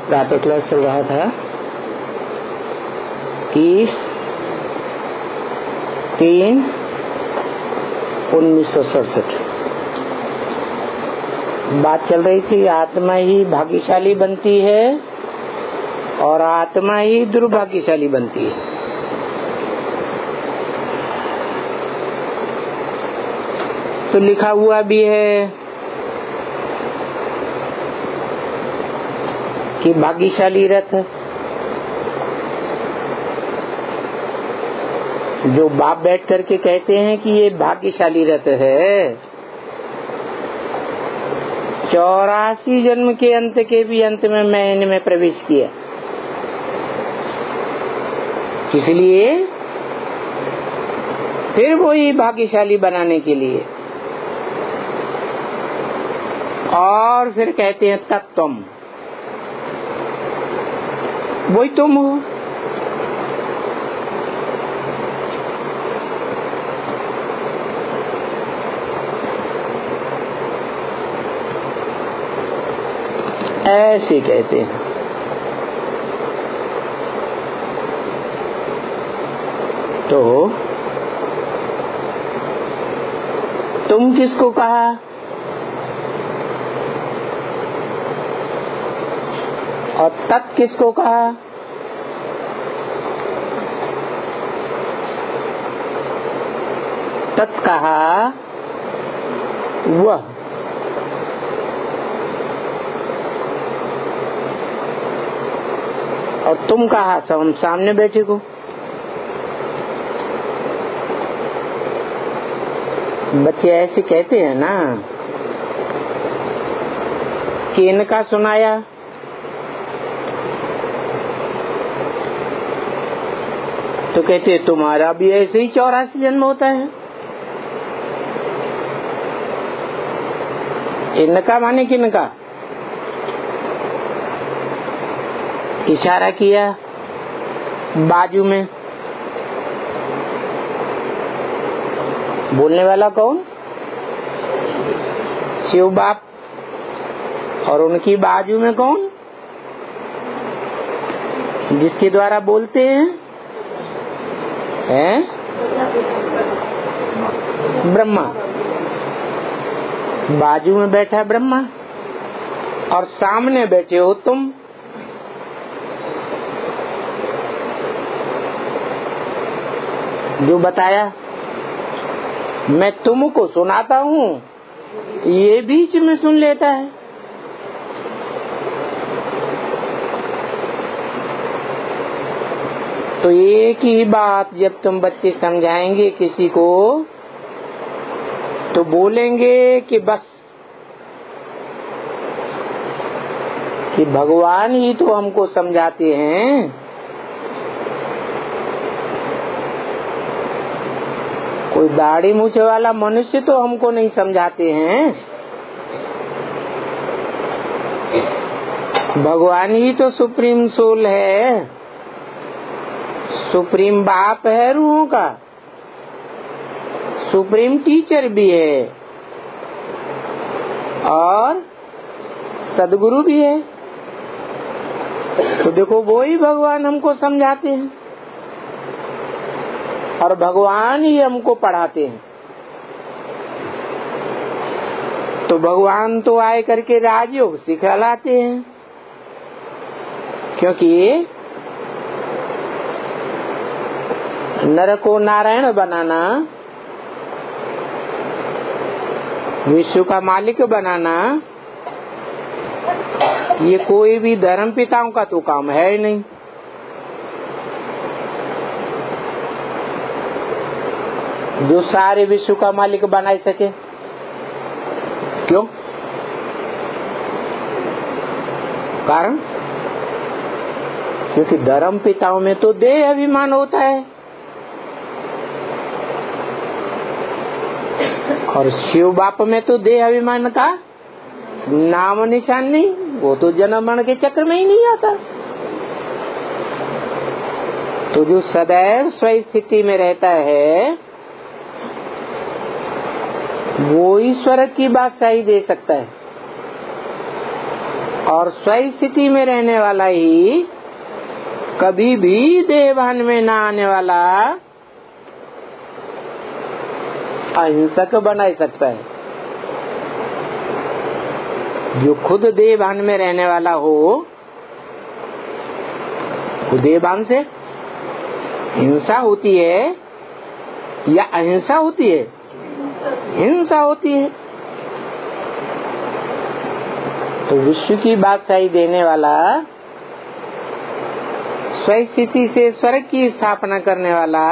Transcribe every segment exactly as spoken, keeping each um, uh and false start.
प्रातः क्लास चल रहा था तीस तीन उन्नीस सौ सड़सठ। बात चल रही थी आत्मा ही भाग्यशाली बनती है और आत्मा ही दुर्भाग्यशाली बनती है। तो लिखा हुआ भी है कि भाग्यशाली रथ जो बाप बैठ करके कहते हैं कि ये भाग्यशाली रथ है, चौरासी जन्म के अंत के भी अंत में मैंने में प्रवेश किया। इसलिए फिर वही भाग्यशाली बनाने के लिए और फिर कहते हैं तत्तम, वही तुम हो। ऐसे कहते हैं। तो तुम किसको कहा? और तत् किसको कहा? तत् कहा वह, और तुम कहा सब हम सामने बैठे को। बच्चे ऐसे कहते हैं ना कि इनका सुनाया, तो कहते तुम्हारा भी ऐसे ही चौरासी जन्म होता है। इनका माने किनका? इशारा किया बाजू में। बोलने वाला कौन? शिव बाप। और उनकी बाजू में कौन? जिसके द्वारा बोलते हैं हैं ब्रह्मा। बाजू में बैठा है ब्रह्मा और सामने बैठे हो तुम। जो बताया मैं तुमको सुनाता हूँ, ये बीच में सुन लेता है। तो एक ही बात जब तुम बच्चे समझाएंगे किसी को तो बोलेंगे कि बस कि भगवान ही तो हमको समझाते हैं। कोई दाढ़ी मूछे वाला मनुष्य तो हमको नहीं समझाते हैं। भगवान ही तो सुप्रीम सोल है, सुप्रीम बाप है रूहों का, सुप्रीम टीचर भी है और सदगुरु भी है। तो देखो वो ही भगवान हमको समझाते हैं और भगवान ही हमको पढ़ाते हैं। तो भगवान तो आए करके राजयोग सिखलाते हैं, क्योंकि नर को नारायण बनाना, विश्व का मालिक बनाना, ये कोई भी धर्म पिताओं का तो काम है ही नहीं। जो सारे विश्व का मालिक बना सके। क्यों? कारण क्योंकि धर्म पिताओं में तो देह अभिमान होता है और शिव बाप में तो देह अभिमान का नाम निशान नहीं। वो तो जन्म मरण के चक्र में ही नहीं आता। तो जो सदैव स्व स्थिति में रहता है वो ईश्वर की बात सही दे सकता है। और स्वस्थिति में रहने वाला ही कभी भी देहभान में ना आने वाला अहिंसक बना सकता है। जो खुद देहभान में रहने वाला हो, देहभान से हिंसा होती है या अहिंसा होती है? हिंसा होती है। तो विश्व की बादशाही देने वाला, स्वस्थिति से स्वर्ग की स्थापना करने वाला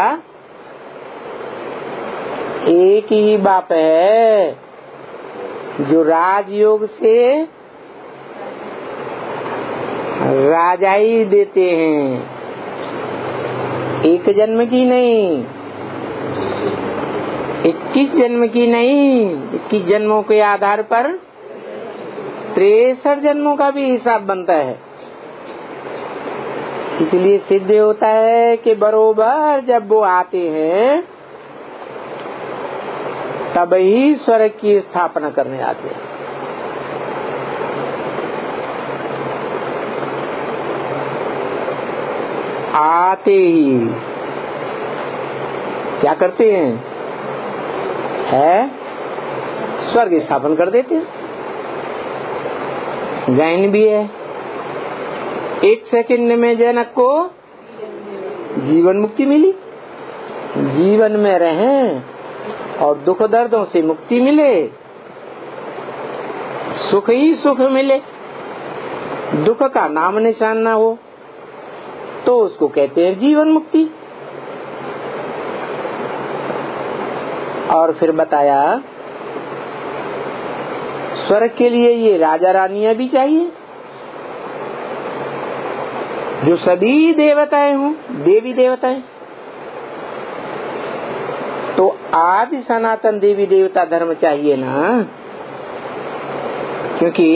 एक ही बाप है, जो राजयोग से राजाई देते हैं। एक जन्म की नहीं, इक्कीस जन्म की नहीं, इक्कीस जन्मों के आधार पर तिरसठ जन्मों का भी हिसाब बनता है। इसलिए सिद्ध होता है कि बरोबर जब वो आते हैं तब ही स्वर्ग की स्थापना करने आते हैं। आते ही क्या करते हैं? है स्वर्ग स्थापन कर देते हैं। गायन भी है, एक सेकंड में जनक को जीवन मुक्ति मिली। जीवन में रहें और दुख दर्दों से मुक्ति मिले, सुख ही सुख मिले, दुख का नाम निशान ना हो, तो उसको कहते हैं जीवन मुक्ति। और फिर बताया स्वर्ग के लिए ये राजा रानियां भी चाहिए, जो सभी देवताएं हों, देवी देवताएं। तो आदि सनातन देवी देवता धर्म चाहिए ना, क्योंकि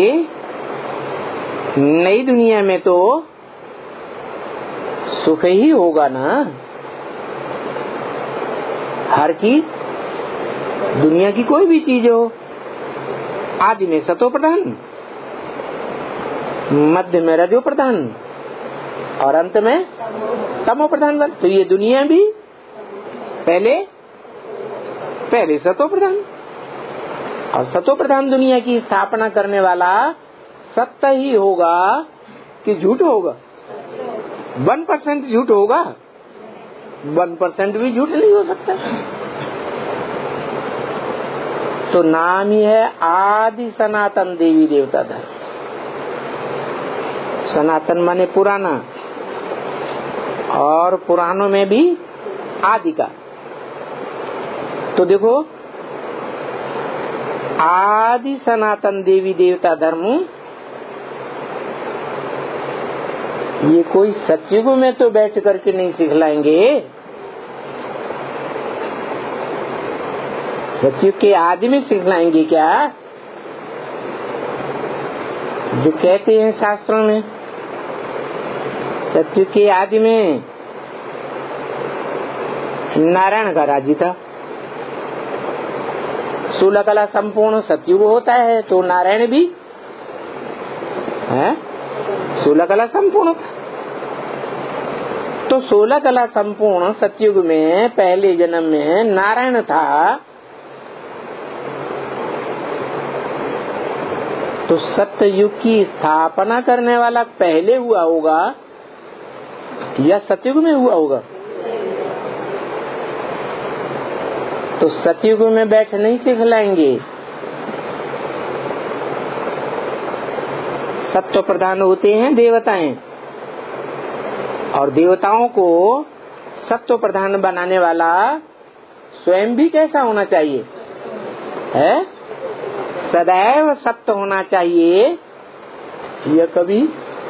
नई दुनिया में तो सुख ही होगा ना। हर चीज, दुनिया की कोई भी चीज हो, आदि में सतो प्रधान, मध्य में रजो प्रधान और अंत में तमो प्रधान बन। तो ये दुनिया भी पहले पहले सतो प्रधान, और सतो प्रधान दुनिया की स्थापना करने वाला सत्य ही होगा कि झूठ होगा? वन परसेंट झूठ होगा, वन परसेंट भी झूठ नहीं हो सकता। तो नाम ही है आदि सनातन देवी देवता धर्म। सनातन माने पुराना, और पुराणों में भी आदि का। तो देखो, आदि सनातन देवी देवता धर्म ये कोई सत्युग में तो बैठ करके नहीं सिखलाएंगे। सत्युग के आदि में सिखलाएंगे क्या? जो कहते हैं शास्त्रों में, सत्युग के आदि में नारायण का राज्य था। सोलह कला संपूर्ण सत्युग होता है, तो नारायण भी है सोलह कला संपूर्ण था। तो सोलह कला संपूर्ण सत्युग में पहले जन्म में नारायण था। तो सत्ययुग की स्थापना करने वाला पहले हुआ होगा या सतयुग में हुआ होगा? तो सतयुग में बैठ नहीं सिखलाएंगे। सत्व प्रधान होते हैं देवताएं, और देवताओं को सत्व प्रधान बनाने वाला स्वयं भी कैसा होना चाहिए? है सदैव सत्य होना चाहिए, यह कभी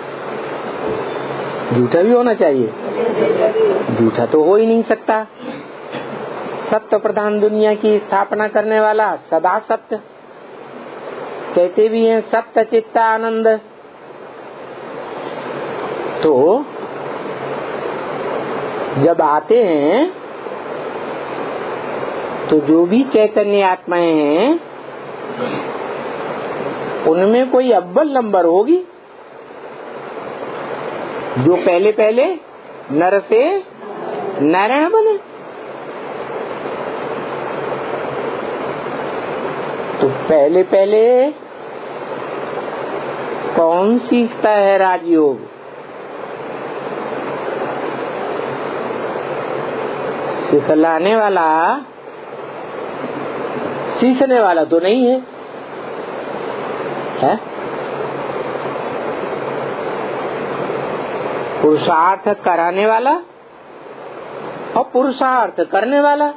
झूठा भी होना चाहिए। झूठा तो हो ही नहीं सकता। सत्य प्रधान दुनिया की स्थापना करने वाला सदा सत्य, कहते भी हैं सत्य चित्त आनंद। तो जब आते हैं तो जो भी चैतन्य आत्माएं हैं उनमें कोई अव्वल नंबर होगी जो पहले पहले नर से नारायण बने। तो पहले पहले कौन सीखता है राजयोग? सिखलाने वाला सीखने वाला तो नहीं है, है? पुरुषार्थ कराने वाला और पुरुषार्थ करने वाला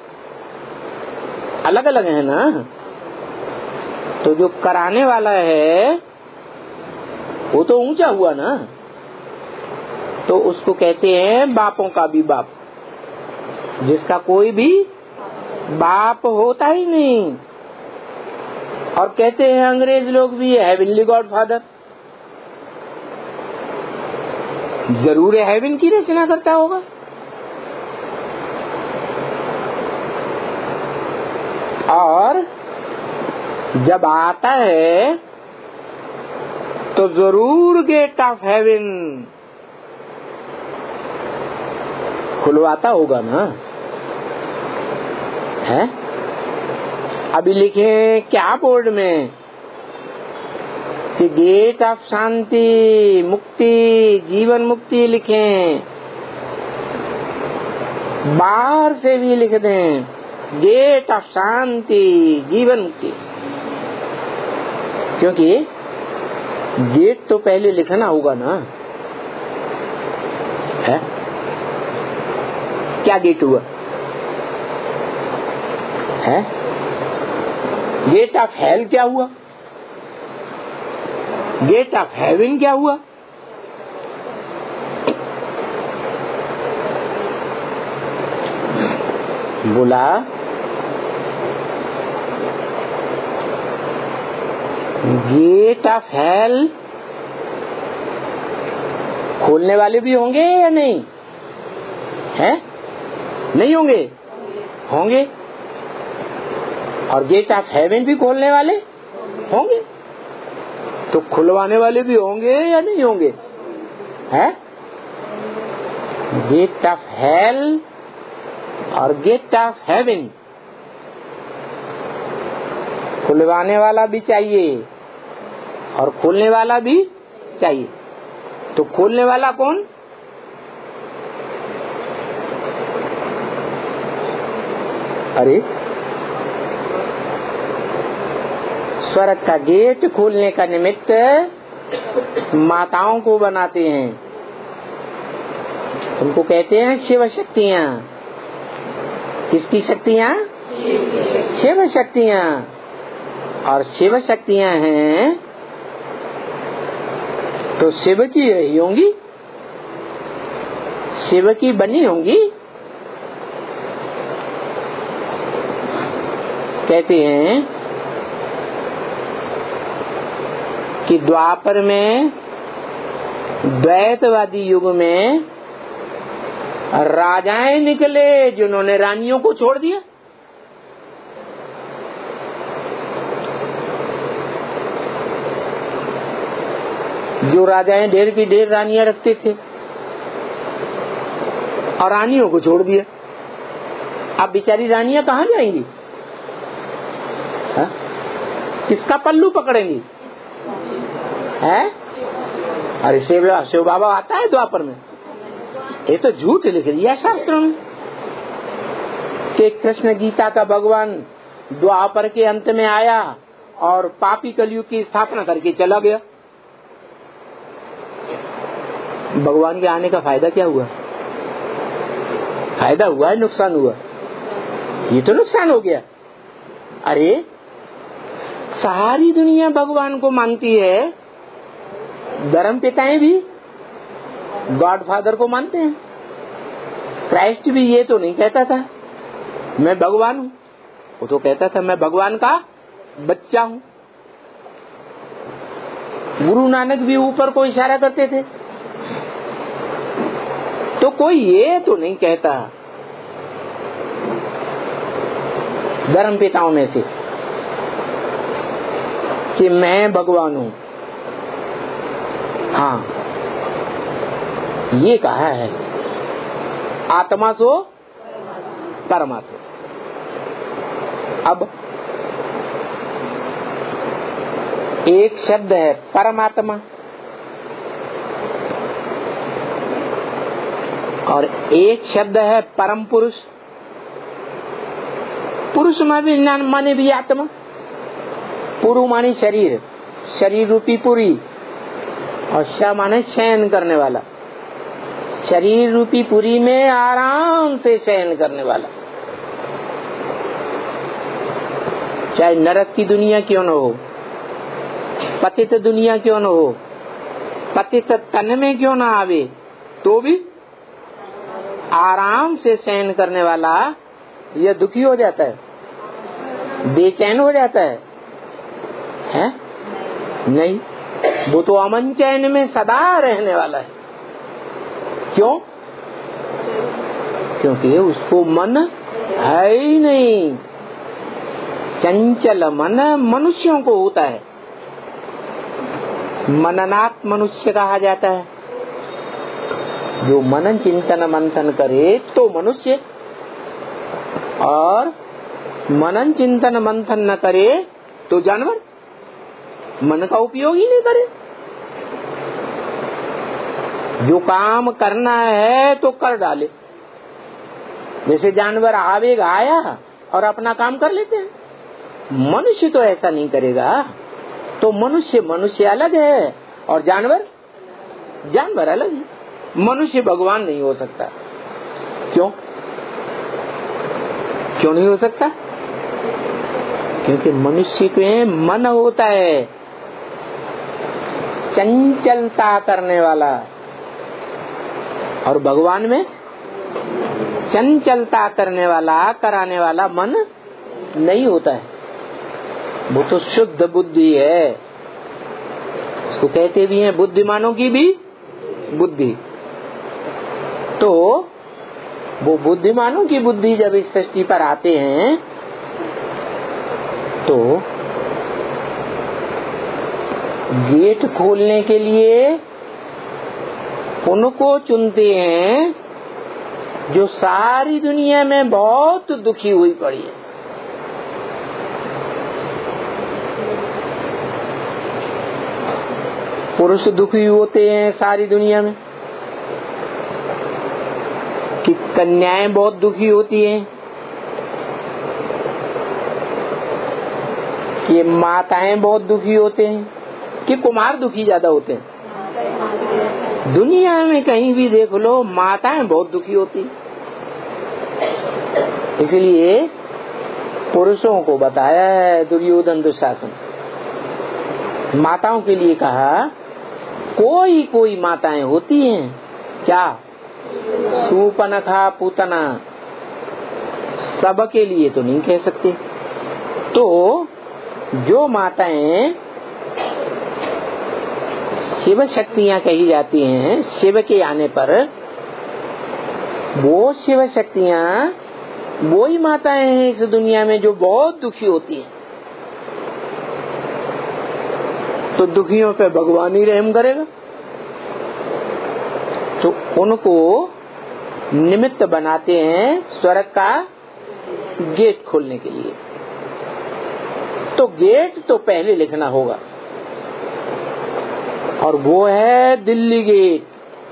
अलग अलग है ना। तो जो कराने वाला है वो तो ऊंचा हुआ ना, तो उसको कहते हैं बापों का भी बाप, जिसका कोई भी बाप होता ही नहीं। और कहते हैं अंग्रेज लोग भी हेवनली गॉड फादर। जरूर हेवन की रचना करता होगा। और जब आता है तो जरूर गेट ऑफ हेवन खुलवाता होगा ना, है? अभी लिखे क्या बोर्ड में कि गेट ऑफ शांति मुक्ति जीवन मुक्ति लिखे, बाहर से भी लिख दें गेट ऑफ शांति जीवन मुक्ति, क्योंकि गेट तो पहले लिखना होगा ना, है? क्या गेट हुआ है? गेट ऑफ हेल क्या हुआ? गेट ऑफ हेवन क्या हुआ? बोला गेट ऑफ हेल खोलने वाले भी होंगे या नहीं? है? नहीं होंगे? होंगे। और गेट ऑफ हेवन भी खोलने वाले होंगे। तो खुलवाने वाले भी होंगे या नहीं होंगे? है? गेट ऑफ हेल और गेट ऑफ हेवन, खुलवाने वाला भी चाहिए और खोलने वाला भी चाहिए। तो खोलने वाला कौन? अरे स्वर्ग का गेट खोलने का निमित्त माताओं को बनाते हैं, उनको कहते हैं शिव शक्तियाँ। किसकी शक्तियाँ? शिव शक्तियाँ। और शिव शक्तियाँ हैं तो शिव की रही होंगी, शिव की बनी होंगी। कहते हैं कि द्वापर में द्वैतवादी युग में राजाएं निकले जिन्होंने रानियों को छोड़ दिया। जो राजाएं ढेर की ढेर रानियां रखते थे और रानियों को छोड़ दिया। अब बेचारी रानियां कहाँ जाएंगी? हा? किसका पल्लू पकड़ेंगी? है? अरे शिव शिव बाबा आता है द्वापर में? ये तो झूठ लिख दिया शास्त्रों में कि कृष्ण गीता का भगवान द्वापर के अंत में आया और पापी कलयुग की स्थापना करके चला गया। भगवान के आने का फायदा क्या हुआ? फायदा हुआ है नुकसान हुआ? ये तो नुकसान हो गया। अरे सारी दुनिया भगवान को मानती है, धर्म पिताएं भी गॉड फादर को मानते हैं। क्राइस्ट भी ये तो नहीं कहता था मैं भगवान हूँ, वो तो कहता था मैं भगवान का बच्चा हूँ। गुरु नानक भी ऊपर को इशारा करते थे। तो कोई ये तो नहीं कहता धर्म पिताओं में से कि मैं भगवान हूँ। हाँ, ये कहा है, आत्मा सो परमात्मा। अब एक शब्द है परमात्मा और एक शब्द है परम पुरुष। पुरुष माने भी आत्मा, पुरु माने शरीर, शरीर रूपी पुरी, और श माने शयन करने वाला, शरीर रूपी पुरी में आराम से शयन करने वाला। चाहे नरक की दुनिया क्यों न हो, पतित दुनिया क्यों न हो, पतित तन में क्यों न आवे, तो भी आराम से शयन करने वाला यह दुखी हो जाता है, बेचैन हो जाता है, है? नहीं, वो तो अमन चैन में सदा रहने वाला है। क्यों? क्योंकि उसको मन है ही नहीं। चंचल मन मनुष्यों को होता है, मननात् मनुष्य कहा जाता है। जो मनन चिंतन मंथन करे तो मनुष्य, और मनन चिंतन मंथन न करे तो जानवर, मन का उपयोग ही नहीं करे। जो काम करना है तो कर डाले, जैसे जानवर आवेग आया और अपना काम कर लेते हैं। मनुष्य तो ऐसा नहीं करेगा। तो मनुष्य मनुष्य अलग है और जानवर जानवर अलग है। मनुष्य भगवान नहीं हो सकता। क्यों क्यों नहीं हो सकता? क्योंकि मनुष्य के मन होता है चंचलता करने वाला, और भगवान में चंचलता करने वाला कराने वाला मन नहीं होता है। वो तो शुद्ध बुद्धि है। उसको कहते भी हैं बुद्धिमानों की भी बुद्धि। तो वो बुद्धिमानों की बुद्धि जब इस सृष्टि पर आते हैं तो गेट खोलने के लिए उनको चुनते हैं जो सारी दुनिया में बहुत दुखी हुई पड़ी है। पुरुष दुखी होते हैं सारी दुनिया में, कि कन्याएं बहुत दुखी होती हैं, कि माताएं बहुत दुखी होते हैं, कि कुमार दुखी ज्यादा होते हैं। दुनिया में कहीं भी देख लो माताएं बहुत दुखी होती हैं। इसलिए पुरुषों को बताया है दुर्योधन दुशासन, माताओं के लिए कहा कोई कोई माताएं होती हैं, क्या सूपनखा पूतना, सबके लिए तो नहीं कह सकते। तो जो माताएं शिव शक्तियां कही जाती हैं, शिव के आने पर वो शिव शक्तियां वो ही माताएं हैं इस दुनिया में जो बहुत दुखी होती हैं। तो दुखियों पे भगवान ही रहम करेगा। तो उनको निमित्त बनाते हैं स्वर्ग का गेट खोलने के लिए। तो गेट तो पहले लिखना होगा, और वो है दिल्ली गेट।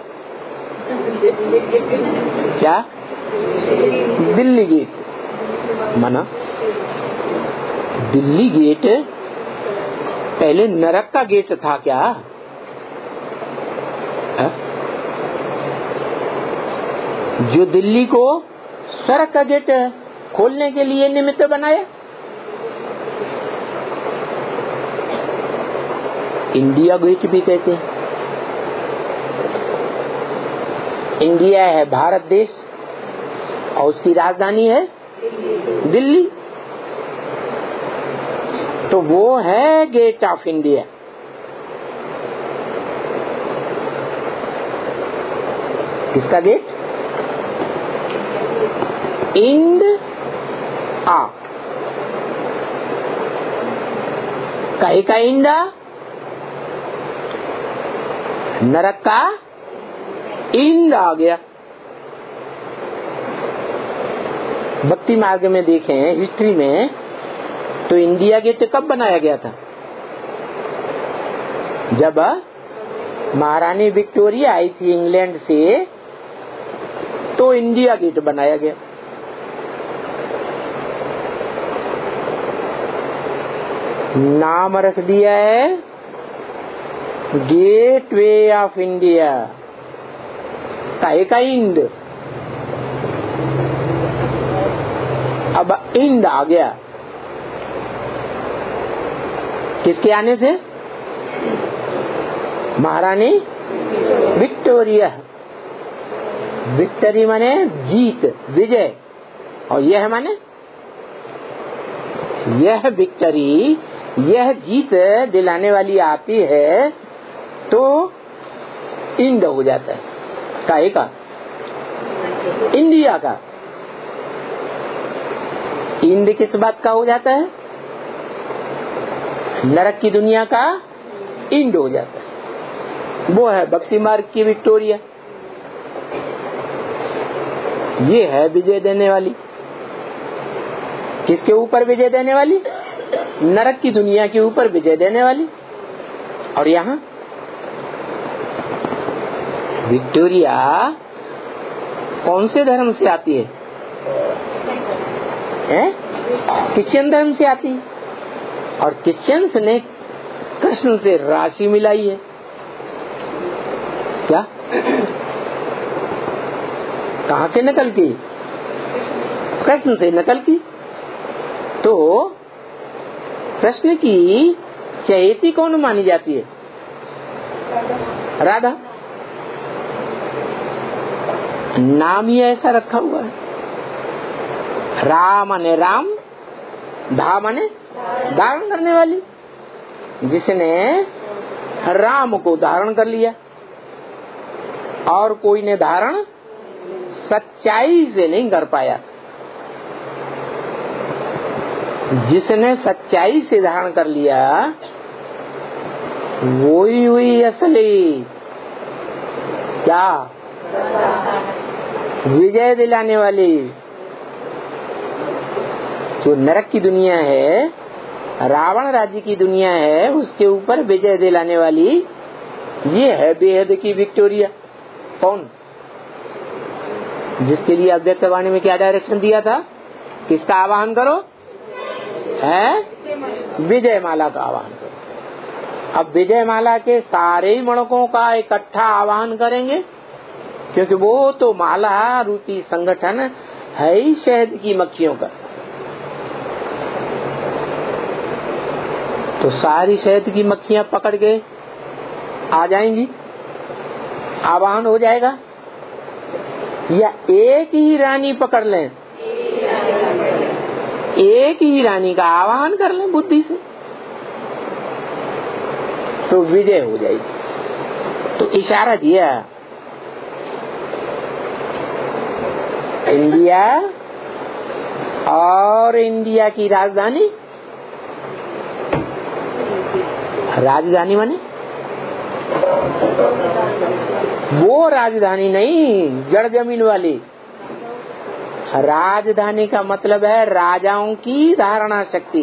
क्या? दिल्ली गेट माना दिल्ली गेट पहले नरक का गेट था क्या? है? जो दिल्ली को स्वर्ग का गेट खोलने के लिए निमित्त बनाया। इंडिया गेट भी कहते हैं। इंडिया है भारत देश और उसकी राजधानी है दिल्ली। तो वो है गेट ऑफ इंडिया। किसका गेट? इंड आ काहे का इंडा? नरक का इंद आ गया। भक्ति मार्ग में देखें हिस्ट्री में तो इंडिया गेट कब बनाया गया था? जब महारानी विक्टोरिया आई थी इंग्लैंड से तो इंडिया गेट बनाया गया। नाम रख दिया है गेट वे ऑफ इंडिया का इंड। अब इंड आ गया किसके आने से? महारानी विक्टोरिया। विक्टरी माने जीत, विजय, और यह माने यह विक्टरी, यह जीत दिलाने वाली आती है तो इंड हो जाता है। काहे का? इंडिया का। इंड किस बात का हो जाता है? नरक की दुनिया का इंड हो जाता है। वो है भक्ति मार्ग की विक्टोरिया। ये है विजय देने वाली। किसके ऊपर विजय देने वाली? नरक की दुनिया के ऊपर विजय देने वाली। और यहाँ विक्टोरिया कौन से धर्म से आती है? हैं? क्रिश्चियन धर्म से आती है। और क्रिश्चियंस ने कृष्ण से राशि मिलाई है। क्या? कहाँ से नकल की? कृष्ण से नकल की। तो कृष्ण की चहेती कौन मानी जाती है? राधा। नाम ही ऐसा रखा हुआ है। राम माने राम, धा माने धारण करने वाली, जिसने राम को धारण कर लिया। और कोई ने धारण सच्चाई से नहीं कर पाया। जिसने सच्चाई से धारण कर लिया वही हुई असली क्या? विजय दिलाने वाली। जो नरक की दुनिया है, रावण राज्य की दुनिया है, उसके ऊपर विजय दिलाने वाली ये है बेहद की विक्टोरिया। कौन? जिसके लिए अव्यक्त वाणी में क्या डायरेक्शन दिया था? किसका आवाहन करो? है विजय माला का आवाहन करो। अब विजय माला के सारे ही मणकों का इकट्ठा आवाहन करेंगे, क्योंकि वो तो माला रूपी संगठन है ही शहद की मक्खियों का। तो सारी शहद की मक्खियां पकड़ के आ जाएंगी, आवाहन हो जाएगा। या एक ही रानी पकड़ लें, एक ही रानी का आवाहन कर लें बुद्धि से, तो विजय हो जाएगी। तो इशारा दिया इंडिया और इंडिया की राजधानी। राजधानी माने वो राजधानी नहीं, जड़ जमीन वाली। राजधानी का मतलब है राजाओं की धारणा शक्ति।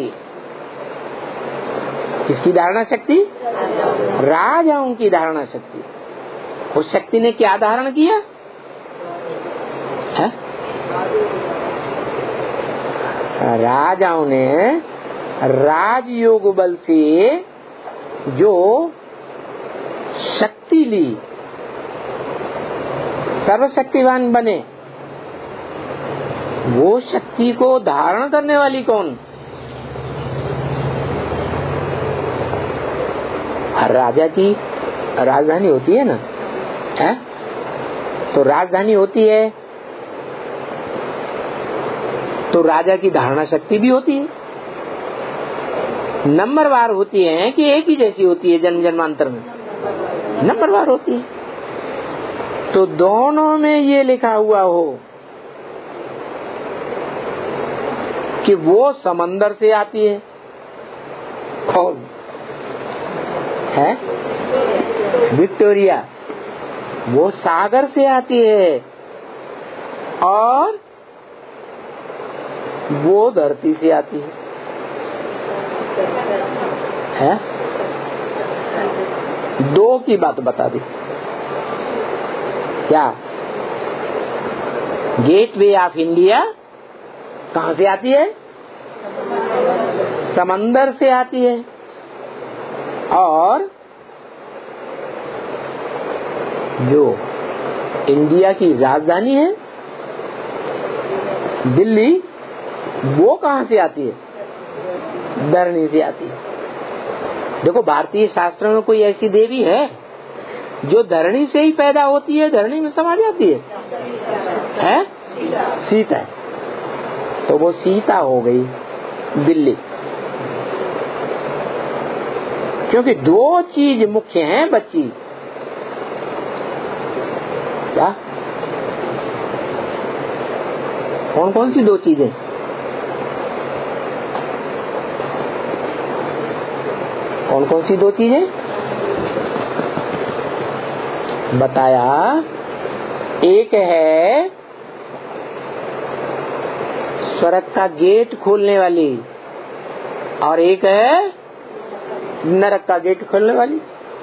किसकी धारणा शक्ति? राजाओं की धारणा शक्ति। उस शक्ति ने क्या धारण किया है? राजाओं ने राजयोग बल से जो शक्ति ली, सर्वशक्तिवान बने, वो शक्ति को धारण करने वाली कौन? राजा की राजधानी होती है ना, है? तो राजधानी होती है तो राजा की धारणा शक्ति भी होती है। नंबरवार होती है कि एक ही जैसी होती है? जन्म जन्मांतर में नंबरवार होती है। तो दोनों में ये लिखा हुआ हो कि वो समंदर से आती है। कौन है? विक्टोरिया। वो सागर से आती है और वो धरती से आती है, है? दो की बात बता दी। क्या गेटवे ऑफ इंडिया कहाँ से आती है? समंदर से आती है। और जो इंडिया की राजधानी है दिल्ली, वो कहाँ से आती है? धरणी से आती है। देखो, भारतीय शास्त्रों में कोई ऐसी देवी है जो धरणी से ही पैदा होती है, धरणी में समा जाती है? है? सीता है। तो वो सीता हो गई दिल्ली, क्योंकि दो चीज मुख्य हैं बच्ची। क्या? कौन कौन सी दो चीजें? कौन कौन सी दो चीजें बताया? एक है स्वर्ग का गेट खोलने वाली और एक है नरक का गेट खोलने वाली।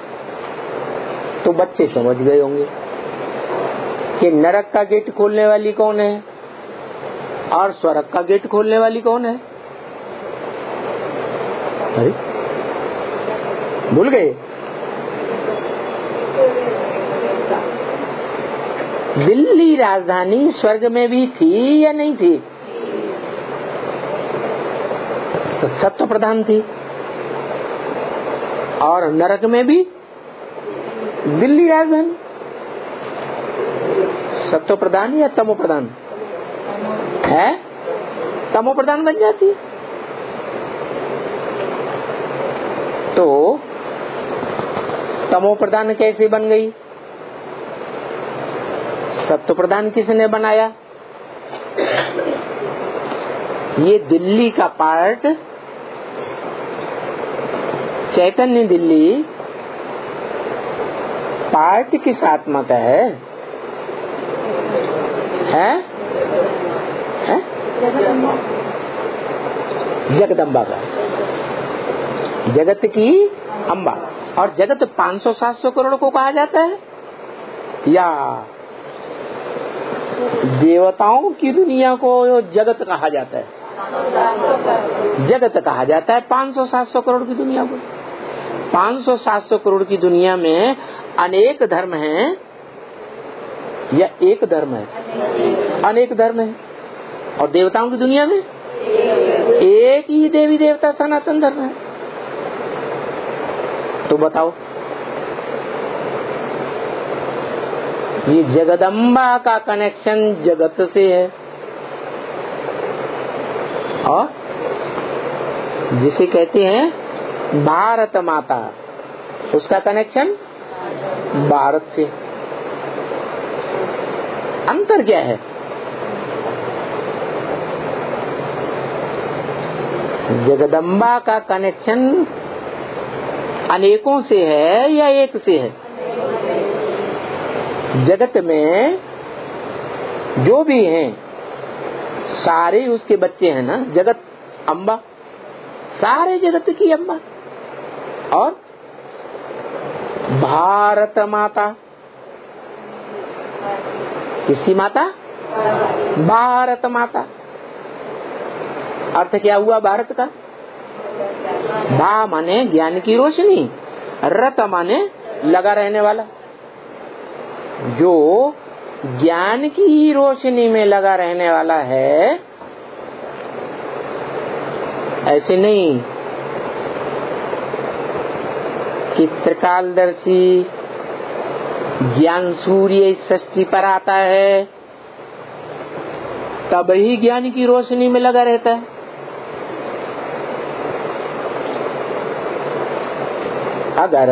तो बच्चे समझ गए होंगे कि नरक का गेट खोलने वाली कौन है और स्वर्ग का गेट खोलने वाली कौन है। अरे भूल गए? दिल्ली राजधानी स्वर्ग में भी थी या नहीं थी? सत्व प्रधान थी। और नरक में भी दिल्ली राजधानी सत्व प्रधान या तमो प्रधान है? तमो प्रधान बन जाती है। तो तमो प्रधान कैसे बन गई? सत्व प्रधान किसने बनाया? ये दिल्ली का पार्ट, चैतन्य दिल्ली पार्ट किस आत्मा का है? है? है? जगदम्बा का, जगत की अम्बा। और जगत पाँच सौ सात सौ करोड़ को कहा जाता है या देवताओं की दुनिया को जगत कहा जाता है? जगत कहा जाता है पाँच सौ सात सौ करोड़ की दुनिया को। पाँच सौ सात सौ करोड़ की दुनिया में अनेक धर्म हैं या एक धर्म है? अनेक धर्म है। और देवताओं की दुनिया में एक ही देवी देवता सनातन धर्म है। तो बताओ, ये जगदम्बा का कनेक्शन जगत से है और जिसे कहते हैं भारत माता, उसका कनेक्शन भारत से। अंतर क्या है? जगदम्बा का कनेक्शन अनेकों से है या एक से है? जगत में जो भी हैं सारे उसके बच्चे हैं ना। जगत अम्बा, सारे जगत की अम्बा। और भारत माता, किसकी माता? भारत माता। अर्थ क्या हुआ भारत का? भा माने ज्ञान की रोशनी, रत माने लगा रहने वाला। जो ज्ञान की रोशनी में लगा रहने वाला है, ऐसे नहीं कि त्रिकालदर्शी ज्ञान सूर्य सृष्टि पर आता है तब ही ज्ञान की रोशनी में लगा रहता है। अगर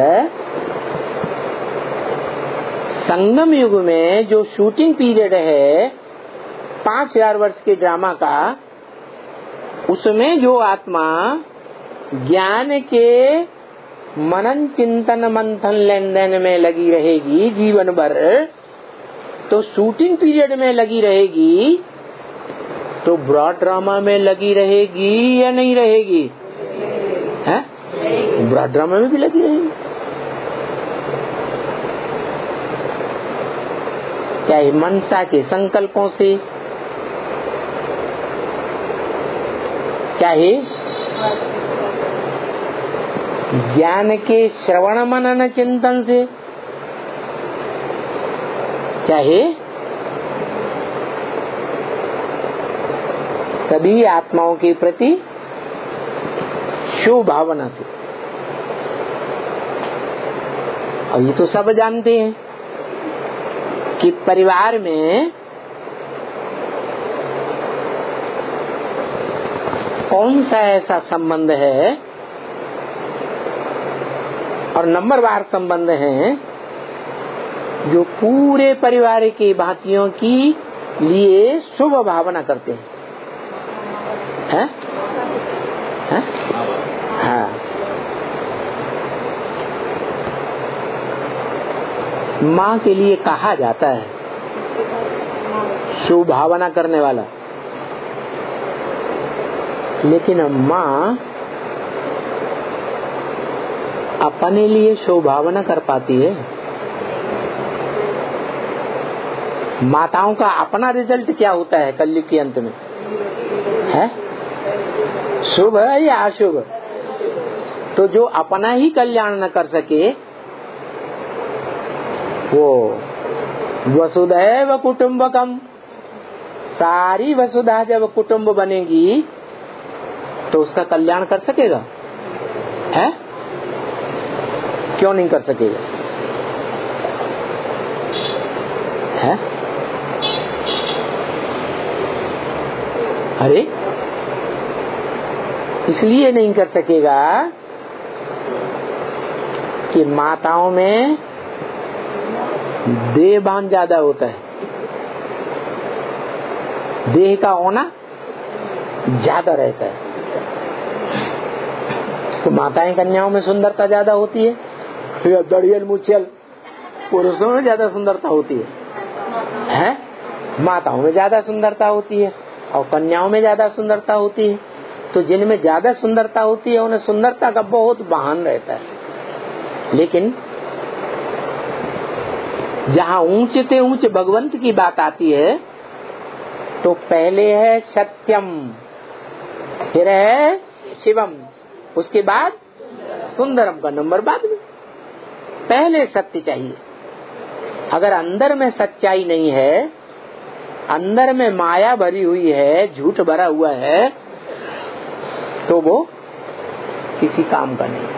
संगम युग में जो शूटिंग पीरियड है पांच हजार वर्ष के ड्रामा का, उसमें जो आत्मा ज्ञान के मनन चिंतन मंथन लेन देन में लगी रहेगी जीवन भर, तो शूटिंग पीरियड में लगी रहेगी, तो ब्रॉड ड्रामा में लगी रहेगी या नहीं रहेगी? है? ब्रॉड ड्रामा में भी लगी रहेगी। चाहे मनसा के संकल्पों से, चाहे ज्ञान के श्रवण मनन चिंतन से, चाहे सभी आत्माओं के प्रति शुभ भावना से। और ये तो सब जानते हैं कि परिवार में कौन सा ऐसा संबंध है और नंबरवार संबंध है जो पूरे परिवार के भांतियों की लिए शुभ भावना करते हैं, हैं? हैं? हाँ। माँ के लिए कहा जाता है शुभ भावना करने वाला, लेकिन माँ अपने लिए शुभ भावना कर पाती है? माताओं का अपना रिजल्ट क्या होता है कलयुग के अंत में? है शुभ है या अशुभ? तो जो अपना ही कल्याण न कर सके, वो वसुधैव कुटुम्बकम, सारी वसुधा जब कुटुंब बनेगी तो उसका कल्याण कर सकेगा? है? क्यों नहीं कर सकेगा? है? अरे इसलिए नहीं कर सकेगा कि माताओं में देहभान ज्यादा होता है, देह का होना ज्यादा रहता है। तो माताएं कन्याओं में सुंदरता ज्यादा होती है, फिर दड़ियल मुछियल पुरुषों में ज्यादा सुंदरता होती है, है? माताओं में ज्यादा सुंदरता होती है और कन्याओं में ज्यादा सुंदरता होती है। तो जिनमें ज्यादा सुंदरता होती है उन्हें सुंदरता का बहुत बहान रहता है। लेकिन जहाँ ऊंचे से ऊंचे भगवंत की बात आती है तो पहले है सत्यम, फिर है शिवम, उसके बाद सुंदरम का नंबर बाद में। पहले सत्य चाहिए। अगर अंदर में सच्चाई नहीं है, अंदर में माया भरी हुई है, झूठ भरा हुआ है, तो वो किसी काम का नहीं।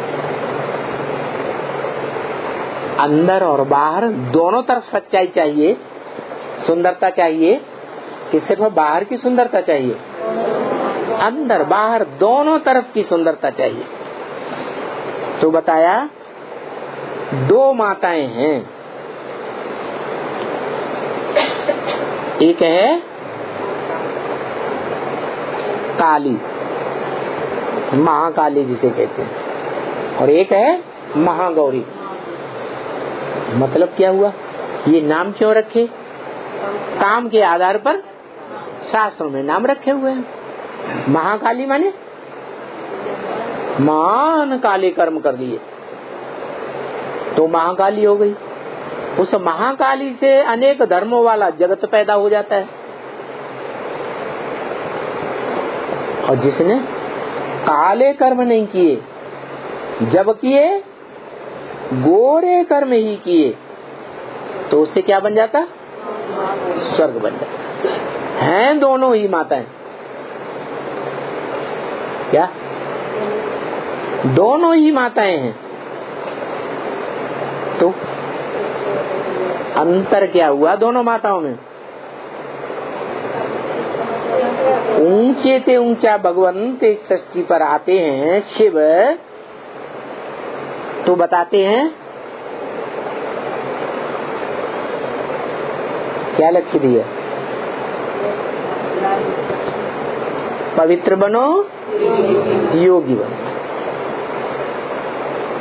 अंदर और बाहर दोनों तरफ सच्चाई चाहिए, सुंदरता चाहिए कि सिर्फ बाहर की सुंदरता चाहिए? अंदर बाहर दोनों तरफ की सुंदरता चाहिए। तो बताया दो माताएं हैं, एक है काली, महाकाली जिसे कहते हैं, और एक है महागौरी। मतलब क्या हुआ? ये नाम क्यों रखे? काम के आधार पर शास्त्रों में नाम रखे हुए हैं। महाकाली माने महान काले कर्म कर दिए तो महाकाली हो गई। उस महाकाली से अनेक धर्मों वाला जगत पैदा हो जाता है। और जिसने काले कर्म नहीं किए, जब किए गोरे कर्म ही किए, तो उससे क्या बन जाता? स्वर्ग बन जाता। हैं दोनों ही माताएं, क्या दोनों ही माताएं हैं। तो अंतर क्या हुआ दोनों माताओं में? ऊंचे से ऊंचा भगवंत इस सृष्टि पर आते हैं शिव, तो बताते हैं क्या लक्ष्य दिया? पवित्र बनो, योगी बनो।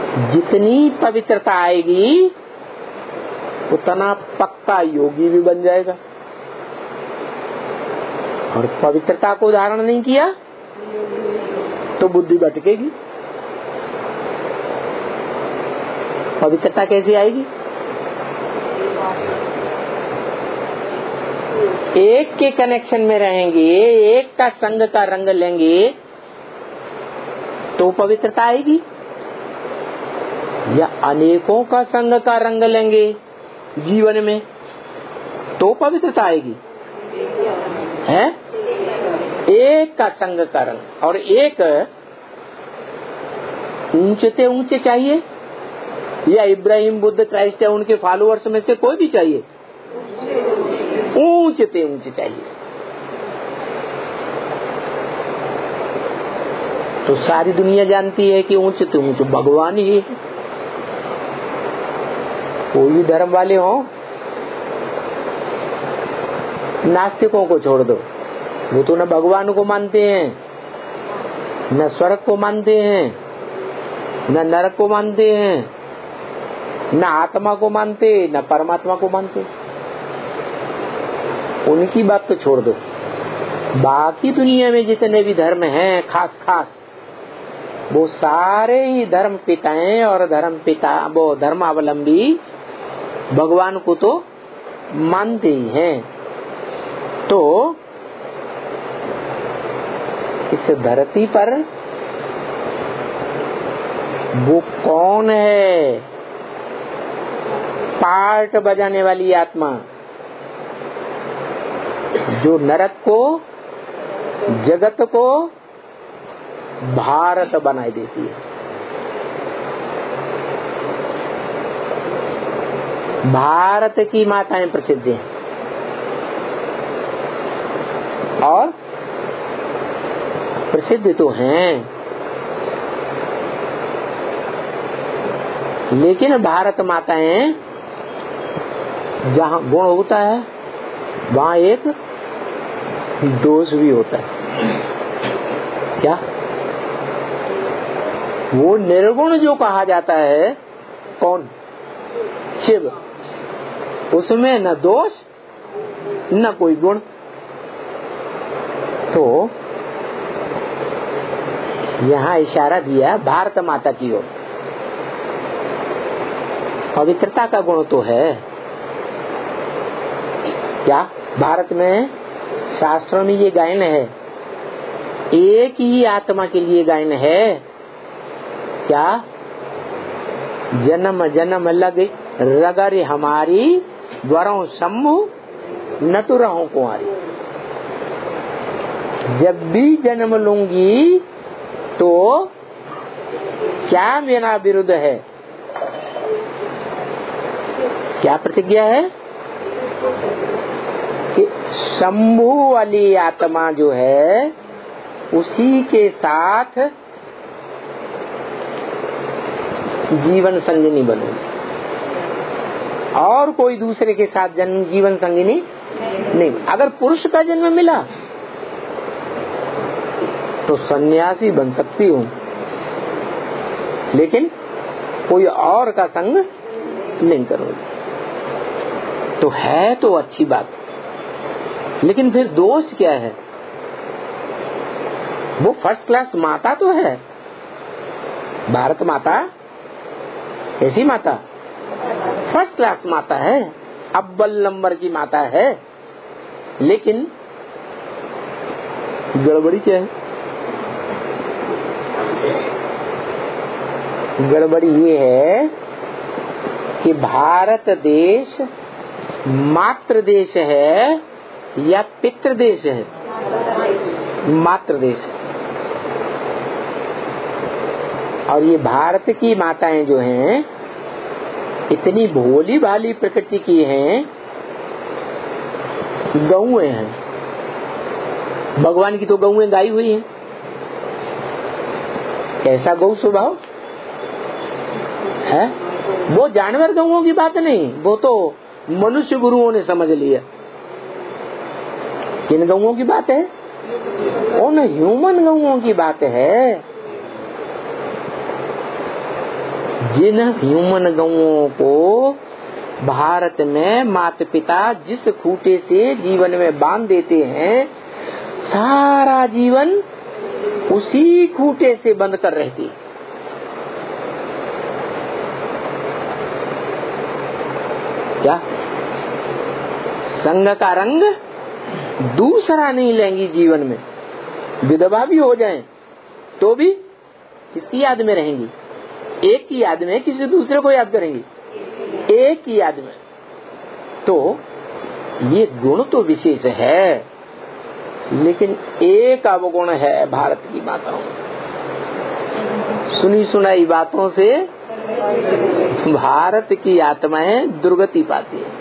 जितनी पवित्रता आएगी उतना पक्का योगी भी बन जाएगा। और पवित्रता को धारण नहीं किया तो बुद्धि भटकेगी। पवित्रता कैसे आएगी? एक के कनेक्शन में रहेंगे, एक का संग का रंग लेंगे तो पवित्रता आएगी, या अनेकों का संग का रंग लेंगे जीवन में तो पवित्रता आएगी? है एक का संग का रंग, और एक ऊंचे से ऊंचे चाहिए या इब्राहिम बुद्ध क्राइस्ट है उनके फॉलोअर्स में से कोई भी चाहिए? ऊंचे से ऊंचे चाहिए। तो सारी दुनिया जानती है कि ऊंचे से ऊंचे भगवान ही है। कोई भी धर्म वाले हो, नास्तिकों को छोड़ दो, वो तो न भगवान को मानते हैं, न स्वर्ग को मानते हैं, न नरक को मानते हैं, न आत्मा को मानते, न परमात्मा को मानते। उनकी बात तो छोड़ दो। बाकी दुनिया में जितने भी धर्म हैं खास खास, वो सारे ही धर्म पिताएं और धर्म पिता वो धर्मावलंबी भगवान को तो मानते ही हैं। तो इस धरती पर वो कौन है पार्ट बजाने वाली आत्मा जो नरक को जगत को भारत बनाई देती है? भारत की माताएं प्रसिद्ध हैं और प्रसिद्ध तो हैं, लेकिन भारत माताएं जहाँ गुण होता है वहाँ एक दोष भी होता है। क्या? वो निर्गुण जो कहा जाता है, कौन? शिव, उसमें न दोष न कोई गुण। तो यहाँ इशारा दिया भारत माता की ओर। पवित्रता का गुण तो है। क्या भारत में शास्त्रों में ये गायन है, एक ही आत्मा के लिए गायन है। क्या? जन्म जन्म लग रगरे हमारी, वरों शंभु न तो रहूं कुंवारी। जब भी जन्म लूंगी तो क्या मेरा विरुद्ध है? क्या प्रतिज्ञा है? कि शंभु वाली आत्मा जो है उसी के साथ जीवन संगिनी बनूंगी, और कोई दूसरे के साथ जन्म जीवन संगिनी नहीं। अगर पुरुष का जन्म मिला तो सन्यासी बन सकती हूँ, लेकिन कोई और का संग नहीं करूँगी। तो है तो अच्छी बात, लेकिन फिर दोष क्या है? वो फर्स्ट क्लास माता तो है, भारत माता ऐसी माता फर्स्ट क्लास माता है, अव्वल नंबर की माता है। लेकिन गड़बड़ी क्या है? गड़बड़ी ये है कि भारत देश मातृ देश है या पितृ देश है? मातृ देश है। और ये भारत की माताएं जो हैं इतनी भोली भाली प्रकृति की हैं, गौएं हैं। भगवान की तो गौएं गाई हुई हैं। कैसा गौ स्वभाव है? वो जानवर गौओं की बात नहीं, वो तो मनुष्य गुरुओं ने समझ लिया। किन गौओं की बात है? उन ह्यूमन गौओं की बात है जिन ह्यूमन गौओं को भारत में माता पिता जिस खूंटे से जीवन में बांध देते हैं, सारा जीवन उसी खूंटे से बंद कर रहती। क्या संग का रंग दूसरा नहीं लेंगी जीवन में। विधवा भी हो जाएं तो भी किसकी याद में रहेंगी? एक की याद में, किसी दूसरे को याद करेंगी? एक की याद में। तो ये गुण तो विशेष है, लेकिन एक अवगुण है भारत की माताओं। सुनी सुनाई बातों से भारत की आत्माएं दुर्गति पाती है।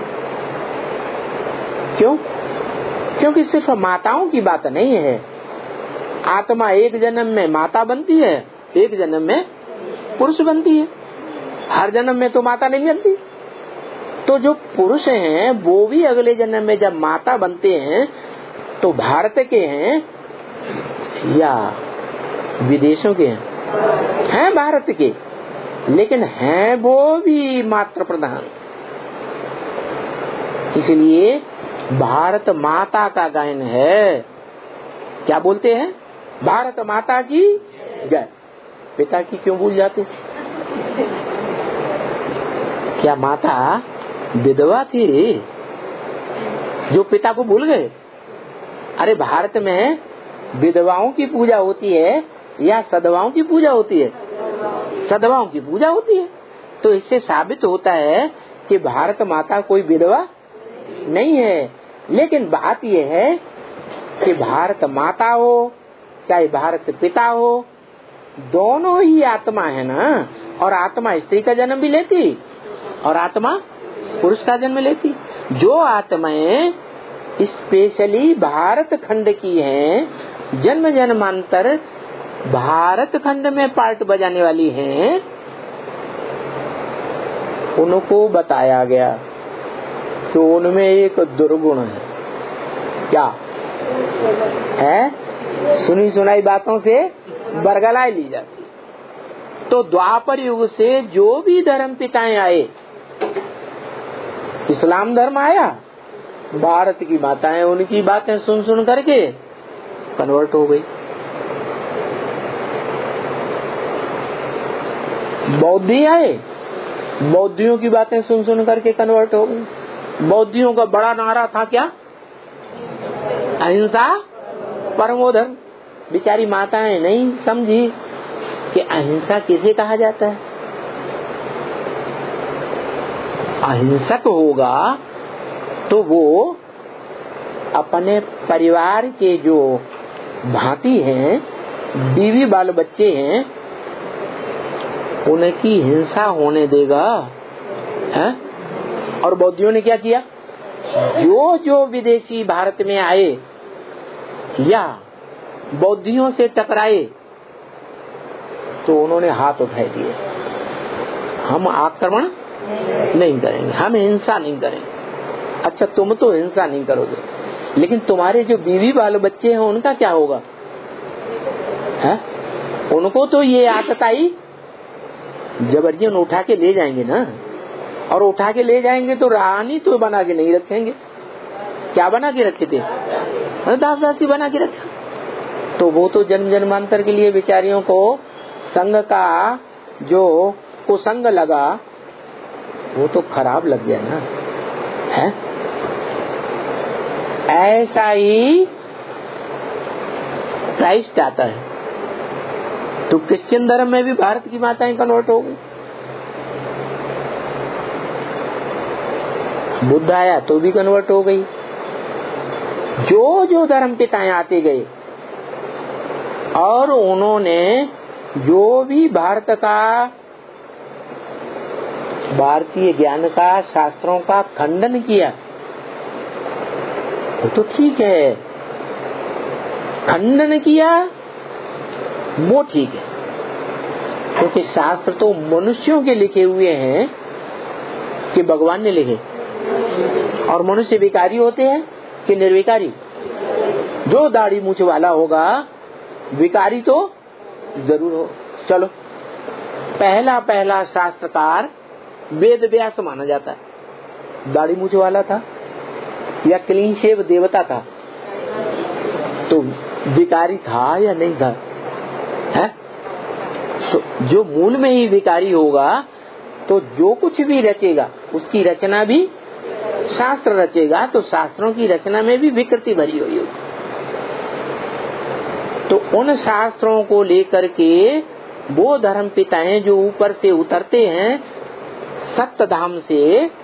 क्यों? क्योंकि सिर्फ माताओं की बात नहीं है। आत्मा एक जन्म में माता बनती है, एक जन्म में पुरुष बनती है। हर जन्म में तो माता नहीं बनती। तो जो पुरुष हैं वो भी अगले जन्म में जब माता बनते हैं तो भारत के हैं या विदेशों के हैं? हैं भारत के, लेकिन हैं वो भी मातृ प्रधान। इसलिए भारत माता का गायन है। क्या बोलते हैं? भारत माता की जय। पिता की क्यों भूल जाते? क्या माता विधवा थी जो पिता को भूल गए? अरे भारत में विधवाओं की पूजा होती है या सधवाओं की पूजा होती है? सधवाओं की पूजा होती है। तो इससे साबित होता है कि भारत माता कोई विधवा नहीं है। लेकिन बात यह है कि भारत माता हो चाहे भारत पिता हो, दोनों ही आत्मा है ना। और आत्मा स्त्री का जन्म भी लेती और आत्मा पुरुष का जन्म लेती। जो आत्माएं स्पेशली भारत खंड की हैं, जन्म जन्मांतर भारत खंड में पार्ट बजाने वाली हैं, उनको बताया गया तो उनमें एक दुर्गुण है। क्या है? सुनी सुनाई बातों से बरगलाए ली जाती। तो द्वापर युग से जो भी धर्म पिताएं आए, इस्लाम धर्म आया, भारत की माताएं उनकी बातें सुन सुन करके कन्वर्ट हो गई। बौद्धी आए, बौद्धियों की बातें सुन सुन करके कन्वर्ट हो गई। बौद्धियों का बड़ा नारा था क्या? अहिंसा परमो धर्म। बेचारी माताएं नहीं समझी कि अहिंसा किसे कहा जाता है। अहिंसक होगा तो वो अपने परिवार के जो भांति हैं, बीवी बाल बच्चे हैं, उनकी हिंसा होने देगा है? और बौद्धियों ने क्या किया? जो जो विदेशी भारत में आए या बौद्धियों से टकराए तो उन्होंने हाथ उठाए दिए। हम आक्रमण नहीं करेंगे, हम हिंसा नहीं करेंगे। अच्छा, तुम तो हिंसा नहीं करोगे, लेकिन तुम्हारे जो बीवी बाल बच्चे हैं उनका क्या होगा? है? उनको तो ये आदत आई, जबरदस्ती उठा के ले जाएंगे ना। और उठा के ले जाएंगे तो रानी तो बना के नहीं रखेंगे। क्या बना के रखे थे? दास दासी बना के रखा। तो वो तो जन्म जन्मांतर के लिए बेचारियों को संग का जो कुसंग लगा, वो तो खराब लग गया ना। है? ऐसा ही क्राइस्ट आता है तो क्रिश्चियन धर्म में भी भारत की माताएं कन्वर्ट हो गई। बुद्ध आया तो भी कन्वर्ट हो गई। जो जो धर्म पिताएं आते गए और उन्होंने जो भी भारत का, भारतीय ज्ञान का, शास्त्रों का खंडन किया, वो तो ठीक है। खंडन किया वो ठीक है, क्योंकि शास्त्र तो मनुष्यों के लिखे हुए हैं कि भगवान ने लिखे। और मनुष्य विकारी होते हैं कि निर्विकारी? जो दाढ़ी मूछ वाला होगा विकारी तो जरूर हो। चलो पहला पहला शास्त्रकार वेद व्यास माना जाता है। दाढ़ी मूछ वाला था या क्लीन शेव देवता था, तो विकारी था या नहीं था? है? तो जो मूल में ही विकारी होगा तो जो कुछ भी रचेगा उसकी रचना भी शास्त्र रचेगा, तो शास्त्रों की रचना में भी विकृति भरी हुई होगी। तो उन शास्त्रों को लेकर के वो धर्म पिताएं जो ऊपर से उतरते हैं सत्य धाम से,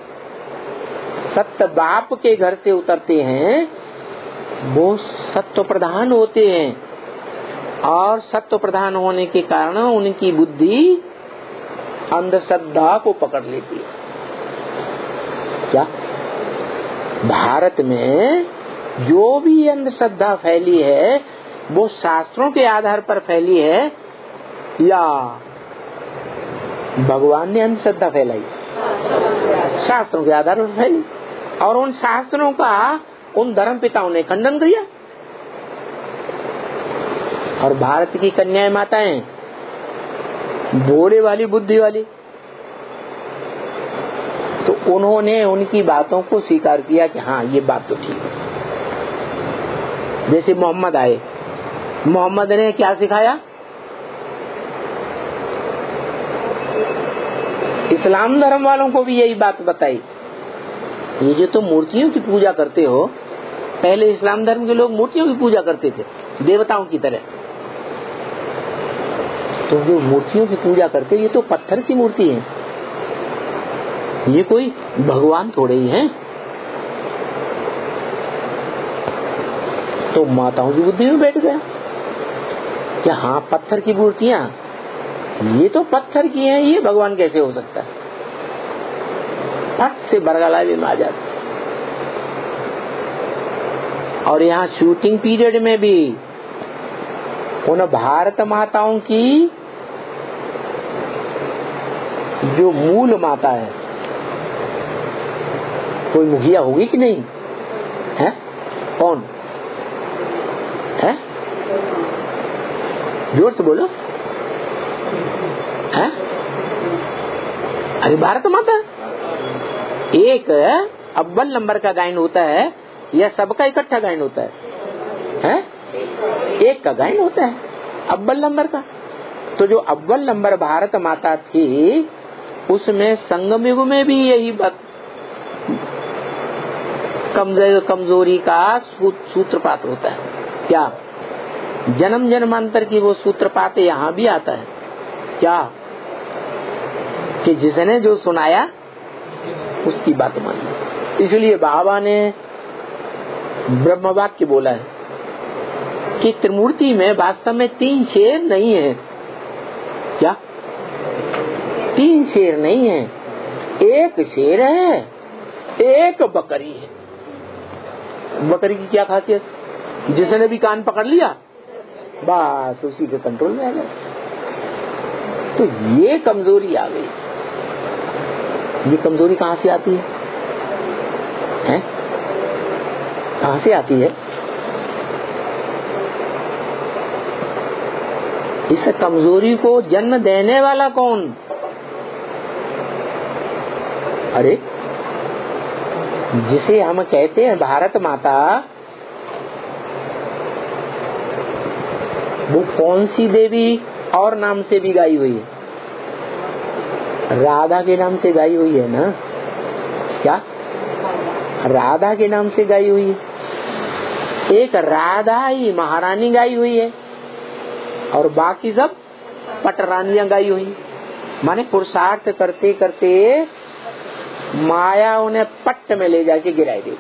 सत्य बाप के घर से उतरते हैं, वो सत्व प्रधान होते हैं और सत्व प्रधान होने के कारण उनकी बुद्धि अंधश्रद्धा को पकड़ लेती है। क्या भारत में जो भी अंधश्रद्धा फैली है वो शास्त्रों के आधार पर फैली है या भगवान ने अंधश्रद्धा फैलाई? शास्त्रों के आधार पर फैली, और उन शास्त्रों का उन धर्म पिताओं ने खंडन किया। और भारत की कन्याएं माताएं भोले वाली बुद्धि वाली, तो उन्होंने उनकी बातों को स्वीकार किया कि हाँ ये बात तो ठीक है। जैसे मोहम्मद आए, मोहम्मद ने क्या सिखाया? इस्लाम धर्म वालों को भी यही बात बताई, ये जो तुम मूर्तियों की पूजा करते हो, पहले इस्लाम धर्म के लोग मूर्तियों की पूजा करते थे देवताओं की तरह, तो जो मूर्तियों की पूजा करते ये तो पत्थर की मूर्ति है, ये कोई भगवान थोड़े ही हैं। तो माताओं की बुद्धि में बैठ गया कि हाँ पत्थर की मूर्तियां, ये तो पत्थर की हैं, ये भगवान कैसे हो सकता है? फट से बरगलावे में आ जाते। और यहाँ शूटिंग पीरियड में भी उन भारत माताओं की जो मूल माता है, कोई मुखिया होगी कि नहीं है? कौन है? जोर से बोलो। है? अरे भारत माता एक अव्वल नंबर का गायन होता है या सबका इकट्ठा गायन होता है? है? एक का गायन होता है अव्वल नंबर का। तो जो अव्वल नंबर भारत माता थी उसमें संगम युग में भी यही बात कमजोरी का सूत्रपात होता है। क्या जन्म जन्मांतर की वो सूत्रपात यहाँ भी आता है? क्या कि जिसने जो सुनाया उसकी बात मानी। इसलिए बाबा ने ब्रह्म वाक्य बोला है कि त्रिमूर्ति में वास्तव में तीन शेर नहीं है। क्या तीन शेर नहीं है, एक शेर है, एक बकरी है। बकरी की क्या खासियत? जिसने भी कान पकड़ लिया बस उसी के कंट्रोल में आ गया। तो ये कमजोरी आ गई। ये कमजोरी कहाँ से आती है? हैं? कहाँ से आती है? इस कमजोरी को जन्म देने वाला कौन? अरे जिसे हम कहते हैं भारत माता, वो कौन सी देवी और नाम से भी गाई हुई है? राधा के नाम से गाई हुई है ना? क्या राधा के नाम से गाई हुई है? एक राधा ही महारानी गाई हुई है और बाकी सब पटरानियां गाई हुई। माने पुरुषार्थ करते करते माया उन्हें पट्ट में ले जाके गिराई दी।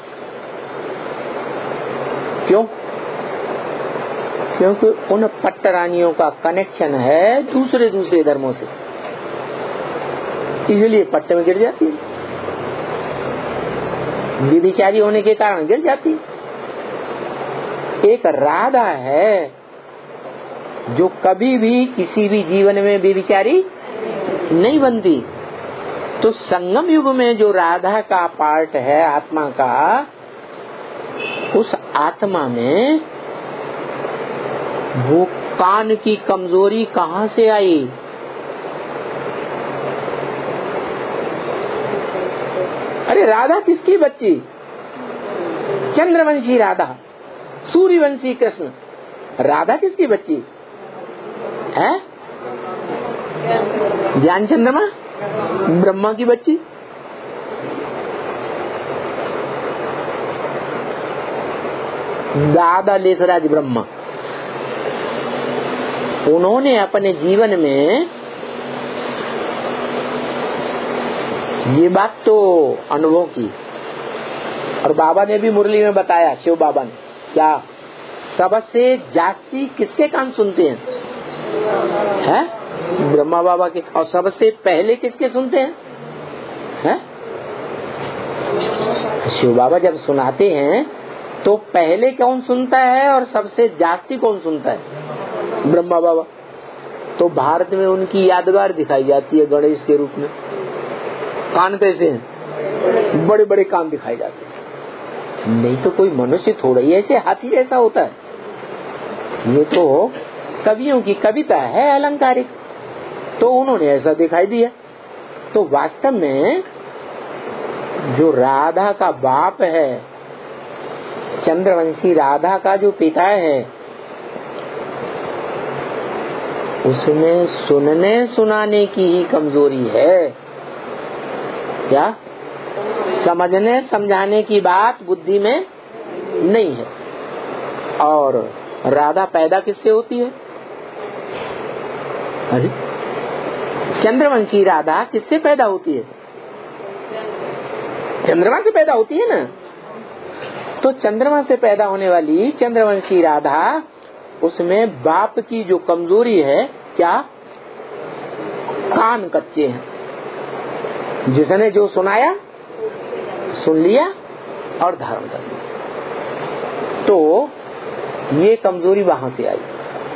क्यों? क्योंकि उन पट्टरानियों का कनेक्शन है दूसरे दूसरे धर्मों से, इसलिए पट्ट में गिर जाती है। व्यभिचारी होने के कारण गिर जाती है। एक राधा है जो कभी भी किसी भी जीवन में व्यभिचारी नहीं बनती। तो संगम युग में जो राधा का पार्ट है आत्मा का, उस आत्मा में वो कान की कमजोरी कहाँ से आई? अरे राधा किसकी बच्ची? चंद्रवंशी राधा, सूर्यवंशी कृष्ण। राधा किसकी बच्ची है? ज्ञान चंद्रमा, ब्रह्मा की बच्ची। दादा लेखराज ब्रह्मा, उन्होंने अपने जीवन में ये बात तो अनुभव की, और बाबा ने भी मुरली में बताया, शिव बाबा ने, क्या सबसे जास्ती किसके कान सुनते हैं? है? ब्रह्मा बाबा के। और सबसे पहले किसके सुनते हैं? है? शिव बाबा जब सुनाते हैं तो पहले कौन सुनता है और सबसे जास्ती कौन सुनता है? ब्रह्मा बाबा। तो भारत में उनकी यादगार दिखाई जाती है गणेश के रूप में। कान कैसे हैं? बड़े बड़े कान दिखाए जाते हैं। नहीं तो कोई मनुष्य थोड़ा ही ऐसे हाथी जैसा होता है, ये तो कवियों की कविता है अलंकारिक, तो उन्होंने ऐसा दिखाई दिया। तो वास्तव में जो राधा का बाप है, चंद्रवंशी राधा का जो पिता है, उसमें सुनने सुनाने की ही कमजोरी है। क्या? समझने समझाने की बात बुद्धि में नहीं है। और राधा पैदा किससे होती है? अरे चंद्रवंशी राधा किससे पैदा होती है? चंद्रमा से पैदा होती है ना। तो चंद्रमा से पैदा होने वाली चंद्रवंशी राधा, उसमें बाप की जो कमजोरी है, क्या? कान कच्चे हैं। जिसने जो सुनाया सुन लिया और धारण कर लिया, तो ये कमजोरी वहां से आई,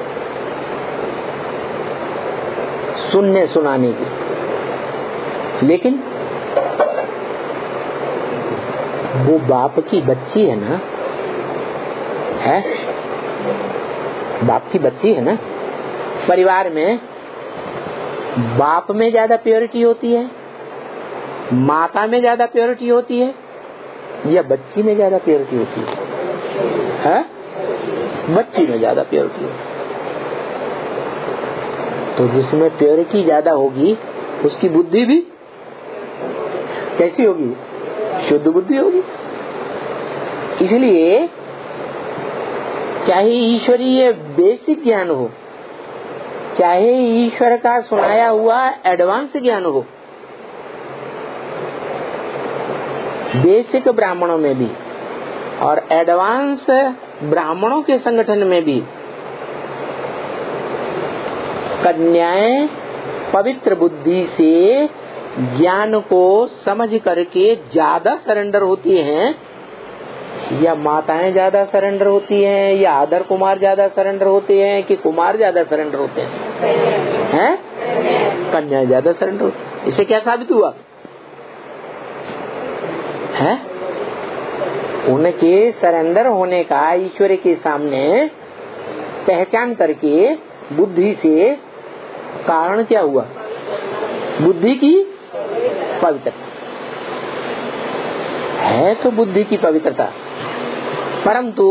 सुनने सुनाने की। लेकिन वो बाप की बच्ची है ना, है? बाप की बच्ची है ना। परिवार में बाप में ज्यादा प्योरिटी होती है, माता में ज्यादा प्योरिटी होती है, या बच्ची में ज्यादा प्योरिटी होती है? है? बच्ची में ज्यादा प्योरिटी होती है। तो जिसमें प्योरिटी ज्यादा होगी उसकी बुद्धि भी कैसी होगी? शुद्ध बुद्धि होगी। इसलिए चाहे ईश्वरीय बेसिक ज्ञान हो, चाहे ईश्वर का सुनाया हुआ एडवांस ज्ञान हो, बेसिक ब्राह्मणों में भी और एडवांस ब्राह्मणों के संगठन में भी कन्याएं पवित्र बुद्धि से ज्ञान को समझ करके ज्यादा सरेंडर होती हैं, या माताएं ज्यादा सरेंडर होती हैं, या आदर कुमार ज्यादा सरेंडर होते हैं, कि कुमार ज्यादा सरेंडर होते हैं? हैं? कन्या ज्यादा सरेंडर होती है। इससे क्या साबित हुआ है? उनके सरेंडर होने का ईश्वर के सामने पहचान करके बुद्धि से कारण क्या हुआ? बुद्धि की पवित्रता है। तो बुद्धि की पवित्रता, परंतु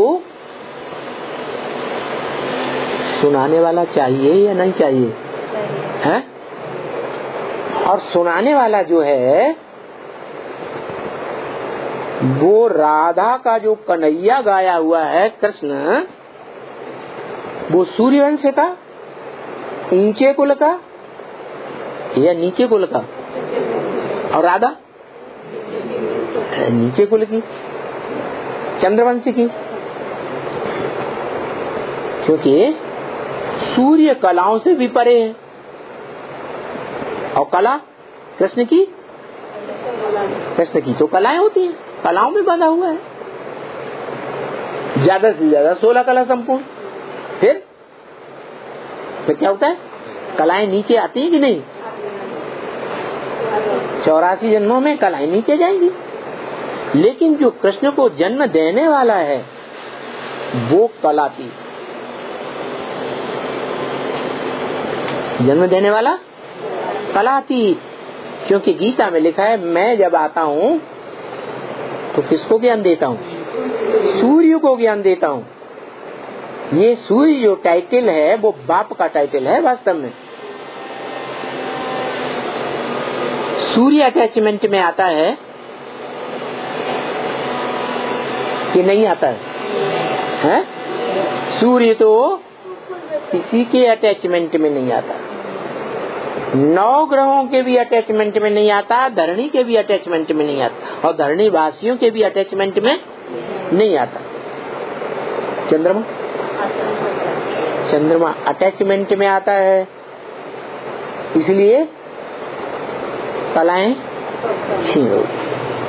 सुनाने वाला चाहिए या नहीं चाहिए? है? और सुनाने वाला जो है वो राधा का जो कन्हैया गाया हुआ है कृष्ण, वो सूर्यवंश का ऊंचे कुल का या नीचे कुल का? और राधा नीचे कुल की, चंद्रवंशी की। क्योंकि सूर्य कलाओं से भी परे है, और कला कृष्ण की कृष्ण की तो कलाएं होती हैं, कलाओं में बंधा हुआ है। ज्यादा से ज्यादा सोलह कला संपूर्ण। फिर फिर क्या होता है? कलाएं नीचे आती हैं कि नहीं? चौरासी जन्मों में कलाएं नीचे जाएंगी। लेकिन जो कृष्ण को जन्म देने वाला है वो कलाती, जन्म देने वाला कलाती। क्योंकि गीता में लिखा है, मैं जब आता हूँ तो किसको ज्ञान देता हूँ? सूर्य को ज्ञान देता हूँ। ये सूर्य जो टाइटल है वो बाप का टाइटल है वास्तव में। सूर्य अटैचमेंट में आता है कि नहीं आता है, है? सूर्य तो किसी के अटैचमेंट में नहीं आता, नौ ग्रहों के भी अटैचमेंट में नहीं आता, धरणी के भी अटैचमेंट में नहीं आता, और धरणी वासियों के भी अटैचमेंट में नहीं आता। चंद्रमा चंद्रमा अटैचमेंट में आता है, इसलिए कलाएं छीन होगी।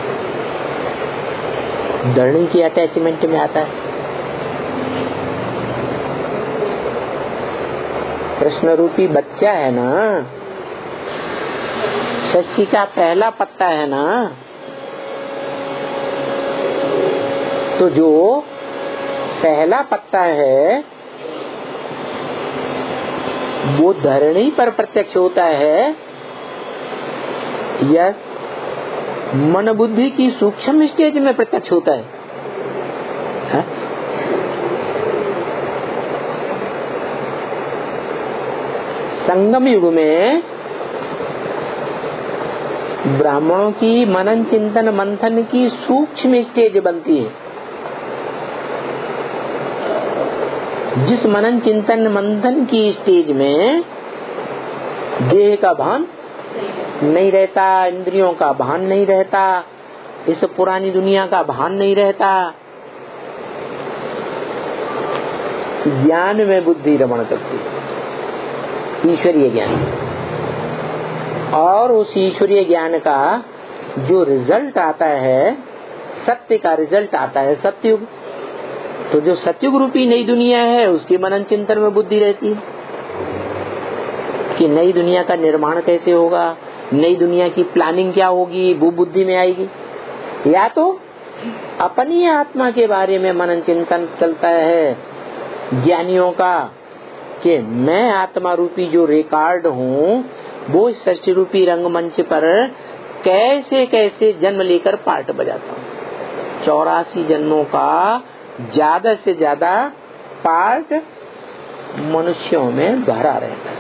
धरणी की अटैचमेंट में आता है। कृष्ण रूपी बच्चा है ना, षष्ठी का पहला पत्ता है ना, तो जो पहला पत्ता है वो धरणी पर प्रत्यक्ष होता है या मन बुद्धि की सूक्ष्म स्टेज में प्रत्यक्ष होता है, है? संगम युग में ब्राह्मणों की मनन चिंतन मंथन की सूक्ष्म स्टेज बनती है। जिस मनन चिंतन मंथन की स्टेज में देह का भान नहीं रहता, इंद्रियों का भान नहीं रहता, इस पुरानी दुनिया का भान नहीं रहता, ज्ञान में बुद्धि रमण करती है, ईश्वरीय ज्ञान। और उस ईश्वरीय ज्ञान का जो रिजल्ट आता है, सत्य का रिजल्ट आता है सतयुग। तो जो सतयुग रूपी नई दुनिया है उसकी मनन चिंतन में बुद्धि रहती है कि नई दुनिया का निर्माण कैसे होगा, नई दुनिया की प्लानिंग क्या होगी, वो बुद्धि में आएगी। या तो अपनी आत्मा के बारे में मनन चिंतन चलता है ज्ञानियों का कि मैं आत्मा रूपी जो रिकॉर्ड हूँ वो इस सृष्टि रूपी रंगमंच पर कैसे कैसे जन्म लेकर पार्ट बजाता हूँ। चौरासी जन्मों का ज्यादा से ज्यादा पार्ट मनुष्यों में भरा रहता है।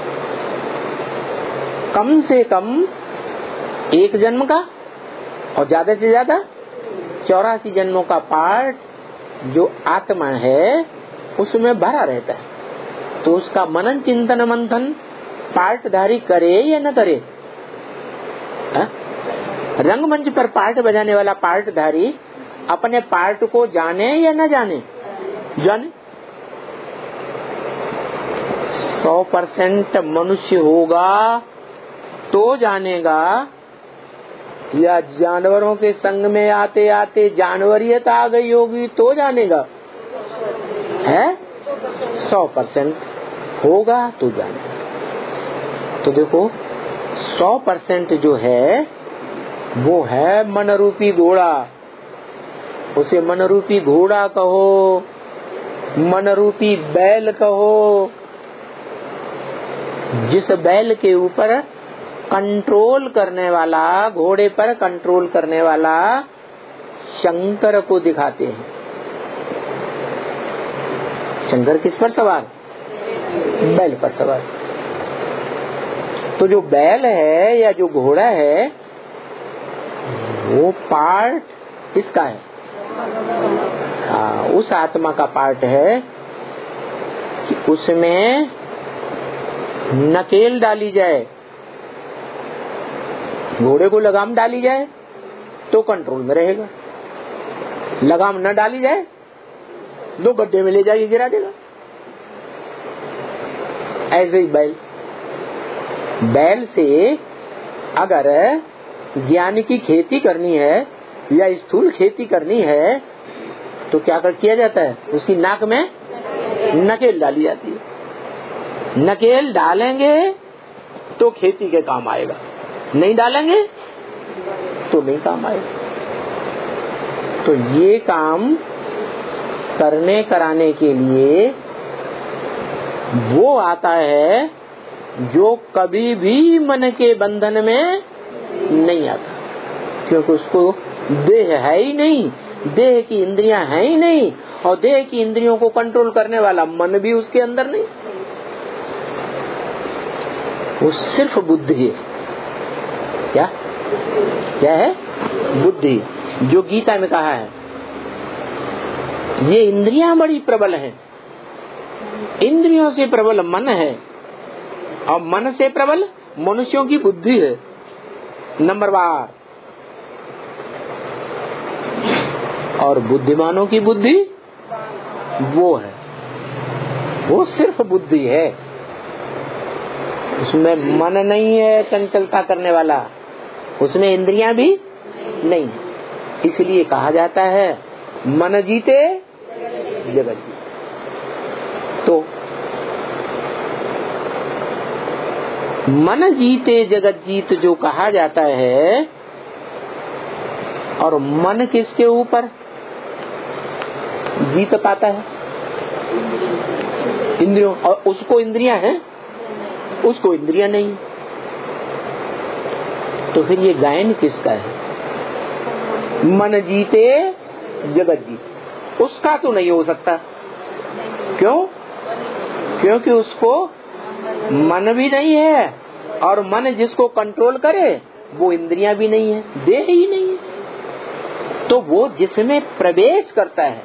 कम से कम एक जन्म का और ज्यादा से ज्यादा चौरासी जन्मों का पार्ट जो आत्मा है उसमें भरा रहता है। तो उसका मनन चिंतन मंथन पार्टधारी करे या न करे, रंगमंच पर पार्ट बजाने वाला पार्टधारी अपने पार्ट को जाने या न जाने, जाने। सौ परसेंट मनुष्य होगा तो जानेगा, या जानवरों के संग में आते आते जानवरियत आ गई होगी तो जानेगा, है? सौ परसेंट होगा तो जानेगा। तो देखो सौ परसेंट जो है वो है मन रूपी घोड़ा। उसे मन रूपी घोड़ा कहो, मन रूपी बैल कहो, जिस बैल के ऊपर कंट्रोल करने वाला, घोड़े पर कंट्रोल करने वाला शंकर को दिखाते हैं। शंकर किस पर सवार? बैल पर सवार। तो जो बैल है या जो घोड़ा है वो पार्ट इसका है, हाँ, उस आत्मा का पार्ट है कि उसमें नकेल डाली जाए, घोड़े को लगाम डाली जाए तो कंट्रोल में रहेगा, लगाम न डाली जाए दो गड्ढे में ले जाके गिरा देगा। ऐसे ही बैल बैल से अगर ज्ञान की खेती करनी है या स्थूल खेती करनी है तो क्या कर किया जाता है? उसकी नाक में नकेल डाली जाती है। नकेल डालेंगे तो खेती के काम आएगा, नहीं डालेंगे तो नहीं काम आएगा। तो ये काम करने कराने के लिए वो आता है जो कभी भी मन के बंधन में नहीं आता। क्योंकि उसको देह है ही नहीं, देह की इंद्रियां हैं ही नहीं, और देह की इंद्रियों को कंट्रोल करने वाला मन भी उसके अंदर नहीं। वो सिर्फ बुद्धि है। क्या क्या है? बुद्धि। जो गीता में कहा है, ये इंद्रियां बड़ी प्रबल हैं, इंद्रियों से प्रबल मन है, और मन से प्रबल मनुष्यों की बुद्धि है। नंबर बार। और बुद्धिमानों की बुद्धि वो है, वो सिर्फ बुद्धि है, उसमें मन नहीं है चंचलता करने वाला, उसमें इंद्रियां भी नहीं। इसलिए कहा जाता है मन जीते जगत जीते। तो मन जीते जगत जीत जो कहा जाता है, और मन किसके ऊपर जीत पाता है? इंद्रियों। और उसको इंद्रियां हैं, उसको इंद्रियां नहीं। तो फिर ये गायन किसका है? मन जीते जगत जीते, उसका तो नहीं हो सकता। क्यों? क्योंकि उसको मन भी नहीं है, और मन जिसको कंट्रोल करे वो इंद्रियां भी नहीं है, देह ही नहीं है। तो वो जिसमें प्रवेश करता है,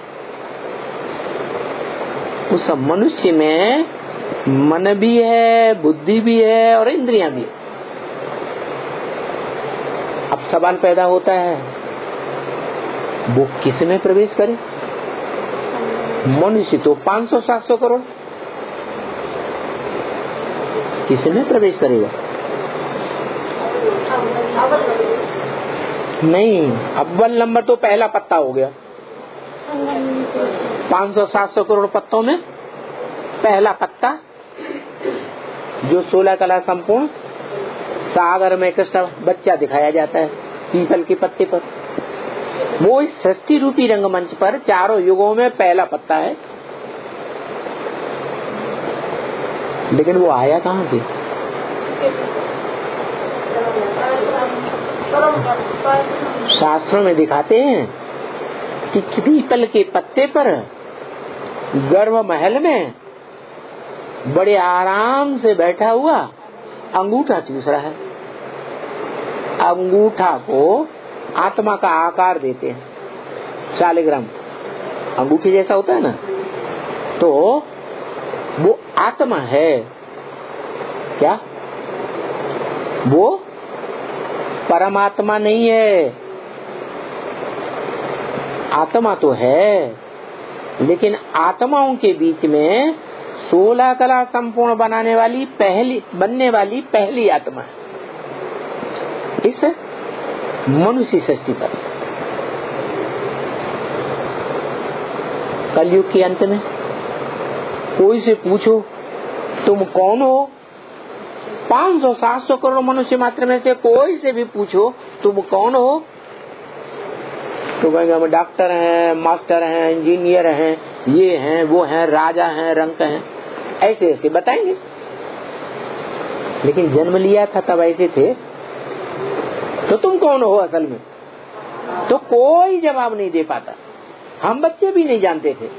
उस मनुष्य में मन भी है, बुद्धि भी है, और इंद्रियां भी है। अब सवाल पैदा होता है, वो किस में प्रवेश करे? मनुष्य तो पाँच सौ सात सौ करोड़, किस में प्रवेश करेगा? नहीं, अव्वल नंबर तो पहला पत्ता हो गया। पाँच सौ सात सौ करोड़ पत्तों में पहला पत्ता, जो सोलह कला संपूर्ण सागर में कृष्ण बच्चा दिखाया जाता है पीपल के पत्ते पर, वो इस सृष्टि रूपी रंगमंच पर चारों युगों में पहला पत्ता है। लेकिन वो आया कहाँ से? शास्त्रों में दिखाते हैं कि पीपल के पत्ते पर गर्भ महल में बड़े आराम से बैठा हुआ अंगूठा चूस रहा है। अंगूठा को आत्मा का आकार देते हैं, शालिग्राम अंगूठे जैसा होता है ना, तो वो आत्मा है। क्या वो परमात्मा नहीं है? आत्मा तो है, लेकिन आत्माओं के बीच में सोलह कला संपूर्ण बनाने वाली पहली बनने वाली पहली आत्मा है इस मनुष्य सृष्टि पर। कलयुग के अंत में कोई से पूछो तुम कौन हो, पाँच सौ सात सौ करोड़ मनुष्य मात्र में से कोई से भी पूछो तुम कौन हो, तो कहेंगे हम डॉक्टर हैं, मास्टर हैं, इंजीनियर हैं, ये हैं, वो हैं, राजा हैं, रंक हैं, ऐसे ऐसे बताएंगे। लेकिन जन्म लिया था तब ऐसे थे, तो तुम कौन हो असल में? तो कोई जवाब नहीं दे पाता। हम बच्चे भी नहीं जानते थे।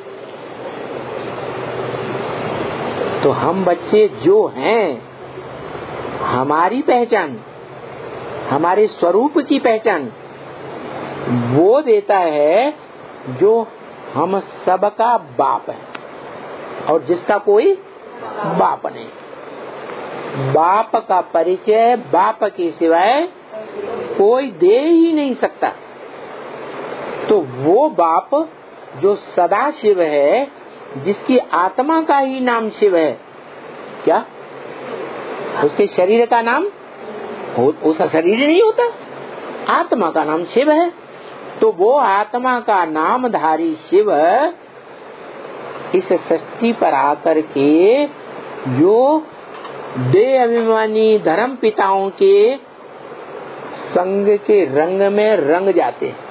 तो हम बच्चे जो हैं, हमारी पहचान, हमारे स्वरूप की पहचान वो देता है जो हम सबका बाप है, और जिसका कोई बाप नहीं। बाप का परिचय बाप के सिवाय कोई दे ही नहीं सकता। तो वो बाप जो सदा शिव है, जिसकी आत्मा का ही नाम शिव है, क्या उसके शरीर का नाम उसका शरीर नहीं होता, आत्मा का नाम शिव है। तो वो आत्मा का नामधारी शिव इस सृष्टि पर आकर के जो देह अभिमानी धर्म पिताओं के संग के रंग में रंग जाते हैं।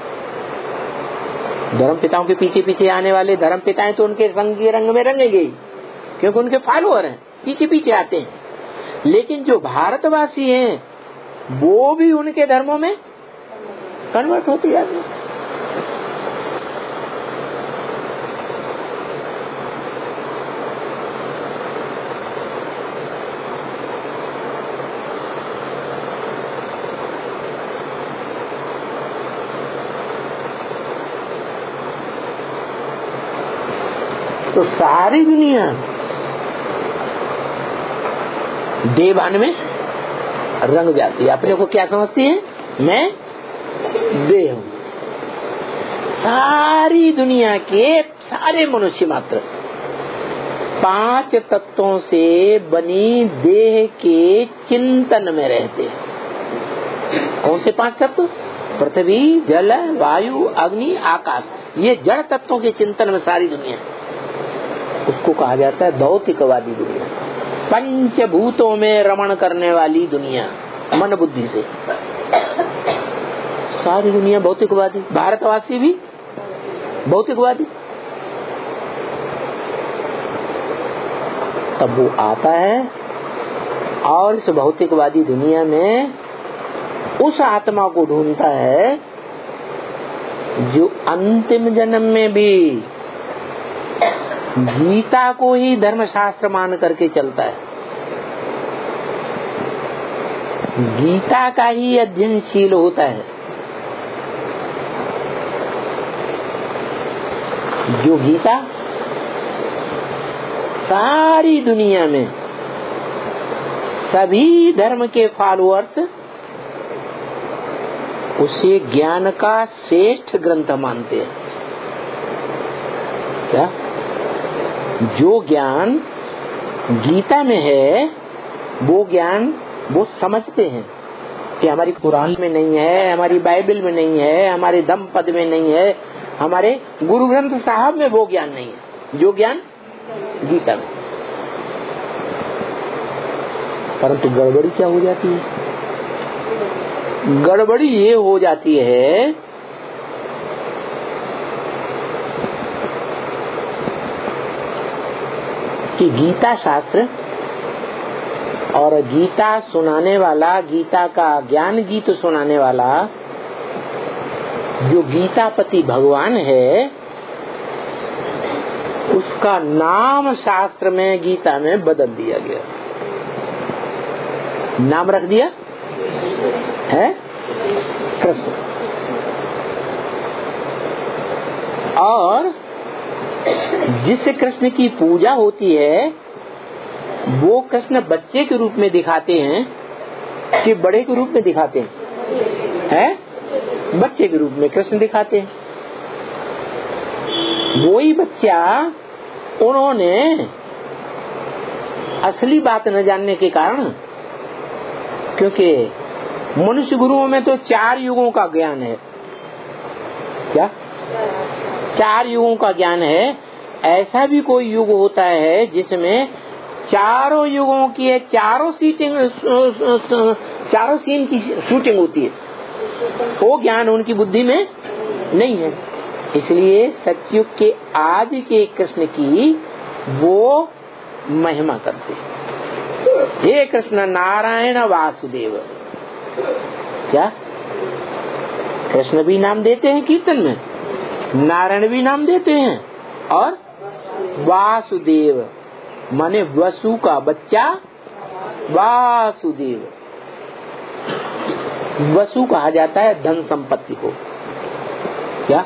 धर्म पिताओं के पीछे पीछे आने वाले धर्म पिताएं तो उनके संग के रंग में रंगेंगे, क्योंकि उनके फॉलोअर हैं, पीछे पीछे आते हैं। लेकिन जो भारतवासी हैं वो भी उनके धर्मों में कन्वर्ट होती जाती है। तो सारी दुनिया देवान में रंग जाती है। अपने को क्या समझती है? मैं देह हूँ। सारी दुनिया के सारे मनुष्य मात्र पांच तत्वों से बनी देह के चिंतन में रहते हैं। कौन से पांच तत्व? पृथ्वी, जल, वायु, अग्नि, आकाश। ये जड़ तत्वों के चिंतन में सारी दुनिया, उसको कहा जाता है भौतिकवादी दुनिया। पंचभूतों में रमण करने वाली दुनिया, मन बुद्धि से सारी दुनिया भौतिकवादी। भारतवासी भी भौतिकवादी। तब वो आता है और इस भौतिकवादी दुनिया में उस आत्मा को ढूंढता है जो अंतिम जन्म में भी गीता को ही धर्मशास्त्र मान करके चलता है, गीता का ही अध्ययनशील होता है। जो गीता सारी दुनिया में सभी धर्म के फॉलोअर्स उसे ज्ञान का श्रेष्ठ ग्रंथ मानते हैं। क्या? जो ज्ञान गीता में है वो ज्ञान वो समझते हैं कि हमारी कुरान में नहीं है, हमारी बाइबल में नहीं है, हमारे धम्म पद में नहीं है, हमारे गुरु ग्रंथ साहब में वो ज्ञान नहीं है, जो ज्ञान गीता में। परंतु गड़बड़ी क्या हो जाती है? गड़बड़ी ये हो जाती है कि गीता शास्त्र और गीता सुनाने वाला, गीता का ज्ञान गीत सुनाने वाला जो गीतापति भगवान है, उसका नाम शास्त्र में गीता में बदल दिया गया। नाम रख दिया है कृष्ण। और जिस कृष्ण की पूजा होती है वो कृष्ण बच्चे के रूप में दिखाते हैं कि बड़े के रूप में दिखाते हैं? है? बच्चे के रूप में कृष्ण दिखाते हैं। वही बच्चा उन्होंने असली बात न जानने के कारण, क्योंकि मनुष्य गुरुओं में तो चार युगों का ज्ञान है। क्या? चार युगों का ज्ञान है। ऐसा भी कोई युग होता है जिसमें चारों युगों की चारों सीटिंग चारों सीन की शूटिंग होती है। वो ज्ञान उनकी बुद्धि में नहीं है। इसलिए सतयुग के आज के कृष्ण की वो महिमा करते हैं। हे कृष्ण नारायण वासुदेव। क्या? कृष्ण भी नाम देते हैं कीर्तन में, नारायण भी नाम देते हैं, और वासुदेव माने वसु का बच्चा वासुदेव। वसु कहा जाता है धन संपत्ति को। क्या?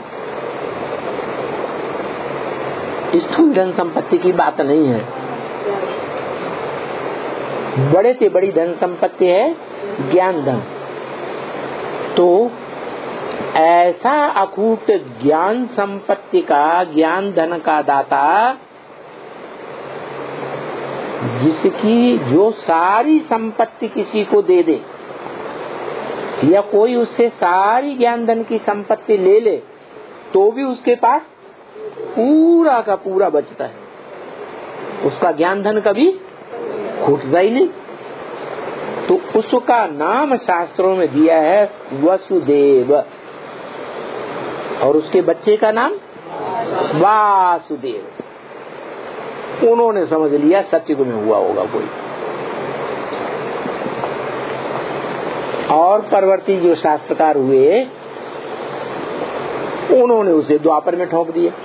स्थूल धन संपत्ति की बात नहीं है। बड़े से बड़ी धन संपत्ति है ज्ञान धन। तो ऐसा अकूट ज्ञान संपत्ति का, ज्ञान धन का दाता, जिसकी जो सारी संपत्ति किसी को दे दे या कोई उससे सारी ज्ञान धन की संपत्ति ले ले तो भी उसके पास पूरा का पूरा बचता है, उसका ज्ञान धन कभी घुटता ही नहीं। तो उसका नाम शास्त्रों में दिया है वसुदेव, और उसके बच्चे का नाम वासुदेव। उन्होंने समझ लिया सतयुग में हुआ होगा कोई। और परवर्ती जो शास्त्रकार हुए उन्होंने उसे द्वापर में ठोक दिया।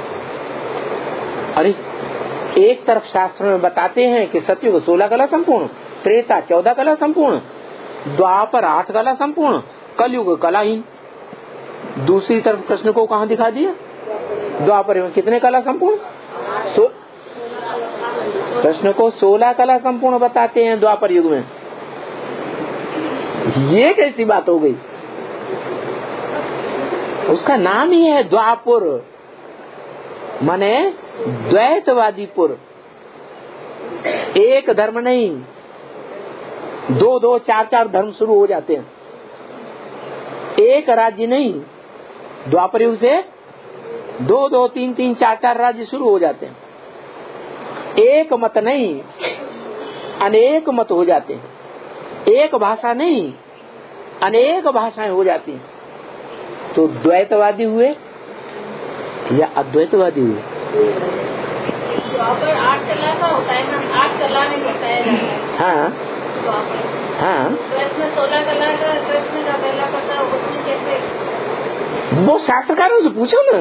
अरे एक तरफ शास्त्र में बताते हैं कि सतयुग सोलह कला संपूर्ण, त्रेता चौदह कला संपूर्ण, द्वापर आठ कला संपूर्ण, कलयुग कलाहीन। दूसरी तरफ कृष्ण को कहाँ दिखा दिया? द्वापर में कितने कला संपूर्ण? सो कृष्ण को सोलह कला संपूर्ण बताते हैं द्वापर युग में। ये कैसी बात हो गई? उसका नाम ही है द्वापुर, माने द्वैतवादी पुर। एक धर्म नहीं, दो दो चार चार धर्म शुरू हो जाते हैं। एक राज्य नहीं, द्वापर युग से दो दो तीन तीन चार चार राज्य शुरू हो जाते हैं। एक मत नहीं, अनेक मत हो जाते हैं। एक भाषा नहीं, अनेक भाषाएं हो जाती हैं। तो द्वैतवादी हुए या अद्वैतवादी हुए? द्वापर आठ कला का होता है ना, आठ कला में बताया जाता है। हाँ हाँ, तो इसमें सोलह कला का कृष्ण का पहला पता, उसमें कैसे? वो शास्त्रकारों से पूछो ना।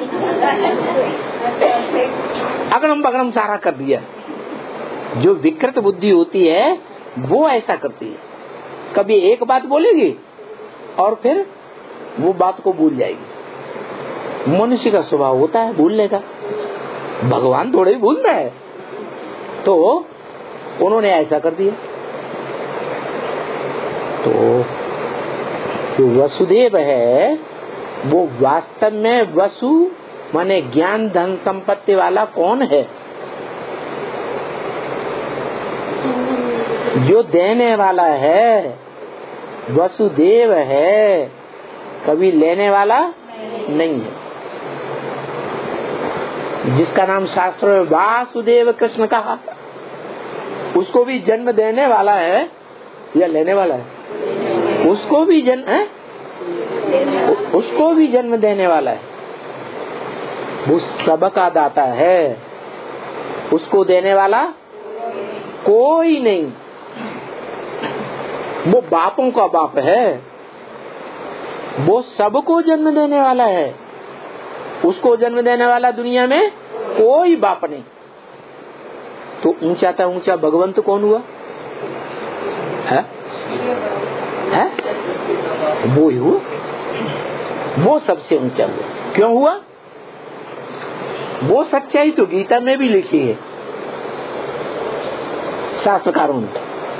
अगड़म बगड़म सारा कर दिया। जो विकृत बुद्धि होती है वो ऐसा करती है, कभी एक बात बोलेगी और फिर वो बात को भूल जाएगी। मनुष्य का स्वभाव होता है भूलने का, भगवान थोड़े ही भूलता है। तो उन्होंने ऐसा कर दिया। तो जो वसुदेव है वो वास्तव में वसु माने ज्ञान धन संपत्ति वाला कौन है? जो देने वाला है वसुदेव है, कभी लेने वाला नहीं है। जिसका नाम शास्त्र में वासुदेव कृष्ण कहा, उसको भी जन्म देने वाला है या लेने वाला है? उसको भी जन्म है, उसको भी जन्म देने वाला है। वो सबका दाता है, उसको देने वाला कोई नहीं। वो बापों का बाप है, वो सबको जन्म देने वाला है। उसको जन्म देने वाला दुनिया में कोई बाप नहीं। तो ऊंचा था ऊंचा भगवंत कौन हुआ है? है? वो ही हुआ, वो सबसे ऊंचा हुआ। क्यों हुआ? वो सच्चाई तो गीता में भी लिखी है शास्त्रकारों ने।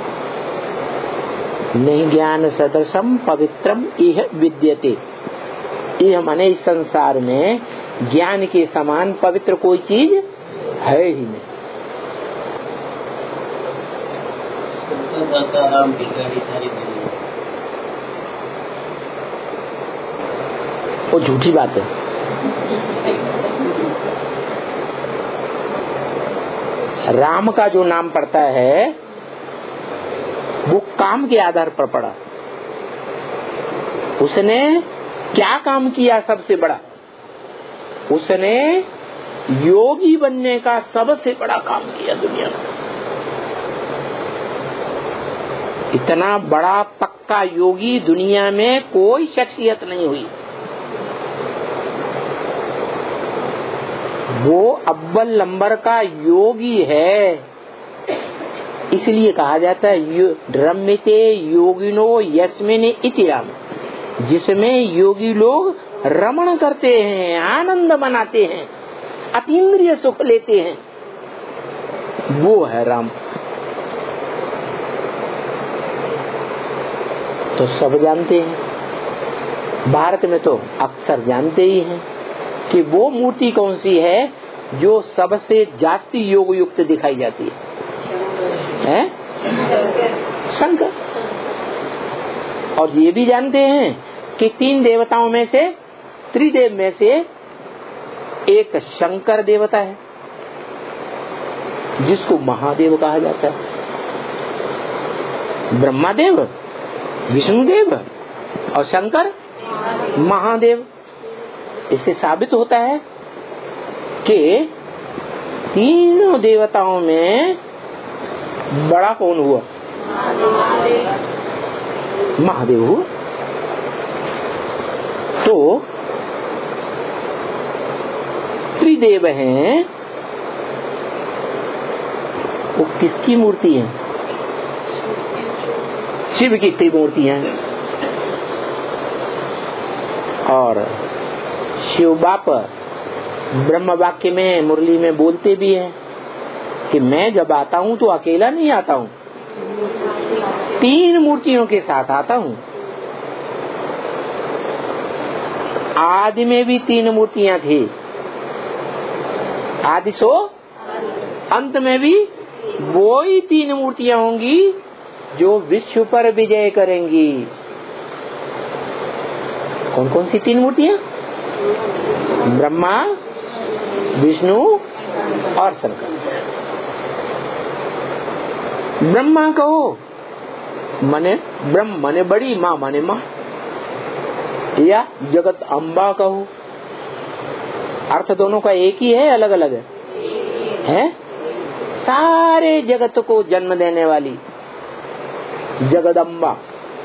नहीं ज्ञान सदृशम पवित्रम इह विद्यते। यह माने इस संसार में ज्ञान के समान पवित्र कोई चीज है ही नहीं। वो झूठी बात है। राम का जो नाम पड़ता है वो काम के आधार पर पड़ा। उसने क्या काम किया? सबसे बड़ा उसने योगी बनने का सबसे बड़ा काम किया दुनिया में। इतना बड़ा पक्का योगी दुनिया में कोई शख्सियत नहीं हुई। वो अव्वल नंबर का योगी है। इसलिए कहा जाता है रम्यते योगिनो यस्मिन इति राम, जिसमें योगी लोग रमण करते हैं, आनंद मनाते हैं, अतीन्द्रिय सुख लेते हैं, वो है राम। तो सब जानते हैं, भारत में तो अक्सर जानते ही हैं कि वो मूर्ति कौन सी है जो सबसे जास्ती योग युक्त दिखाई जाती है, है? शंकर। और ये भी जानते हैं कि तीन देवताओं में से, त्रिदेव में से एक शंकर देवता है जिसको महादेव कहा जाता है। ब्रह्मादेव, विष्णुदेव और शंकर महादेव। इससे साबित होता है कि तीनों देवताओं में बड़ा कौन हुआ? महादेव हुआ। तो भी देव हैं, वो किसकी मूर्ति है? शिव की त्रिमूर्ति हैं। और शिव बाप ब्रह्म वाक्य में मुरली में बोलते भी हैं कि मैं जब आता हूँ तो अकेला नहीं आता हूँ, तीन मूर्तियों के साथ आता हूँ। आदि में भी तीन मूर्तियां थी, आदि सो अंत में भी वो ही तीन मूर्तियां होंगी जो विश्व पर विजय करेंगी। कौन कौन सी तीन मूर्तियां? ब्रह्मा, विष्णु और शंकर। ब्रह्मा कहो माने ब्रह्म माने बड़ी, माँ माने माँ, या जगत अम्बा कहो, अर्थ दोनों का एक ही है, अलग अलग है, है? सारे जगत को जन्म देने वाली जगदम्बा।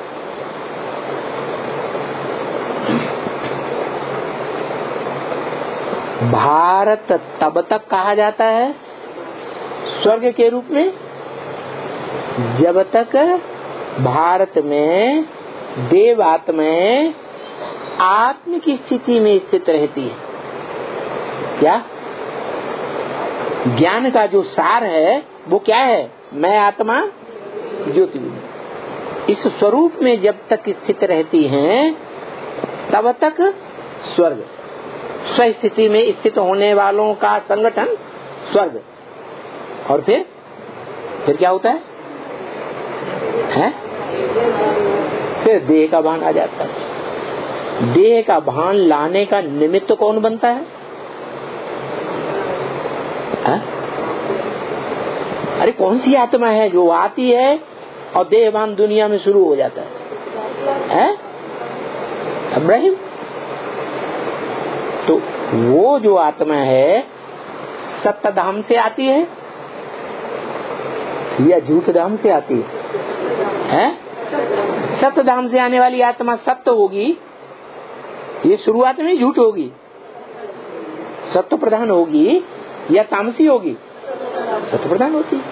भारत तब तक कहा जाता है स्वर्ग के रूप में जब तक भारत में देव आत्माएं आत्म की स्थिति में स्थित रहती है। क्या ज्ञान का जो सार है वो क्या है? मैं आत्मा ज्योति। इस स्वरूप में जब तक स्थित रहती हैं तब तक स्वर्ग, स्व स्थिति में स्थित होने वालों का संगठन स्वर्ग। और फिर फिर क्या होता है, है? फिर देह का भान आ जाता है। देह का भान लाने का निमित्त कौन बनता है? है? अरे कौन सी आत्मा है जो आती है और देह भान दुनिया में शुरू हो जाता है? है? इब्राहिम। तो वो जो आत्मा है सत्य धाम से आती है या झूठ धाम से आती है? है? सत्य धाम से आने वाली आत्मा सत्य होगी, ये शुरुआत में झूठ होगी। सत्य प्रधान होगी या तामसी होगी? सत्य प्रधान होती।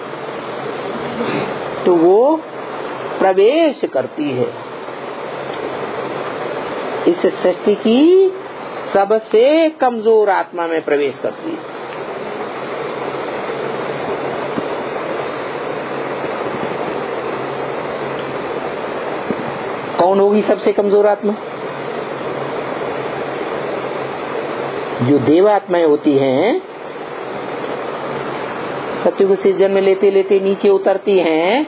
तो वो प्रवेश करती है इस सृष्टि की सबसे कमजोर आत्मा में प्रवेश करती है। कौन होगी सबसे कमजोर आत्मा? जो देवात्माएं होती हैं, सत्युग से जन्म लेते लेते नीचे उतरती हैं,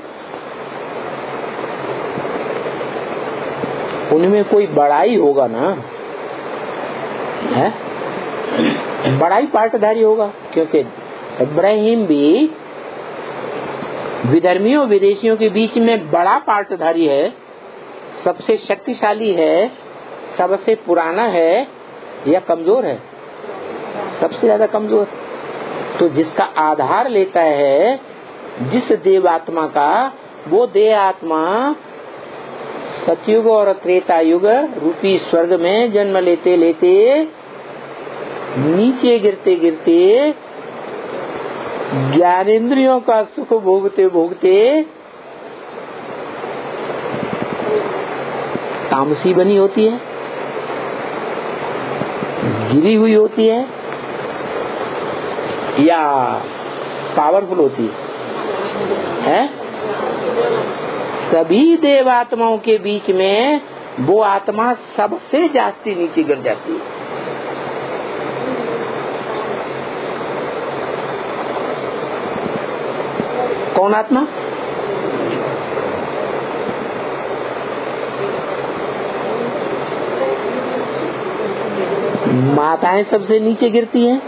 उनमें कोई बड़ाई होगा ना, है? बड़ाई पार्टधारी होगा, क्योंकि इब्राहिम भी विधर्मियों विदेशियों के बीच में बड़ा पार्टधारी है, सबसे शक्तिशाली है, सबसे पुराना है या कमजोर है? सबसे ज्यादा कमजोर। तो जिसका आधार लेता है जिस देवात्मा का, वो देव आत्मा सतयुग और त्रेता युग रूपी स्वर्ग में जन्म लेते लेते नीचे गिरते गिरते ज्ञानेंद्रियों का सुख भोगते भोगते तामसी बनी होती है, गिरी हुई होती है या पावरफुल होती है, है? सभी देवात्माओं के बीच में वो आत्मा सबसे जास्ती नीचे गिर जाती है। कौन आत्मा? माताएं सबसे नीचे गिरती हैं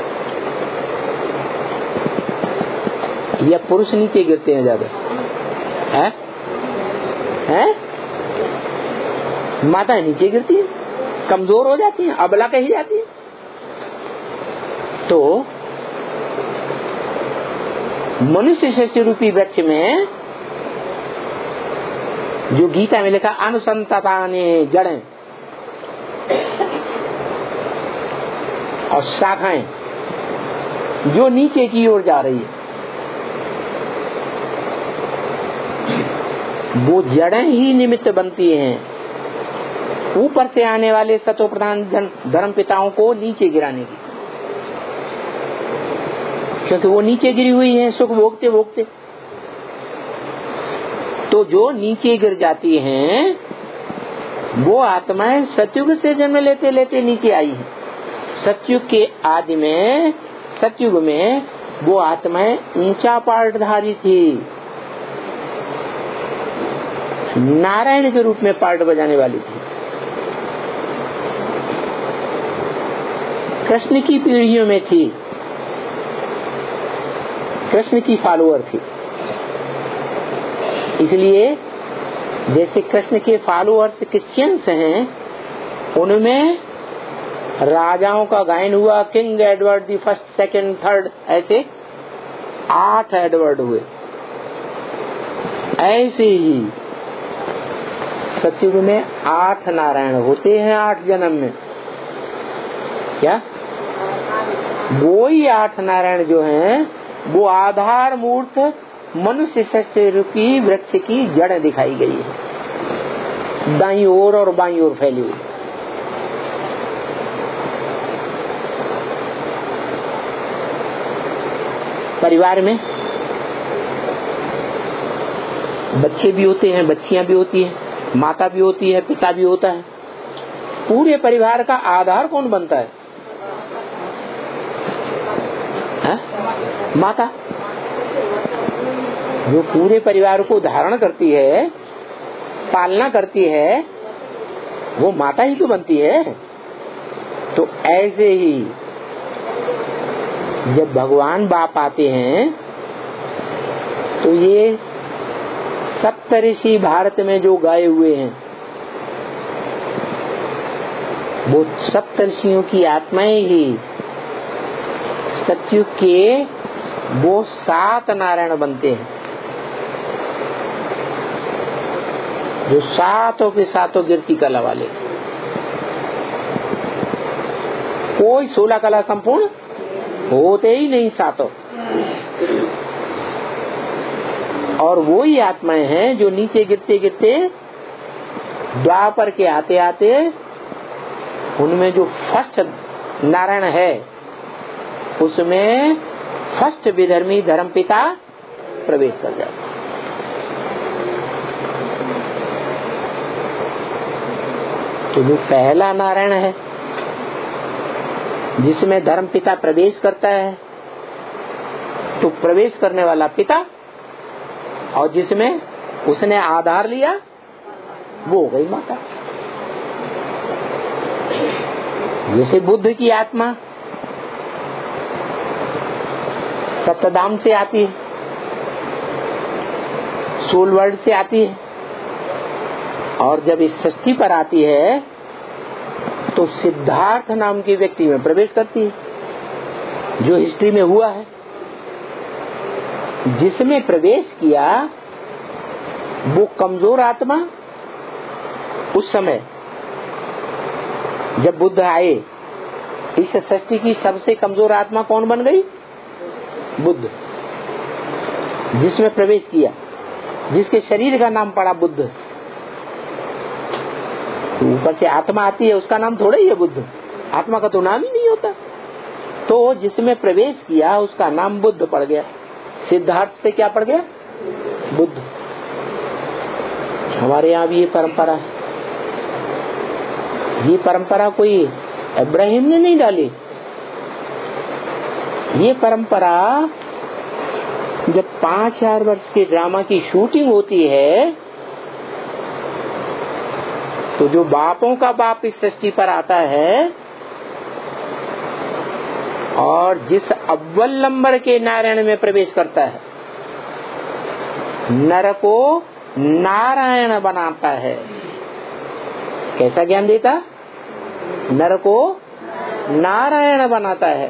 या पुरुष नीचे गिरते हैं ज्यादा? है? है? माताएं नीचे गिरती हैं, कमजोर हो जाती हैं, अबला कही जाती है। तो मनुष्य शरीर रूपी वृक्ष में जो गीता में लिखा अनुसंताने जड़ें और शाखाएं, जो नीचे की ओर जा रही है, वो जड़ें ही निमित्त बनती हैं ऊपर से आने वाले सतो प्रधान धर्म पिताओं को नीचे गिराने की, क्योंकि वो नीचे गिरी हुई है सुख भोगते भोगते। तो जो नीचे गिर जाती हैं वो आत्माएं सतयुग से जन्म लेते लेते नीचे आई है। सतयुग के आदि में, सतयुग में वो आत्माएं ऊंचा पार्टधारी थी, नारायण के रूप में पार्ट बजाने वाली थी। कृष्ण की पीढ़ियों में थी, कृष्ण की फॉलोअर थी। इसलिए जैसे कृष्ण के फॉलोअर्स क्रिश्चियंस हैं, उनमें राजाओं का गायन हुआ, king Edward the first, second, third, ऐसे आठ एडवर्ड हुए। ऐसे ही सतयुग में आठ नारायण होते हैं आठ जन्म में। क्या वो ही आठ नारायण जो हैं वो आधार मूर्त मनुष्य शरीर की वृक्ष की जड़ दिखाई गई है, दाईं ओर और बाईं ओर फैली हुई। परिवार में बच्चे भी होते हैं, बच्चियां भी होती हैं, माता भी होती है, पिता भी होता है। पूरे परिवार का आधार कौन बनता है? है? माता, जो पूरे परिवार को धारण करती है, पालना करती है, वो माता ही तो बनती है। तो ऐसे ही जब भगवान बाप आते हैं तो ये सप्तऋषि भारत में जो गाए हुए हैं, वो सप्तऋषियों की आत्माएं ही सतयुग के वो सात नारायण बनते हैं, जो सातों के सातों गिरती कला वाले। कोई सोलह कला संपूर्ण होते ही नहीं सातों। और वो ही आत्माएं हैं जो नीचे गिरते गिरते द्वापर के आते आते उनमें जो फर्स्ट नारायण है, उसमें फर्स्ट विधर्मी धर्म पिता प्रवेश कर जाता है। तो जो पहला नारायण है जिसमें धर्म पिता प्रवेश करता है, तो प्रवेश करने वाला पिता, और जिसमें उसने आधार लिया वो हो गई माता। जैसे बुद्ध की आत्मा सप्तधाम से आती है, सोल वर्ल्ड से आती है, और जब इस सृष्टि पर आती है तो सिद्धार्थ नाम के व्यक्ति में प्रवेश करती है, जो हिस्ट्री में हुआ है। जिसमें प्रवेश किया वो कमजोर आत्मा, उस समय जब बुद्ध आए, इस सृष्टि की सबसे कमजोर आत्मा कौन बन गई? बुद्ध। जिसमें प्रवेश किया, जिसके शरीर का नाम पड़ा बुद्ध, तो ऊपर से आत्मा आती है, उसका नाम थोड़ा ही है बुद्ध, आत्मा का तो नाम ही नहीं होता। तो जिसमें प्रवेश किया उसका नाम बुद्ध पड़ गया। सिद्धार्थ से क्या पड़ गया? बुद्ध। हमारे यहाँ भी ये परंपरा है। ये परंपरा कोई इब्राहिम ने नहीं डाली। ये परंपरा जब पांच हजार वर्ष के ड्रामा की शूटिंग होती है, तो जो बापों का बाप इस सृष्टि पर आता है और जिस अव्वल नंबर के नारायण में प्रवेश करता है, नर को नारायण बनाता है। कैसा ज्ञान देता? नर को नारायण बनाता है।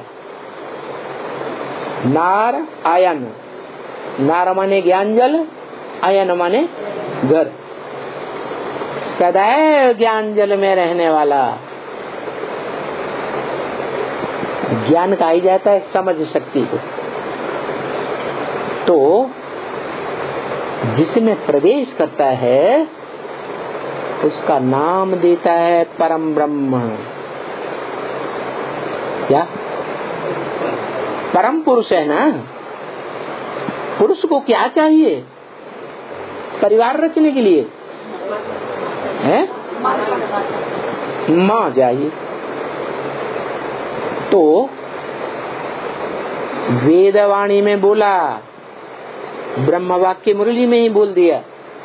नार आयन, नार माने ज्ञान जल, आयन माने घर। सदैव ज्ञान जल में रहने वाला, ज्ञान कहा जाता है समझ शक्ति को। तो जिसमें प्रवेश करता है उसका नाम देता है परम ब्रह्म। क्या परम पुरुष है ना। पुरुष को क्या चाहिए परिवार रचने के लिए है? माँ चाहिए। तो वेदवाणी में बोला, ब्रह्म वाक्य मुरली में ही बोल दिया,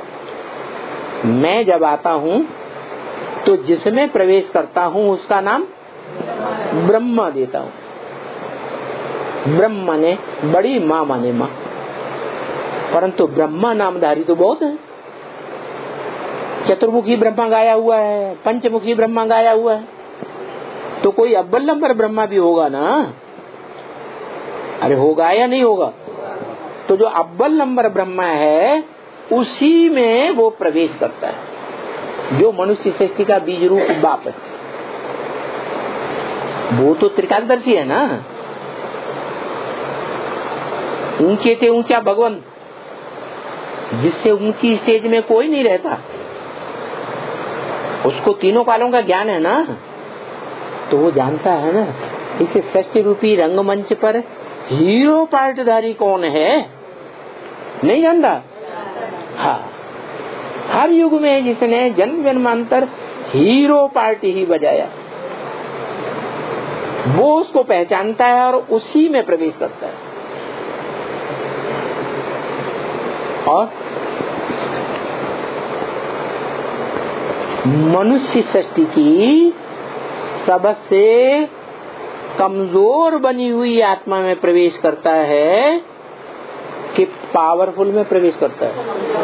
मैं जब आता हूँ तो जिसमें प्रवेश करता हूँ उसका नाम ब्रह्मा देता हूँ। ब्रह्मा ने बड़ी माँ माने माँ, परंतु ब्रह्मा नामधारी तो बहुत है। चतुर्मुखी ब्रह्मा गाया हुआ है, पंचमुखी ब्रह्मा गाया हुआ है, तो कोई अव्वल नंबर ब्रह्मा भी होगा ना। अरे होगा या नहीं होगा? तो जो अव्वल नंबर ब्रह्मा है उसी में वो प्रवेश करता है, जो मनुष्य सृष्टि का बीज रूप बाप है। वो तो त्रिकालदर्शी है ना। ऊंचे से ऊंचा भगवान, जिससे ऊंची स्टेज में कोई नहीं रहता, उसको तीनों कालों का ज्ञान है ना। तो वो जानता है ना इसे सृष्टि रूपी रंगमंच पर हीरो पार्टधारी कौन है, नहीं जानता। हाँ, हर युग में जिसने जन्म जन्मांतर हीरो पार्टी ही बजाया वो उसको पहचानता है और उसी में प्रवेश करता है। और मनुष्य सृष्टि की सबसे कमजोर बनी हुई आत्मा में प्रवेश करता है कि पावरफुल में प्रवेश करता है।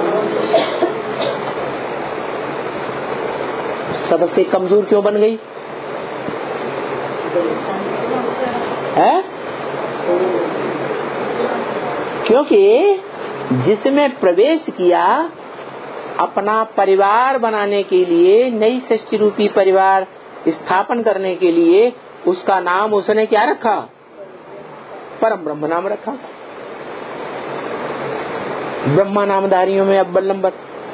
सबसे कमजोर क्यों बन गई है? क्योंकि जिसमें प्रवेश किया अपना परिवार बनाने के लिए, नई सृष्टि रूपी परिवार स्थापन करने के लिए, उसका नाम उसने क्या रखा? परम ब्रह्म नाम रखा। ब्रह्मा नामधारियों में अव्वल नंबर।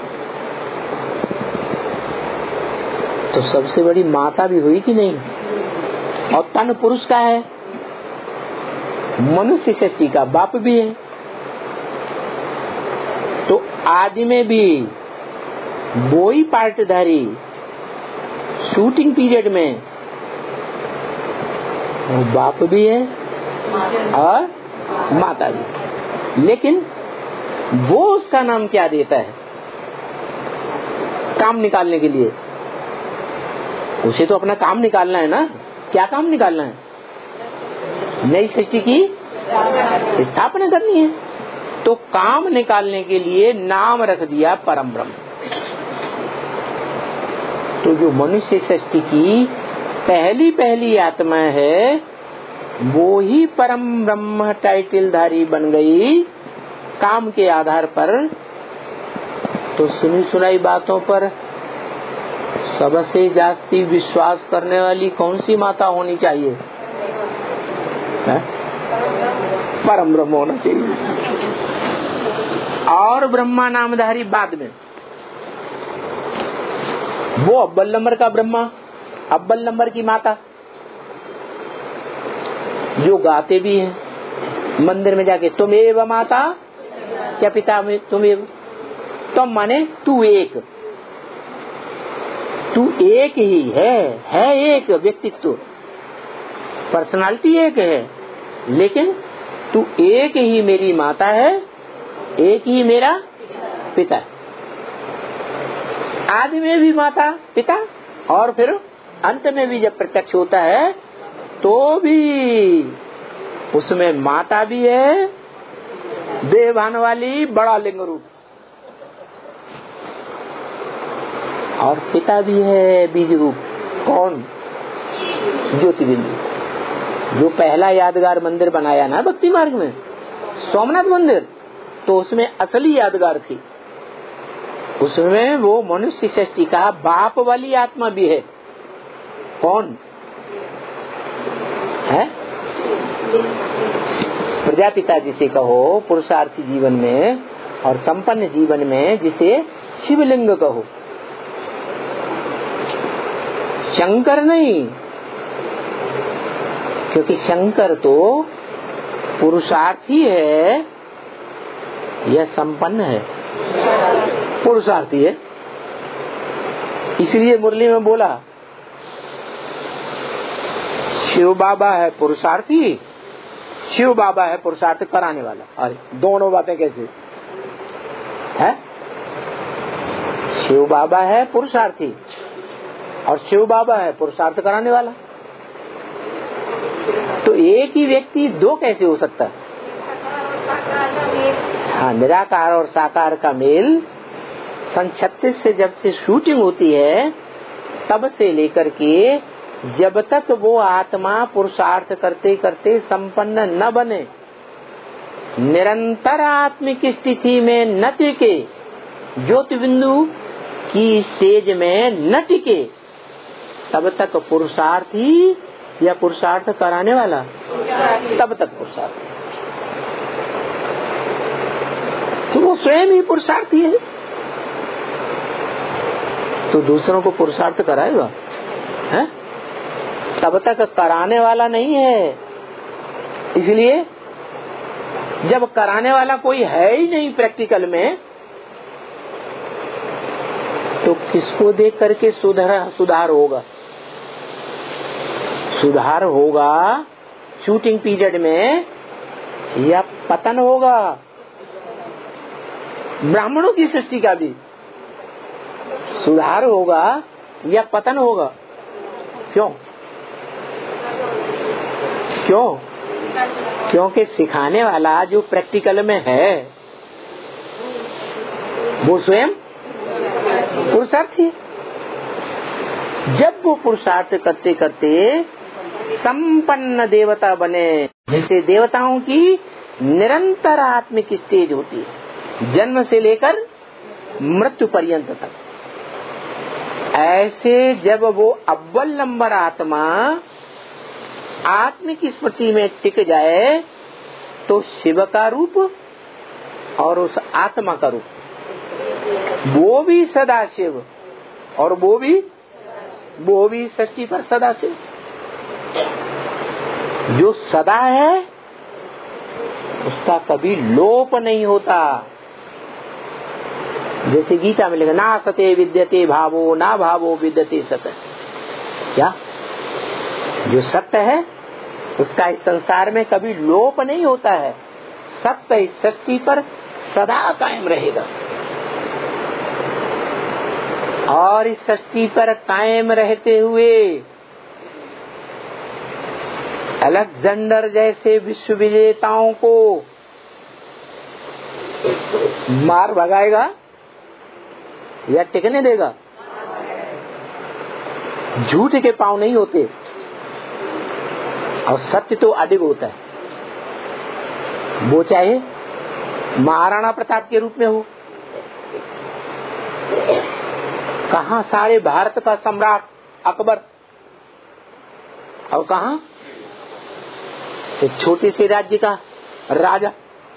तो सबसे बड़ी माता भी हुई कि नहीं? और तन पुरुष का है, मनुष्य सृष्टि का बाप भी है। तो आदि में भी वो ही पार्टधारी शूटिंग पीरियड में वो बाप भी है और माता भी। लेकिन वो उसका नाम क्या देता है काम निकालने के लिए? उसे तो अपना काम निकालना है ना। क्या काम निकालना है? नई सृष्टि की स्थापना करनी है। तो काम निकालने के लिए नाम रख दिया परम ब्रह्म। तो जो मनुष्य सृष्टि की पहली पहली आत्मा है वो ही परम ब्रह्म टाइटलधारी बन गई काम के आधार पर। तो सुनी सुनाई बातों पर सबसे जास्ती विश्वास करने वाली कौन सी माता होनी चाहिए? है? परम ब्रह्म होना चाहिए। और ब्रह्मा नामधारी बाद में, वो अव्वल नंबर का ब्रह्मा, अव्वल नंबर की माता, जो गाते भी हैं मंदिर में जाके, तुमेव माता क्या पिता में तुमेव। तुम माने तू एक, तू एक ही है, है एक व्यक्तित्व, पर्सनालिटी एक है, लेकिन तू एक ही मेरी माता है, एक ही मेरा पिता। आदि में भी माता पिता और फिर अंत में भी जब प्रत्यक्ष होता है तो भी उसमें माता भी है, देवान वाली बड़ा लिंग रूप, और पिता भी है बीज रूप। कौन? ज्योति बिंदु। जो पहला यादगार मंदिर बनाया ना भक्ति मार्ग में, सोमनाथ मंदिर, तो उसमें असली यादगार थी। उसमें वो मनुष्य सृष्टि का बाप वाली आत्मा भी है। कौन है? प्रजापिता जिसे कहो पुरुषार्थी जीवन में, और संपन्न जीवन में जिसे शिवलिंग कहो। शंकर नहीं, क्योंकि शंकर तो पुरुषार्थी है या संपन्न है? पुरुषार्थी है। इसलिए मुरली में बोला शिव बाबा है पुरुषार्थी, शिव बाबा है पुरुषार्थ कराने वाला। अरे दोनों बातें कैसे है? शिव बाबा है पुरुषार्थी और शिव बाबा है पुरुषार्थ कराने वाला। तो एक ही व्यक्ति दो कैसे हो सकता है? हाँ, निराकार और साकार का मेल सन छत्तीस से जब से शूटिंग होती है तब से लेकर के जब तक वो आत्मा पुरुषार्थ करते करते संपन्न न बने, निरंतर आत्मिक स्थिति में न टिके, ज्योति बिंदु की स्टेज में न टिके, तब तक पुरुषार्थी या पुरुषार्थ कराने वाला, तब तक पुरुषार्थी। तो वो स्वयं ही पुरुषार्थी है, तो दूसरों को पुरुषार्थ कराएगा है? तब तक कराने वाला नहीं है। इसलिए जब कराने वाला कोई है ही नहीं प्रैक्टिकल में, तो किसको देख करके सुधार सुधार होगा? सुधार होगा शूटिंग पीरियड में या पतन होगा? ब्राह्मणों की सृष्टि का भी सुधार होगा या पतन होगा? क्यों? क्यों? क्योंकि सिखाने वाला जो प्रैक्टिकल में है वो स्वयं पुरुषार्थी है। जब वो पुरुषार्थ करते करते संपन्न देवता बने, जैसे देवताओं की निरंतर आत्मिक स्टेज होती है जन्म से लेकर मृत्यु पर्यंत तक, ऐसे जब वो अव्वल नंबर आत्मा आत्मिक स्मृति में टिक जाए तो शिव का रूप और उस आत्मा का रूप वो भी सदा शिव और वो भी वो भी सच्ची पर सदा शिव। जो सदा है उसका कभी लोप नहीं होता। जैसे गीता में लिखा, ना सते विद्यते भावो ना भावो विद्यते सत। क्या? जो सत्य है उसका इस संसार में कभी लोप नहीं होता है। सत्य इस सृष्टि पर सदा कायम रहेगा और इस सृष्टि पर कायम रहते हुए अलेक्जेंडर जैसे विश्व विजेताओं को मार भगाएगा या टिकने देगा? झूठ के पांव नहीं होते और सत्य तो अडिग होता है। वो चाहे महाराणा प्रताप के रूप में हो, कहाँ सारे भारत का सम्राट अकबर, और कहाँ एक छोटे से राज्य का राजा।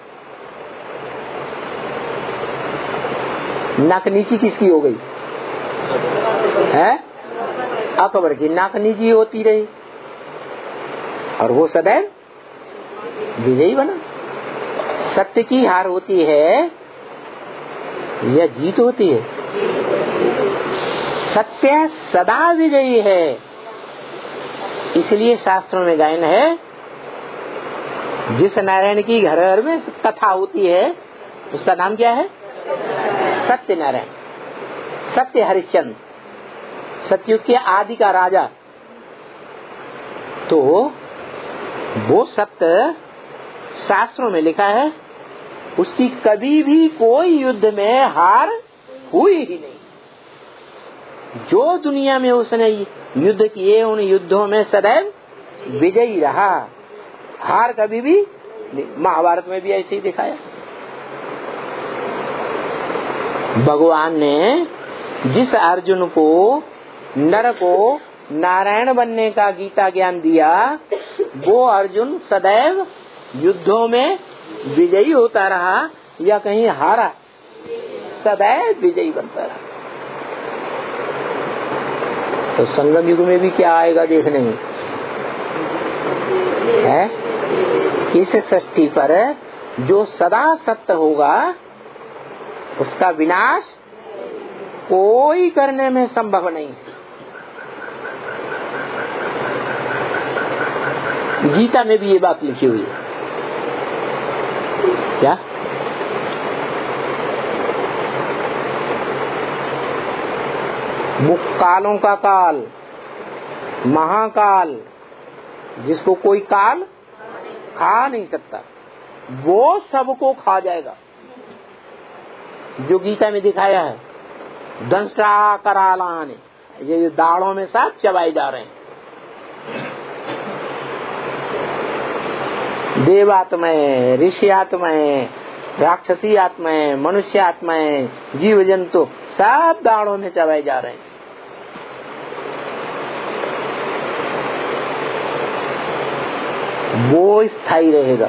नाक नीची किसकी हो गई है? अकबर की नाक नीची होती रही और वो सदैव विजयी बना। सत्य की हार होती है या जीत होती है? सत्य सदा विजयी है। इसलिए शास्त्रों में गायन है, जिस नारायण की घर घर में कथा होती है उसका नाम क्या है? सत्य नारायण, सत्य हरिश्चंद्र, सतयुग के आदि का राजा। तो वो सत्य शास्त्रों में लिखा है, उसकी कभी भी कोई युद्ध में हार हुई ही नहीं। जो दुनिया में उसने युद्ध किए उन युद्धों में सदैव विजयी रहा, हार कभी भी नहीं। महाभारत में भी ऐसे ही दिखाया। भगवान ने जिस अर्जुन को नर को नारायण बनने का गीता ज्ञान दिया, वो अर्जुन सदैव युद्धों में विजयी होता रहा या कहीं हारा? सदैव विजयी बनता रहा। तो संगम युग में भी क्या आएगा देखने में है? इस सृष्टि पर जो सदा सत्य होगा उसका विनाश कोई करने में संभव नहीं है। गीता में भी ये बात लिखी हुई है। क्या? वो कालों का काल, महाकाल, जिसको कोई काल खा नहीं सकता, वो सबको खा जाएगा। जो गीता में दिखाया है, दंष्टा करालाने, ये दाढ़ों में सब चबाए जा रहे हैं। देवात्माएं, ऋषि आत्माएं, राक्षसी आत्माएं, मनुष्य आत्माएं, जीव जंतु सब दाढ़ों में चबाए जा रहे हैं। वो स्थायी रहेगा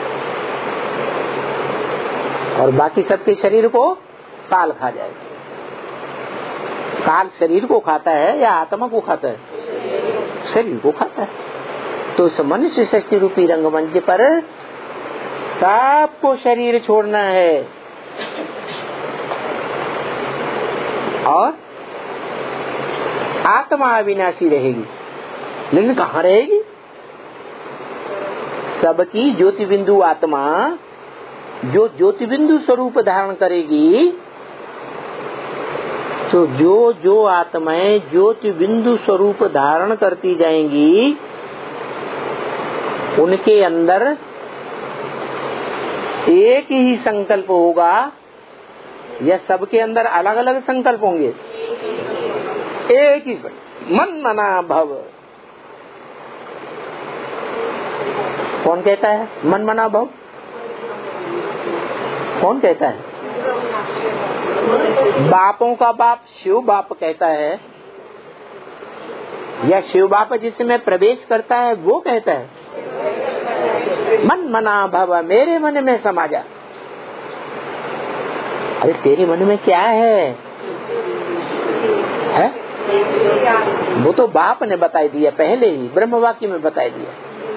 और बाकी सबके शरीर को काल खा जाएगा। काल शरीर को खाता है या आत्मा को खाता है? शरीर को खाता है। तो इस मनुष्य सृष्टि रूपी रंगमंच पर सबको शरीर छोड़ना है और आत्मा अविनाशी रहेगी। लेकिन कहाँ रहेगी? सबकी ज्योति बिंदु आत्मा जो ज्योति बिंदु स्वरूप धारण करेगी, तो जो जो आत्माएं ज्योति बिंदु स्वरूप धारण करती जाएंगी, उनके अंदर एक ही संकल्प होगा या सबके अंदर अलग अलग संकल्प होंगे? एक ही मन मना भव। कौन कहता है मन मना भव? कौन कहता है? बापों का बाप शिव बाप कहता है या शिव बाप जिसमें प्रवेश करता है वो कहता है मन मना भव, मेरे मन में समा जा। अरे तेरे मन में क्या है, है? वो तो बाप ने बता दिया पहले ही, ब्रह्म वाक्य में बता दिया।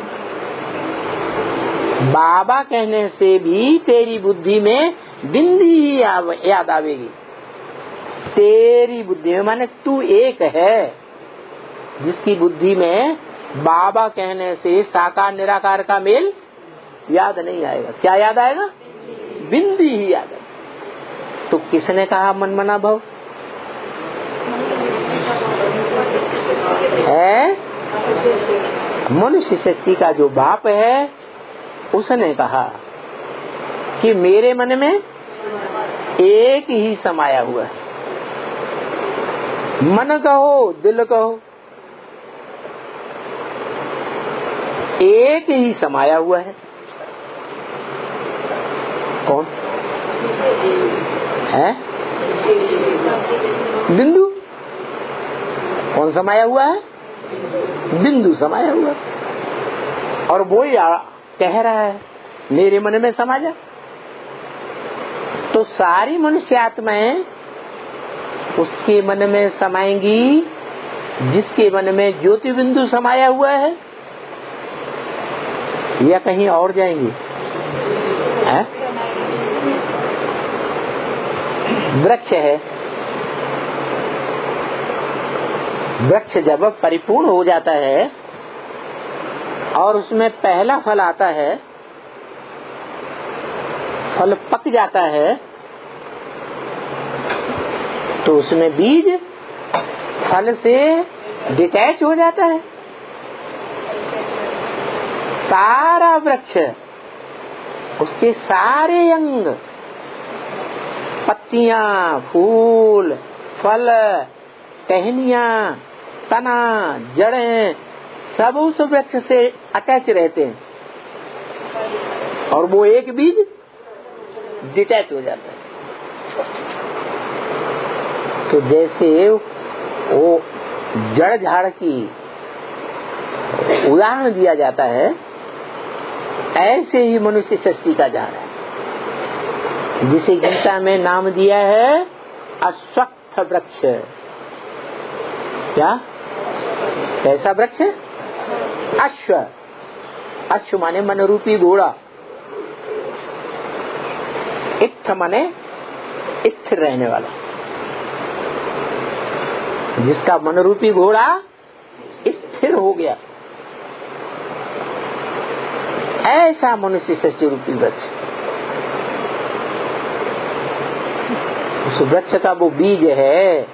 बाबा कहने से भी तेरी बुद्धि में बिंदी ही याद आवेगी। तेरी बुद्धि में माने तू एक है, जिसकी बुद्धि में बाबा कहने से साकार निराकार का मेल याद नहीं आएगा। क्या याद आएगा? बिंदी ही याद आएगा। तो किसने कहा मन मना भव है? मनुष्य सृष्टि का जो बाप है उसने कहा कि मेरे मन में एक ही समाया हुआ है। मन कहो दिल कहो, एक ही समाया हुआ है। कौन है? बिंदु। कौन समाया हुआ है? बिंदु समाया हुआ है। और वो कह रहा है मेरे मन में समा जा। तो सारी मनुष्य आत्माएं उसके मन में समाएंगी जिसके मन में ज्योति बिंदु समाया हुआ है, या कहीं और जाएंगी? है? वृक्ष है, वृक्ष जब परिपूर्ण हो जाता है और उसमें पहला फल आता है, फल पक जाता है, तो उसमें बीज फल से डिटैच हो जाता है। सारा वृक्ष, उसके सारे अंग, पत्तियां, फूल, फल, टहनियां, तना, जड़ें सब उस वृक्ष से अटैच रहते हैं और वो एक बीज डिटैच हो जाता है। तो जैसे वो जड़ झाड़ की उदाहरण दिया जाता है, ऐसे ही मनुष्य सृष्टि का जाल है, जिसे गीता में नाम दिया है अश्वत्थ वृक्ष। क्या? कैसा वृक्ष? अश्व। अश्व माने मन रूपी घोड़ा, इत्थ माने स्थिर रहने वाला, जिसका मन रूपी घोड़ा स्थिर हो गया, ऐसा मनुष्य सृष्टि रूपी वृक्ष। उस वृक्ष का वो बीज है,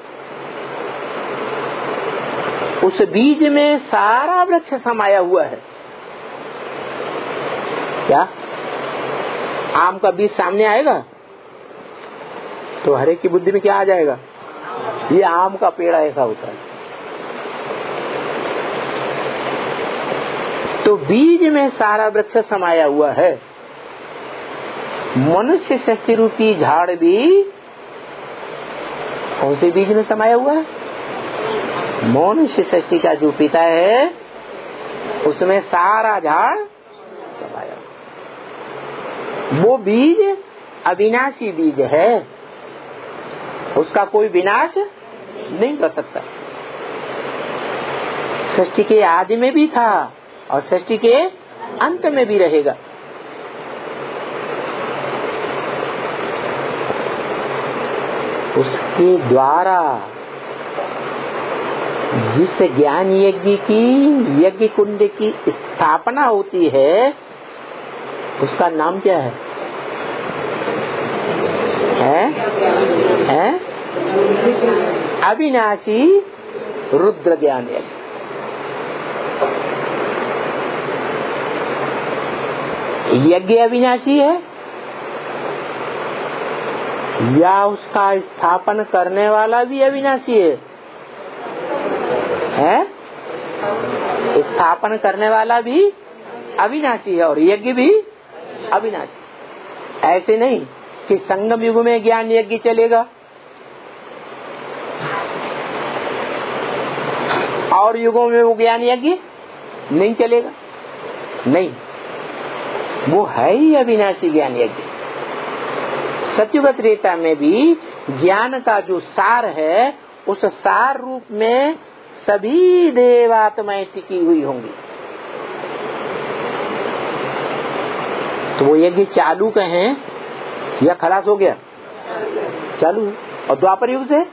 उस बीज में सारा वृक्ष समाया हुआ है। क्या? आम का बीज सामने आएगा तो हर एक की बुद्धि में क्या आ जाएगा? ये आम का पेड़ ऐसा होता है। तो बीज में सारा वृक्ष समाया हुआ है। मनुष्य सृष्टि रूपी झाड़ भी कौन से बीज में समाया हुआ है? मनुष्य सृष्टि का जो पिता है उसमें सारा झाड़ समाया। वो बीज अविनाशी बीज है, उसका कोई विनाश नहीं कर सकता। सृष्टि के आदि में भी था और सृष्टि के अंत में भी रहेगा। उसके द्वारा जिस ज्ञान यज्ञ की यज्ञ कुंड की स्थापना होती है उसका नाम क्या है? है? है? अविनाशी रुद्र ज्ञान यज्ञ। यज्ञ अविनाशी है या उसका स्थापन करने वाला भी अविनाशी है? है? स्थापन करने वाला भी अविनाशी है और यज्ञ भी अविनाशी। ऐसे नहीं कि संगम युग में ज्ञान यज्ञ चलेगा और युगों में वो ज्ञान यज्ञ नहीं चलेगा। नहीं, वो है ही अविनाशी ज्ञान यज्ञ। सतयुग त्रेता में भी ज्ञान का जो सार है उस सार रूप में सभी देवात्माएं टिकी हुई होंगी। तो वो यज्ञ चालू कहें या खलास हो गया? चालू है। और द्वापर युग से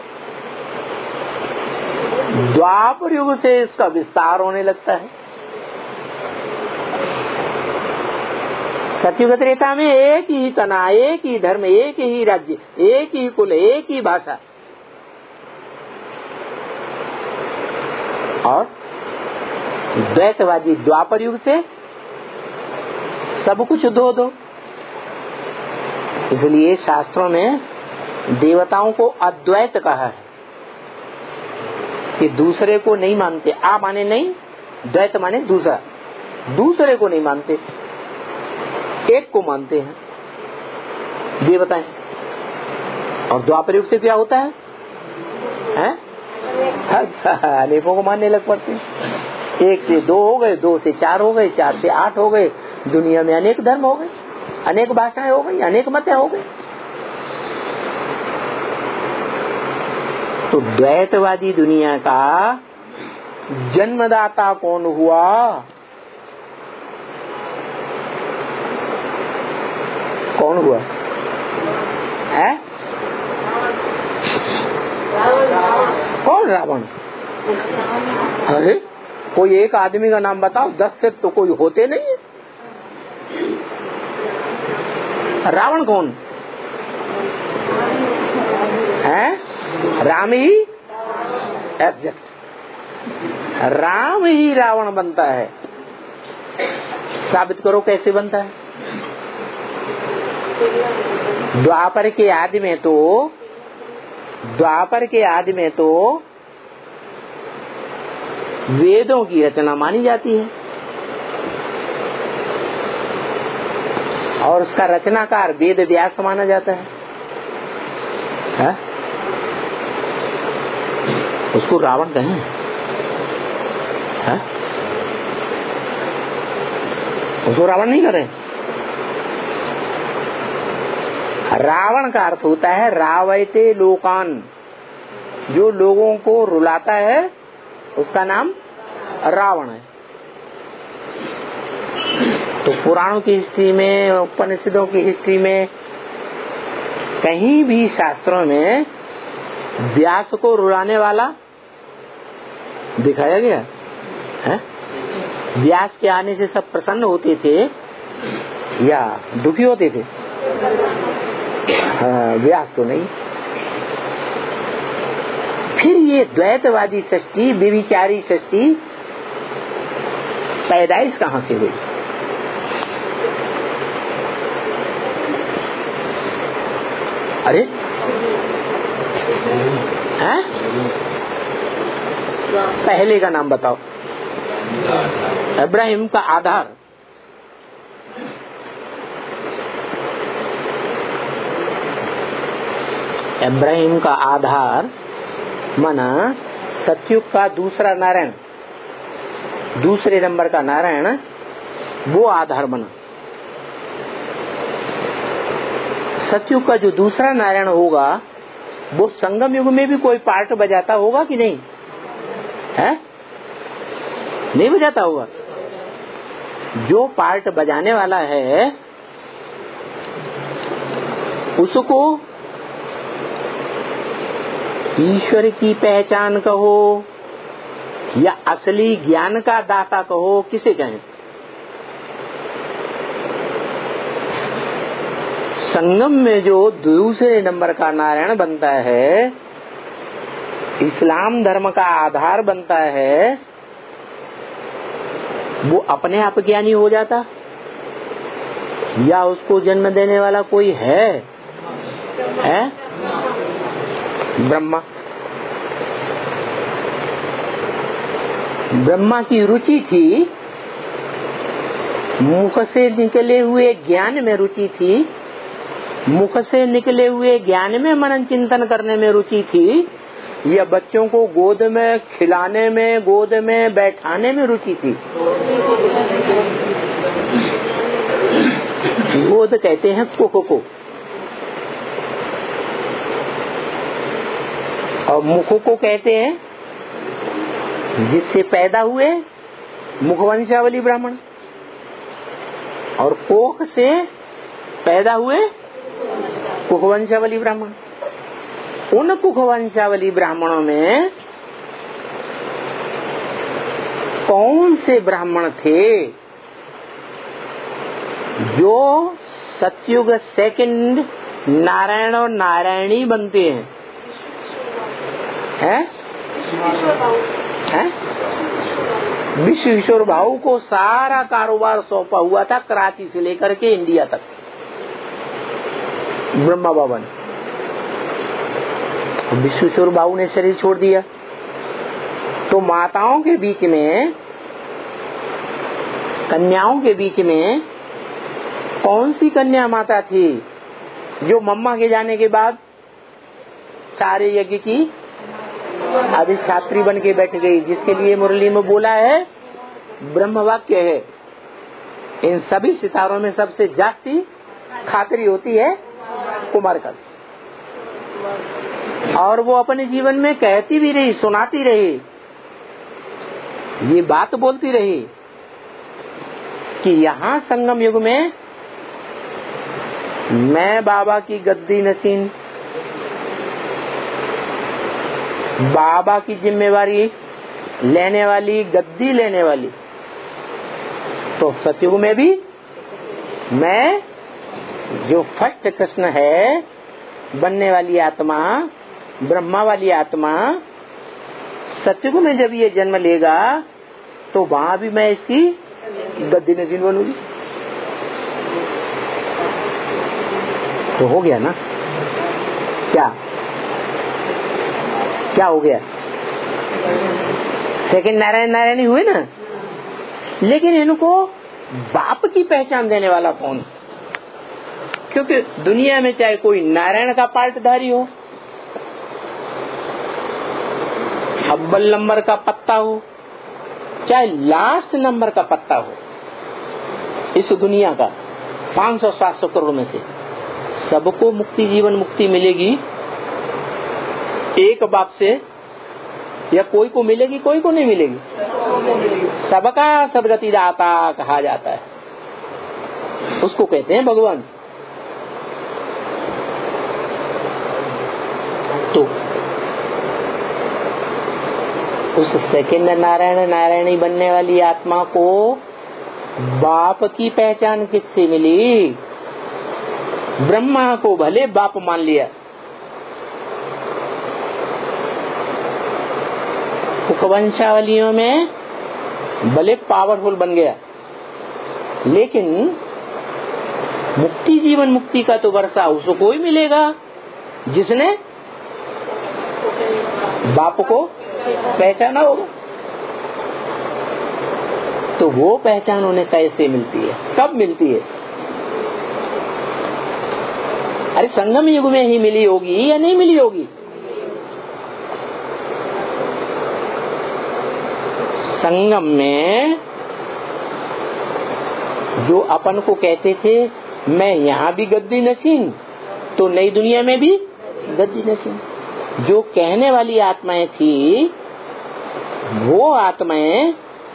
द्वापर युग से इसका विस्तार होने लगता है। सतयुग त्रेता में एक ही तना, एक ही धर्म, एक ही राज्य, एक ही कुल, एक ही भाषा। और द्वैतवादी द्वापर युग से सब कुछ दो दो। इसलिए शास्त्रों में देवताओं को अद्वैत कहा है कि दूसरे को नहीं मानते। आ माने नहीं, द्वैत माने दूसरा, दूसरे को नहीं मानते, एक को मानते हैं देवताएं। और द्वापर युग से क्या होता है? हैं? अनेकों को मानने लग पड़ते हैं। एक से दो हो गए, दो से चार हो गए, चार से आठ हो गए। दुनिया में अनेक धर्म हो गए, अनेक भाषाएं हो गई, अनेक मत हो गए। तो द्वैतवादी दुनिया का जन्मदाता कौन हुआ? कौन हुआ? है? कौन? रावण। अरे कोई एक आदमी का नाम बताओ, दस से तो कोई होते नहीं है। रावण कौन है? राम ही एग्जैक्ट, राम ही रावण बनता है। साबित करो कैसे बनता है? द्वापर के आदि में तो द्वापर के आदि में तो वेदों की रचना मानी जाती है और उसका रचनाकार वेद व्यास माना जाता है, है? उसको रावण कहें, है? उसको रावण नहीं करे। रावण का अर्थ होता है रावयते लोकान, जो लोगों को रुलाता है उसका नाम रावण है। तो पुराणों की हिस्ट्री में, उपनिषदों की हिस्ट्री में, कहीं भी शास्त्रों में व्यास को रुलाने वाला दिखाया गया है? व्यास के आने से सब प्रसन्न होते थे या दुखी होते थे? हाँ, व्यास तो नहीं। फिर ये द्वैतवादी सृष्टि, व्यभिचारी सृष्टि पैदाइश कहाँ से हुई? अरे हैं? पहले का नाम बताओ। इब्राहिम का आधार इब्राहिम का आधार माना सतयुग का दूसरा नारायण, दूसरे नंबर का नारायण, वो आधार बना। सतयुग का जो दूसरा नारायण होगा वो संगम युग में भी कोई पार्ट बजाता होगा कि नहीं है? नहीं बजाता होगा। जो पार्ट बजाने वाला है उसको ईश्वर की पहचान कहो या असली ज्ञान का दाता कहो, किसे कहें? संगम में जो दूसरे नंबर का नारायण बनता है, इस्लाम धर्म का आधार बनता है, वो अपने आप ज्ञानी हो जाता या उसको जन्म देने वाला कोई है? है ब्रह्मा। ब्रह्मा की रुचि थी, मुख से निकले हुए ज्ञान में रुचि थी, मुख से निकले हुए ज्ञान में मनन चिंतन करने में रुचि थी, या बच्चों को गोद में खिलाने में, गोद में बैठाने में रुचि थी? गोद कहते हैं कुक को, और मुख को कहते हैं जिससे पैदा हुए मुखवंशावली ब्राह्मण, और कोख से पैदा हुए कुखवंशावली ब्राह्मण। उन कुखवंशावली ब्राह्मणों में कौन से ब्राह्मण थे जो सतयुग सेकंड नारायण और नारायणी बनते हैं? हैं? हैं? विश्वेश्वर भाऊ को सारा कारोबार सौंपा हुआ था, कराची से लेकर के इंडिया तक, ब्रह्मा बाबा ने। विश्वेश्वर बाबू ने शरीर छोड़ दिया तो माताओं के बीच में, कन्याओं के बीच में कौन सी कन्या माता थी जो मम्मा के जाने के बाद सारे यज्ञ की अधिष्ठात्री बन के बैठ गई, जिसके लिए मुरली में बोला है ब्रह्म वाक्य है, इन सभी सितारों में सबसे जास्ती खातरी होती है कुमारखंड। और वो अपने जीवन में कहती भी रही, सुनाती रही, ये बात बोलती रही कि यहाँ संगम युग में मैं बाबा की गद्दी नसीन, बाबा की जिम्मेवारी लेने वाली, गद्दी लेने वाली, तो सतयुग में भी मैं जो फर्स्ट कृष्ण है बनने वाली आत्मा, ब्रह्मा वाली आत्मा, सतयुग में जब ये जन्म लेगा तो वहां भी मैं इसकी गद्दी नसीन बनूंगी। तो हो गया ना? क्या क्या हो गया? सेकंड नारायण नारायणी हुए ना। लेकिन इनको बाप की पहचान देने वाला कौन? क्योंकि दुनिया में चाहे कोई नारायण का पार्टधारी हो, अव्वल नंबर का पत्ता हो, चाहे लास्ट नंबर का पत्ता हो, इस दुनिया का पाँच सौ सात सौ करोड़ में से सबको मुक्ति, जीवन मुक्ति मिलेगी एक बाप से, या कोई को मिलेगी कोई को नहीं मिलेगी? सबका सदगति दाता कहा जाता है, उसको कहते हैं भगवान। तो उस सेकंड नारायण नारायणी बनने वाली आत्मा को बाप की पहचान किससे मिली? ब्रह्मा को भले बाप मान लिया, वंशावलियों में भले पावरफुल बन गया, लेकिन मुक्ति, जीवन मुक्ति का तो वर्षा उसको ही मिलेगा जिसने बाप को पहचाना होगा। तो वो पहचान उन्हें कैसे मिलती है, कब मिलती है? अरे संगम युग में ही मिली होगी या नहीं मिली होगी? संगम में जो अपन को कहते थे मैं यहाँ भी गद्दी नसीन, तो नई दुनिया में भी गद्दी नसीन, जो कहने वाली आत्माएं थी वो आत्माएं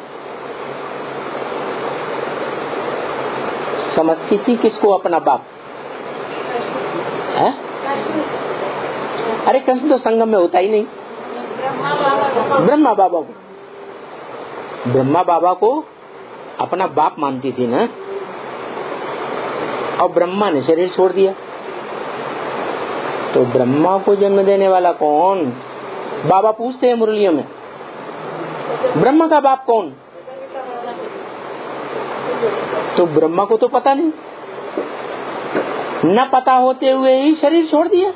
समझती थी किसको? अपना बाप है? अरे कृष्ण तो संगम में होता ही नहीं। ब्रह्मा बाबा को ब्रह्मा बाबा को अपना बाप मानती थी ना, और ब्रह्मा ने शरीर छोड़ दिया, तो ब्रह्मा को जन्म देने वाला कौन? बाबा पूछते हैं मुरलियों में, ब्रह्मा का बाप कौन? तो ब्रह्मा को तो पता नहीं, न पता होते हुए ही शरीर छोड़ दिया।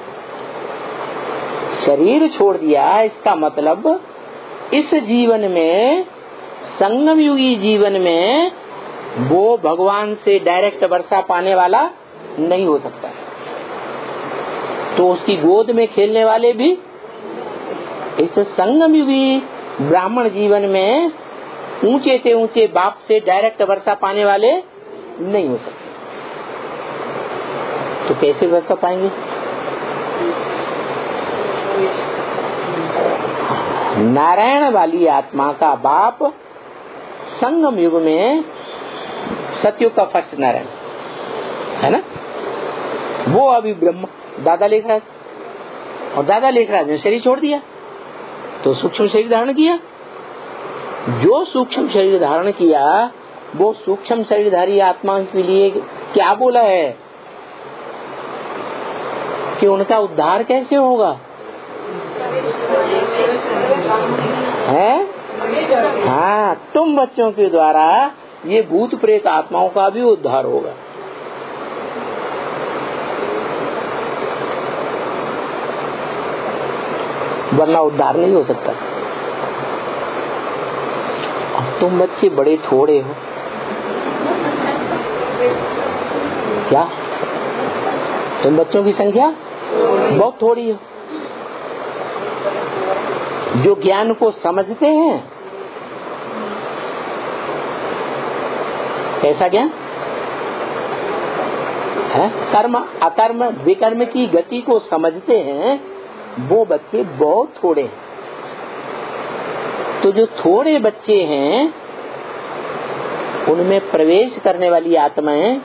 शरीर छोड़ दिया इसका मतलब इस जीवन में, संगम युगी जीवन में, वो भगवान से डायरेक्ट वर्षा पाने वाला नहीं हो सकता। तो उसकी गोद में खेलने वाले भी इस संगम युगी ब्राह्मण जीवन में ऊंचे से ऊंचे बाप से डायरेक्ट वर्षा पाने वाले नहीं हो सकते। तो कैसे वर्षा पाएंगे? नारायण वाली आत्मा का बाप संगम युग में सतयुग का फर्स्ट नारायण है ना, वो अभी ब्रह्म दादा लेखराज, और दादा लेखराज ने शरीर छोड़ दिया तो सूक्ष्म शरीर धारण किया। जो सूक्ष्म शरीर धारण किया वो सूक्ष्म शरीरधारी आत्मा के लिए क्या बोला है कि उनका उद्धार कैसे होगा? है? हाँ, तुम बच्चों के द्वारा ये भूत प्रेत आत्माओं का भी उद्धार होगा। वरना उद्धार नहीं हो सकता। और तुम बच्चे बड़े थोड़े हो, क्या तुम बच्चों की संख्या बहुत थोड़ी हो जो ज्ञान को समझते हैं। कैसा ज्ञान है? कर्म अकर्म विकर्म की गति को समझते हैं, वो बच्चे बहुत थोड़े हैं। तो जो थोड़े बच्चे हैं उनमें प्रवेश करने वाली आत्माएं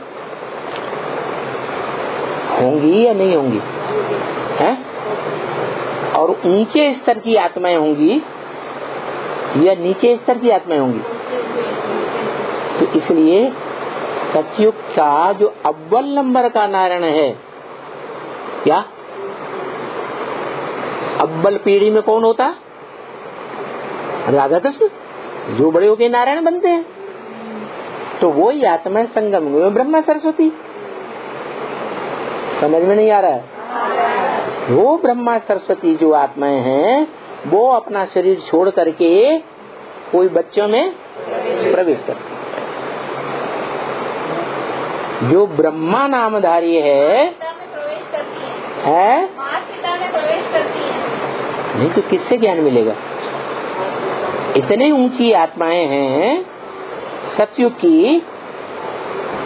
होंगी या नहीं होंगी? हैं? और ऊंचे स्तर की आत्माएं होंगी या नीचे स्तर की आत्माएं होंगी? तो इसलिए सतयुग का जो अव्वल नंबर का नारायण है, क्या अव्वल पीढ़ी में कौन होता? राधा कृष्ण, जो बड़े होके नारायण बनते हैं। तो वो ही आत्मा संगम में ब्रह्मा सरस्वती। समझ में नहीं आ रहा है? वो ब्रह्मा सरस्वती जो आत्माएं हैं वो अपना शरीर छोड़ करके कोई बच्चों में प्रवेश करती है। जो ब्रह्मा नामधारी है, है? नहीं तो किससे ज्ञान मिलेगा? इतने ऊंची आत्माएं हैं सतयुग की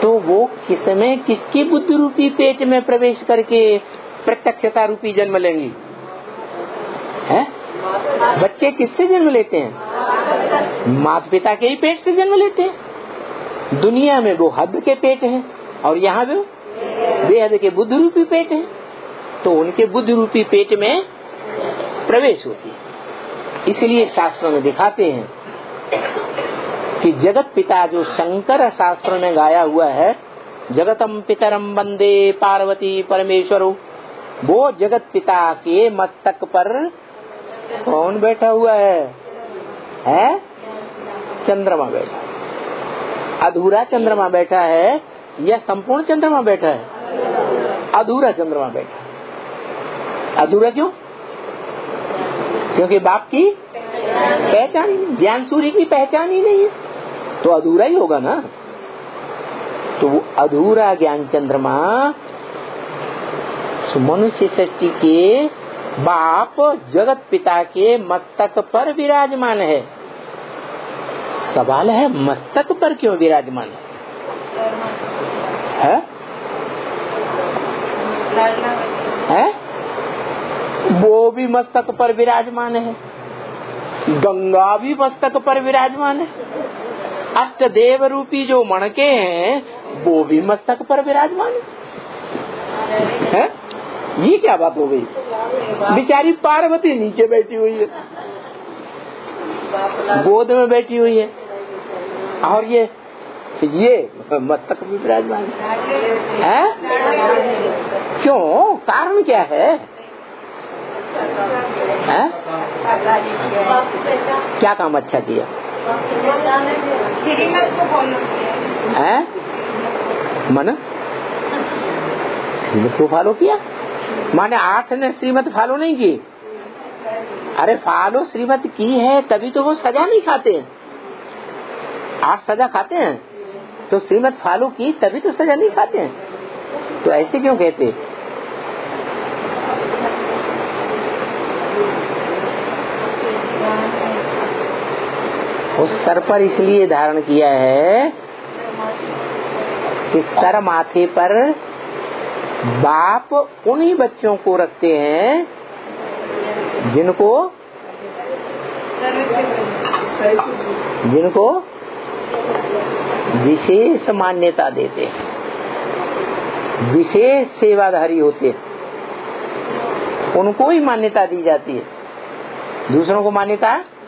तो वो किसमें किसकी बुद्धि रूपी पेट में प्रवेश करके प्रत्यक्षता रूपी जन्म लेंगी? है? बच्चे किससे जन्म लेते हैं? माता पिता के ही पेट से जन्म लेते हैं। दुनिया में वो हद के पेट है और यहाँ भी बेहद के बुद्धि रूपी पेट है, तो उनके बुद्धि रूपी पेट में प्रवेश होती है। इसलिए शास्त्रों में दिखाते हैं कि जगत पिता जो शंकर शास्त्रों में गाया हुआ है, जगतम पितरम वंदे पार्वती परमेश्वरो, वो जगत पिता के मस्तक पर कौन बैठा हुआ है? है? चंद्रमा बैठा। अधूरा चंद्रमा बैठा है या संपूर्ण चंद्रमा बैठा है? अधूरा चंद्रमा बैठा। अधूरा क्यों? क्योंकि बाप की पहचान ही नहीं, ज्ञान सूर्य की पहचान ही नहीं है, तो अधूरा ही होगा ना। तो वो अधूरा ज्ञान चंद्रमा मनुष्य सृष्टि के बाप जगत पिता के मस्तक पर विराजमान है। सवाल है मस्तक पर क्यों विराजमान है? है? वो भी मस्तक पर विराजमान है, गंगा भी मस्तक पर विराजमान है, अष्टदेव रूपी जो मणके हैं वो भी मस्तक पर विराजमान है, है? ये क्या बात हो गई? बेचारी पार्वती नीचे बैठी हुई है, गोद में बैठी हुई है, और ये ये मस्तक भी विराजमान है। क्यों? कारण क्या है? है? क्या काम अच्छा किया? है? मन श्रीमत को फॉलो किया, माने आठ ने श्रीमत फॉलो नहीं की। अरे फॉलो श्रीमत की है तभी तो वो सजा नहीं खाते हैं। आठ सजा खाते हैं तो श्रीमत फॉलो की तभी तो सजा नहीं खाते हैं। तो ऐसे क्यों कहते? उस सर पर इसलिए धारण किया है कि सर माथे पर बाप उन्हीं बच्चों को रखते हैं जिनको जिनको विशेष मान्यता देते हैं, विशेष सेवाधारी होते हैं, उनको ही मान्यता दी जाती है, दूसरों को मान्यता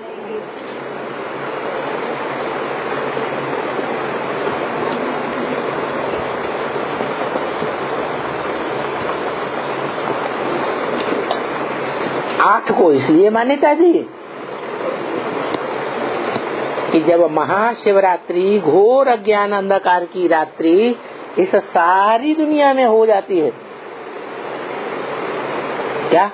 आठ को इसलिए मान्यता दी कि जब महाशिवरात्रि घोर अज्ञान अंधकार की रात्रि इस सारी दुनिया में हो जाती है, क्या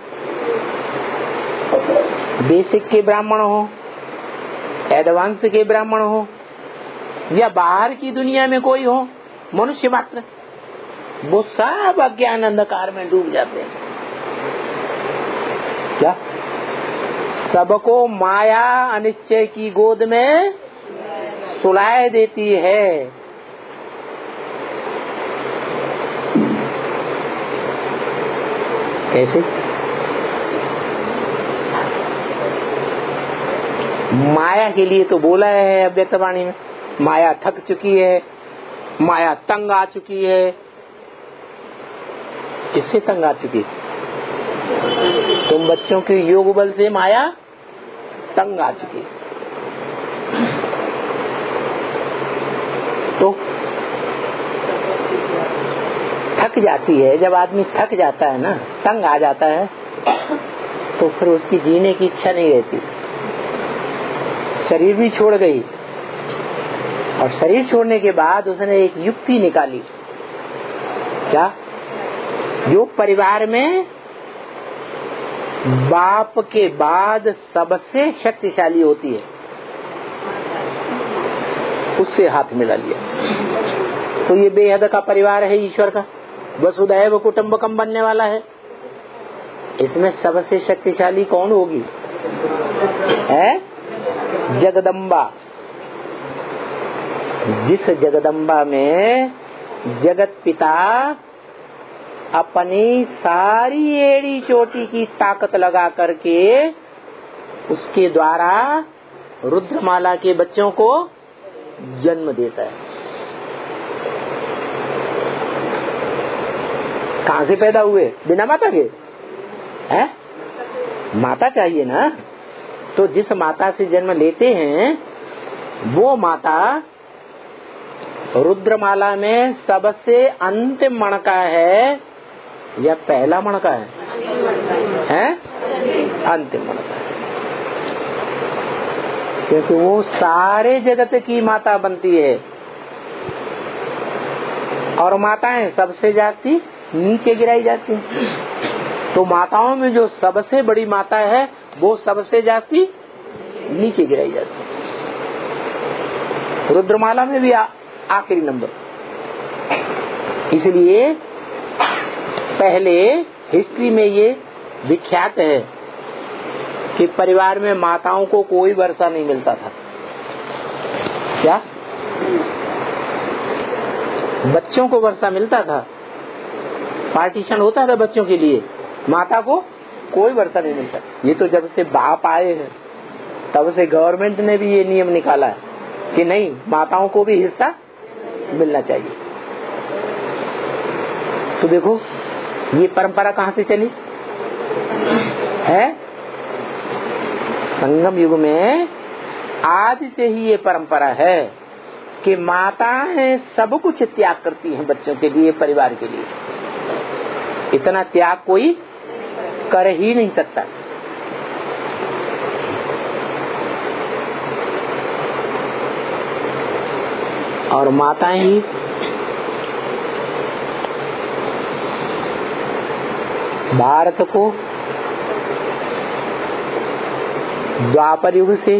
बेसिक के ब्राह्मण हो, एडवांस के ब्राह्मण हो, या बाहर की दुनिया में कोई हो, मनुष्य मात्र, वो सब अज्ञान अंधकार में डूब जाते हैं। क्या सबको माया अनिश्चय की गोद में सुलाए देती है। कैसे? माया के लिए तो बोला है अव्यक्त वाणी में, माया थक चुकी है, माया तंग आ चुकी है। किससे तंग आ चुकी? तुम बच्चों के योग बल से माया तंग आ चुकी है। तो थक जाती है, जब आदमी थक जाता है ना, तंग आ जाता है, तो फिर उसकी जीने की इच्छा नहीं रहती। शरीर भी छोड़ गई, और शरीर छोड़ने के बाद उसने एक युक्ति निकाली। क्या? जो परिवार में बाप के बाद सबसे शक्तिशाली होती है, उससे हाथ मिला लिया। तो ये बेहद का परिवार है ईश्वर का, वसुधैव कुटुंबकम बनने वाला है। इसमें सबसे शक्तिशाली कौन होगी? है जगदम्बा। जिस जगदम्बा में जगत पिता अपनी सारी एड़ी चोटी की ताकत लगा करके उसके द्वारा रुद्रमाला के बच्चों को जन्म देता है। कहाँ से पैदा हुए? बिना माता के है? माता चाहिए ना। तो जिस माता से जन्म लेते हैं वो माता रुद्रमाला में सबसे अंतिम मणका है या पहला मणका है? हैं? अंतिम मणका है, क्योंकि वो सारे जगत की माता बनती है। और माताएं सबसे जाती नीचे गिराई जाती हैं। तो माताओं में जो सबसे बड़ी माता है वो सबसे जाती नीचे गिराई जाती है। रुद्रमाला में भी आखिरी नंबर। इसलिए पहले हिस्ट्री में ये विख्यात है कि परिवार में माताओं को कोई वर्षा नहीं मिलता था। क्या? बच्चों को वर्षा मिलता था, पार्टीशन होता था बच्चों के लिए, माता को कोई वर्षा नहीं मिलता। ये तो जब से बाप आए हैं तब से गवर्नमेंट ने भी ये नियम निकाला है कि नहीं, माताओं को भी हिस्सा मिलना चाहिए। तो देखो ये परंपरा कहाँ से चली है? संगम युग में आज से ही ये परंपरा है कि माताएं सब कुछ त्याग करती हैं बच्चों के लिए, परिवार के लिए। इतना त्याग कोई कर ही नहीं सकता। और माताएं ही भारत को द्वापर युग से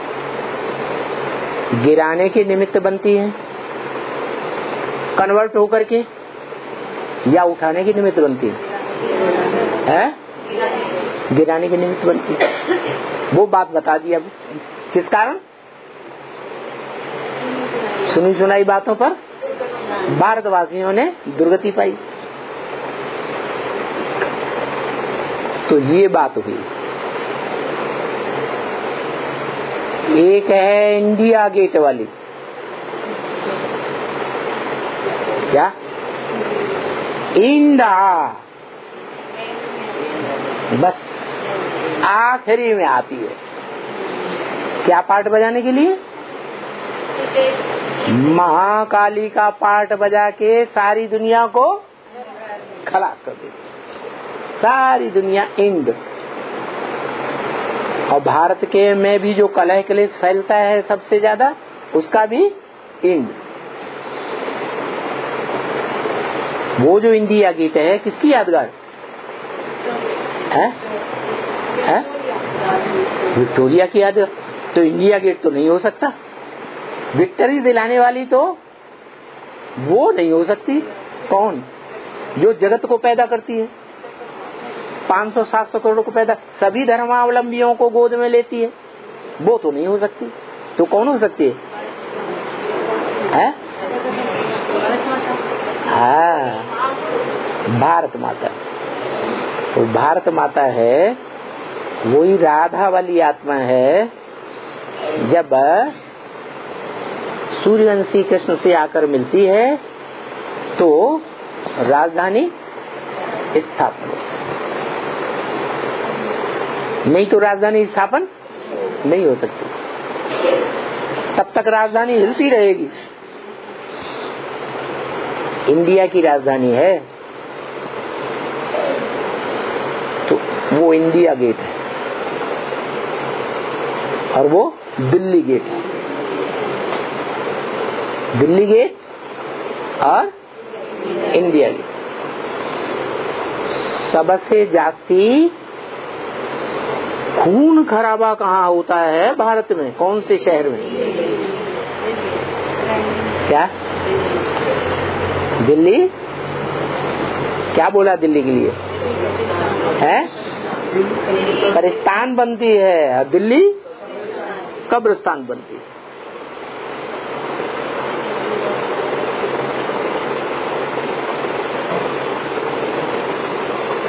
गिराने के निमित्त बनती है, कन्वर्ट होकर के, या उठाने के निमित्त बनती है, है? गिराने के निमित्त बनती है। वो बात बता दी। अब किस कारण? सुनी सुनाई बातों पर भारतवासियों ने दुर्गति पाई। तो ये बात हुई। एक है इंडिया गेट वाली, क्या? इंडा, बस आखिरी में आती है। क्या पार्ट बजाने के लिए? महाकाली का पार्ट बजा के सारी दुनिया को खलास कर देती। सारी दुनिया इंड। और भारत के में भी जो कलह क्लेश फैलता है सबसे ज्यादा, उसका भी इंड। वो जो इंडिया गेट है किसकी यादगार है? है? विक्टोरिया की यादगार। तो इंडिया गेट तो नहीं हो सकता। विक्ट्री दिलाने वाली तो वो नहीं हो सकती। कौन? जो जगत को पैदा करती है, पाँच सौ सात सौ करोड़ को पैदा, सभी धर्मावलंबियों को गोद में लेती है, वो तो नहीं हो सकती। तो कौन हो सकती है? है? हाँ, भारत माता। तो भारत माता है, वही राधा वाली आत्मा है। जब सूर्यवंशी कृष्ण से आकर मिलती है तो राजधानी स्थापन, नहीं तो राजधानी स्थापन नहीं हो सकती। तब तक राजधानी हिलती रहेगी। इंडिया की राजधानी है तो वो इंडिया गेट है, और वो दिल्ली गेट है। दिल्ली गेट और इंडिया गेट सबसे जाती खून खराबा कहाँ होता है भारत में? कौन से शहर में? क्या? दिल्ली? क्या बोला दिल्ली के लिए? है? कब्रिस्तान बनती है, दिल्ली कब्रिस्तान बनती है।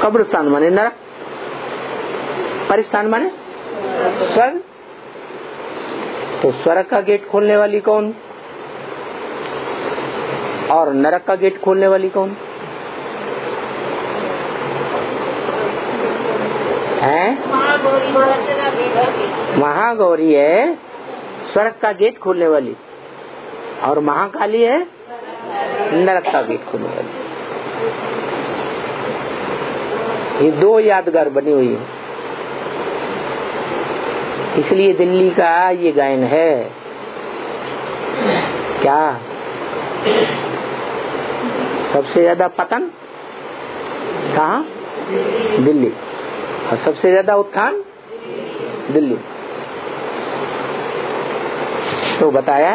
कब्रिस्तान माने नरक, परिस्थान माने स्वर्ग। तो स्वर्ग का गेट खोलने वाली कौन और नरक का गेट खोलने वाली कौन है? महागौरी है स्वर्ग का गेट खोलने वाली और महाकाली है नरक का गेट खोलने वाली। ये दो यादगार बनी हुई है, इसलिए दिल्ली का ये गायन है। क्या सबसे ज्यादा पतन कहाँ? दिल्ली। और सबसे ज्यादा उत्थान दिल्ली। तो बताया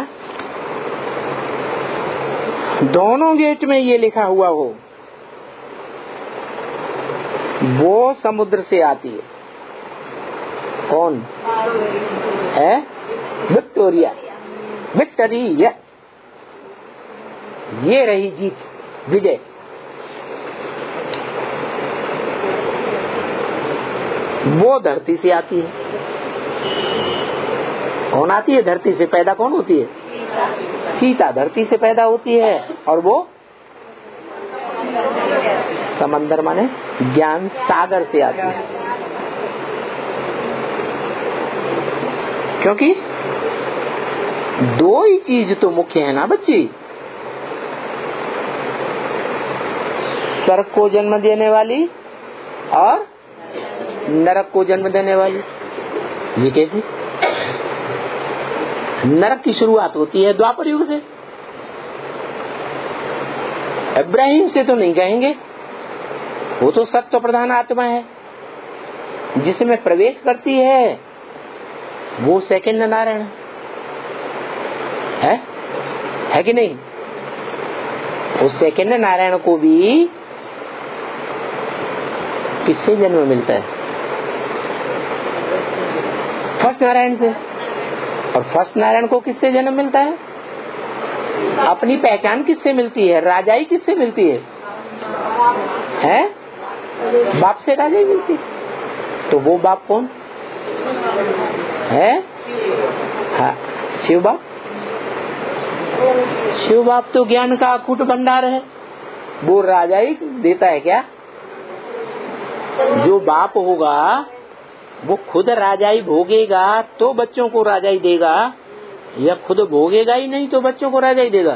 दोनों गेट में ये लिखा हुआ हो वो समुद्र से आती है। कौन है? Victoria, Victoria. ये रही जीत, विजय। वो धरती से आती है। कौन आती है? धरती से पैदा कौन होती है? सीता धरती से पैदा होती है और वो समंदर माने ज्ञान सागर से आती है। क्योंकि दो ही चीज तो मुख्य है ना बच्ची, स्वर्ग को जन्म देने वाली और नरक को जन्म देने वाली। ये कैसे? नरक की शुरुआत होती है द्वापर युग से। इब्राहिम से तो नहीं कहेंगे, वो तो सत्व प्रधान आत्मा है, जिसमें प्रवेश करती है वो सेकंड नारायण है, है कि नहीं? उस सेकंड नारायण को भी किससे जन्म मिलता है? फर्स्ट नारायण से। और फर्स्ट नारायण को किससे जन्म मिलता है? अपनी पहचान किससे मिलती है? राजाई किससे मिलती है? है बाप से राजाई मिलती है। तो वो बाप कौन है? हाँ, शिव बाप। शिव बाप तो ज्ञान का अकूट भंडार है, वो राजाई देता है क्या? जो बाप होगा वो खुद राजाई भोगेगा तो बच्चों को राजाई देगा, या खुद भोगेगा ही नहीं तो बच्चों को राजाई देगा?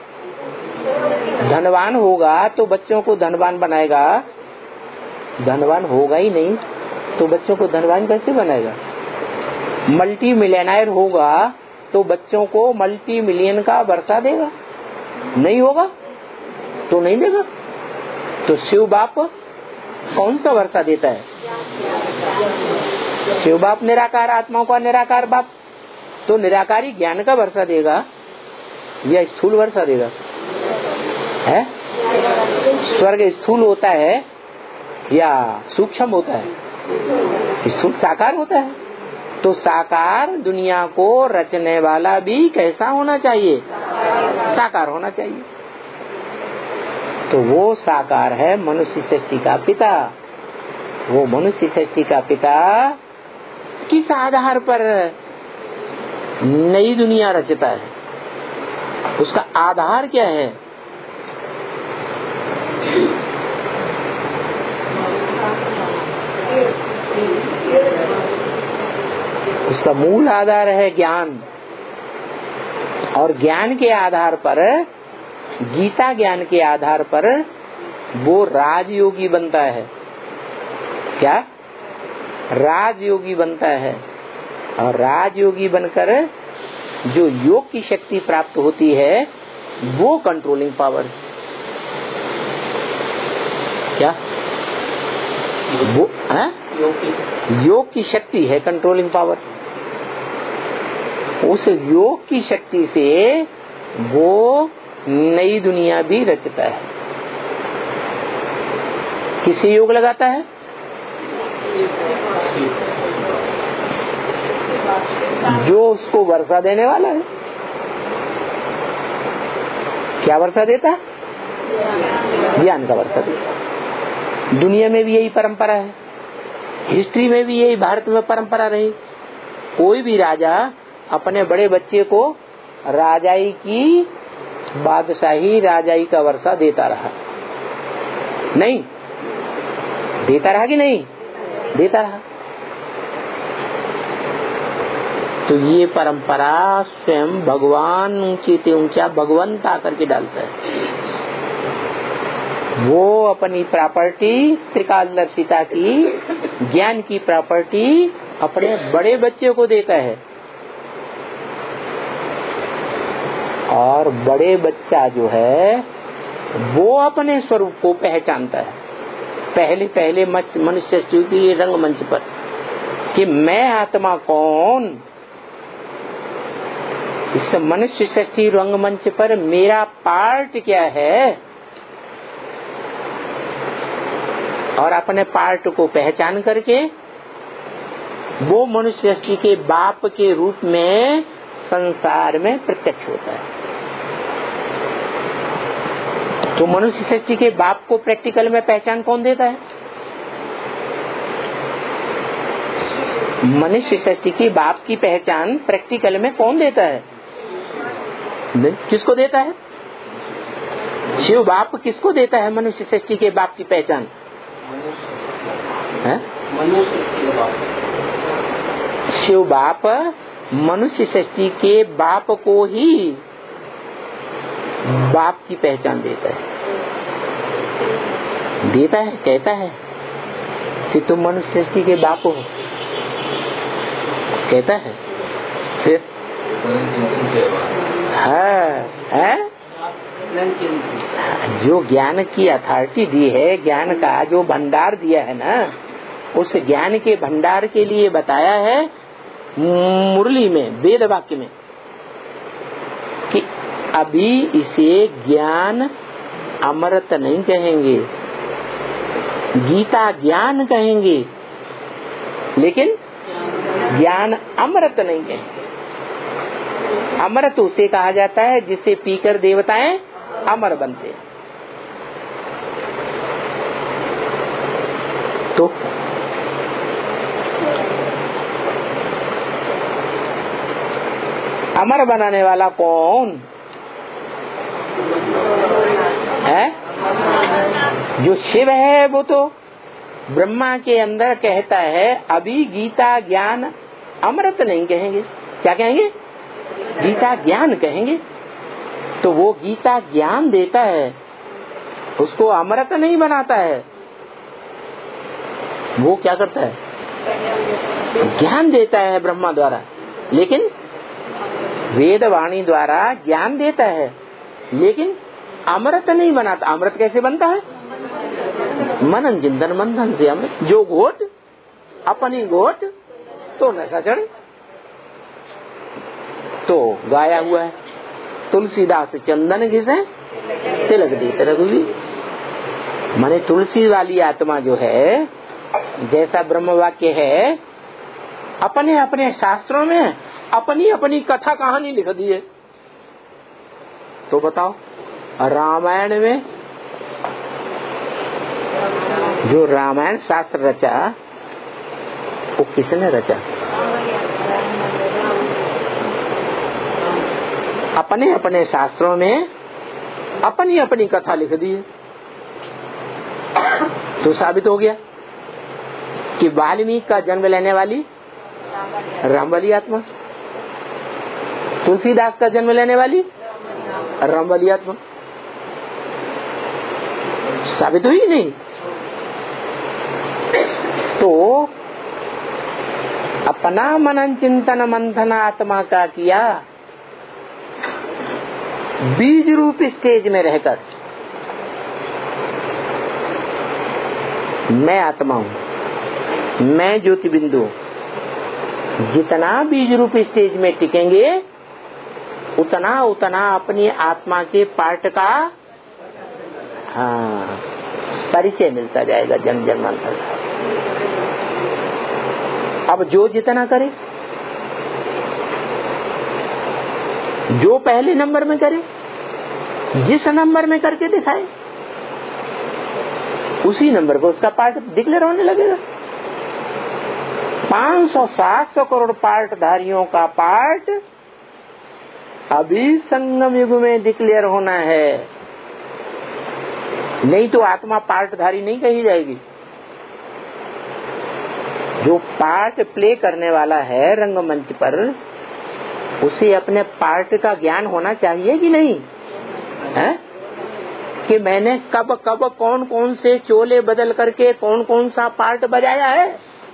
धनवान होगा तो बच्चों को धनवान बनाएगा, धनवान होगा ही नहीं तो बच्चों को धनवान कैसे बनाएगा? मल्टी मिलियनर होगा तो बच्चों को मल्टी मिलियन का वर्षा देगा, नहीं होगा तो नहीं देगा। तो शिव बाप कौन सा वर्षा देता है? शिव बाप निराकार आत्माओं का निराकार बाप, तो निराकारी ज्ञान का वर्षा देगा या स्थूल वर्षा देगा? है स्वर्ग स्थूल होता है या सूक्ष्म होता है? स्थूल साकार होता है। तो साकार दुनिया को रचने वाला भी कैसा होना चाहिए? साकार होना चाहिए। तो वो साकार है मनुष्य सृष्टि का पिता। वो मनुष्य सृष्टि का पिता किस आधार पर नई दुनिया रचता है? उसका आधार क्या है? उसका मूल आधार है ज्ञान, और ज्ञान के आधार पर, गीता ज्ञान के आधार पर वो राजयोगी बनता है। क्या? राजयोगी बनता है। और राजयोगी बनकर जो योग की शक्ति प्राप्त होती है वो कंट्रोलिंग पावर। क्या? वो है योग की शक्ति है कंट्रोलिंग पावर। उस योग की शक्ति से वो नई दुनिया भी रचता है। किसे योग लगाता है? जो उसको वर्षा देने वाला है। क्या वर्षा देता है? ज्ञान का वर्षा देता है। दुनिया में भी यही परंपरा है, हिस्ट्री में भी यही भारत में परंपरा रही। कोई भी राजा अपने बड़े बच्चे को राजाई की बादशाही, राजाई का वर्षा देता रहा, नहीं देता रहा कि नहीं देता रहा। तो ये परंपरा स्वयं भगवान ऊंचे से ऊंचा भगवंत आकर के डालता है। वो अपनी प्रॉपर्टी त्रिकालदर्शिता की, ज्ञान की प्रॉपर्टी अपने बड़े बच्चे को देता है, और बड़े बच्चा जो है वो अपने स्वरूप को पहचानता है। पहले पहले मनुष्य सृष्टि की रंगमंच पर कि मैं आत्मा कौन, इस मनुष्य सृष्टि रंगमंच पर मेरा पार्ट क्या है, और अपने पार्ट को पहचान करके वो मनुष्य सृष्टि के बाप के रूप में संसार में प्रत्यक्ष होता है। तो मनुष्य सृष्टि के बाप को प्रैक्टिकल में पहचान कौन देता है? मनुष्य सृष्टि की बाप की पहचान प्रैक्टिकल में कौन देता है? किसको देता है? शिव बाप किसको देता है मनुष्य सृष्टि के बाप की पहचान? शिव बाप मनुष्य सृष्टि के बाप को ही बाप की पहचान देता है, देता है, कहता है कि तुम मनुष्य सृष्टि के बाप हो, कहता है। फिर है, है? जो ज्ञान की अथॉरिटी दी है, ज्ञान का जो भंडार दिया है ना, उस ज्ञान के भंडार के लिए बताया है मुरली में, वेद वाक्य में, कि अभी इसे ज्ञान अमृत नहीं कहेंगे, गीता ज्ञान कहेंगे, लेकिन ज्ञान अमृत नहीं कहेंगे। अमृत उसे कहा जाता है जिसे पीकर देवताएं अमर बनते हैं। तो अमर बनाने वाला कौन है? जो शिव है वो तो ब्रह्मा के अंदर कहता है अभी गीता ज्ञान अमृत नहीं कहेंगे, क्या कहेंगे? गीता ज्ञान कहेंगे। तो वो गीता ज्ञान देता है, उसको अमृत नहीं बनाता है। वो क्या करता है? ज्ञान देता है ब्रह्मा द्वारा, लेकिन वेद वाणी द्वारा ज्ञान देता है, लेकिन अमृत नहीं बनाता। अमृत कैसे बनता है? मनन चिंतन मंथन से अमृत। जो घोट अपनी घोट तो नशा चढ़, तो गाया हुआ है तुलसीदास चंदन घिसे तिलक देते रघुवीर। माने तुलसी वाली आत्मा जो है, जैसा ब्रह्म वाक्य है, अपने अपने शास्त्रों में अपनी अपनी कथा कहानी लिख दी है। तो बताओ, रामायण में जो रामायण शास्त्र रचा, वो किसने रचा? अपने अपने शास्त्रों में अपनी अपनी कथा लिख दी है। तो साबित हो गया कि वाल्मीकि का जन्म लेने वाली राम वाली आत्मा, तुलसीदास का जन्म लेने वाली राम वाली आत्मा। साबित हुई नहीं? तो अपना मनन चिंतन मंथन आत्मा का किया, बीज रूप स्टेज में रहकर मैं आत्मा हूँ, मैं ज्योति बिंदु। जितना बीज रूप स्टेज में टिकेंगे, उतना उतना अपनी आत्मा के पार्ट का हाँ परिचय मिलता जाएगा जन्म जन्मांतर। अब जो जितना करे, जो पहले नंबर में करे, जिस नंबर में करके दिखाए, उसी नंबर पर उसका पार्ट डिक्लेयर होने लगेगा। पाँच सौ सात सौ करोड़ पार्ट धारियों का पार्ट अभी संगम युग में डिक्लेयर होना है, नहीं तो आत्मा पार्टधारी नहीं कही जाएगी। जो पार्ट प्ले करने वाला है रंगमंच पर, उसे अपने पार्ट का ज्ञान होना चाहिए कि नहीं है? कि मैंने कब कब कौन कौन से चोले बदल करके कौन कौन सा पार्ट बजाया है,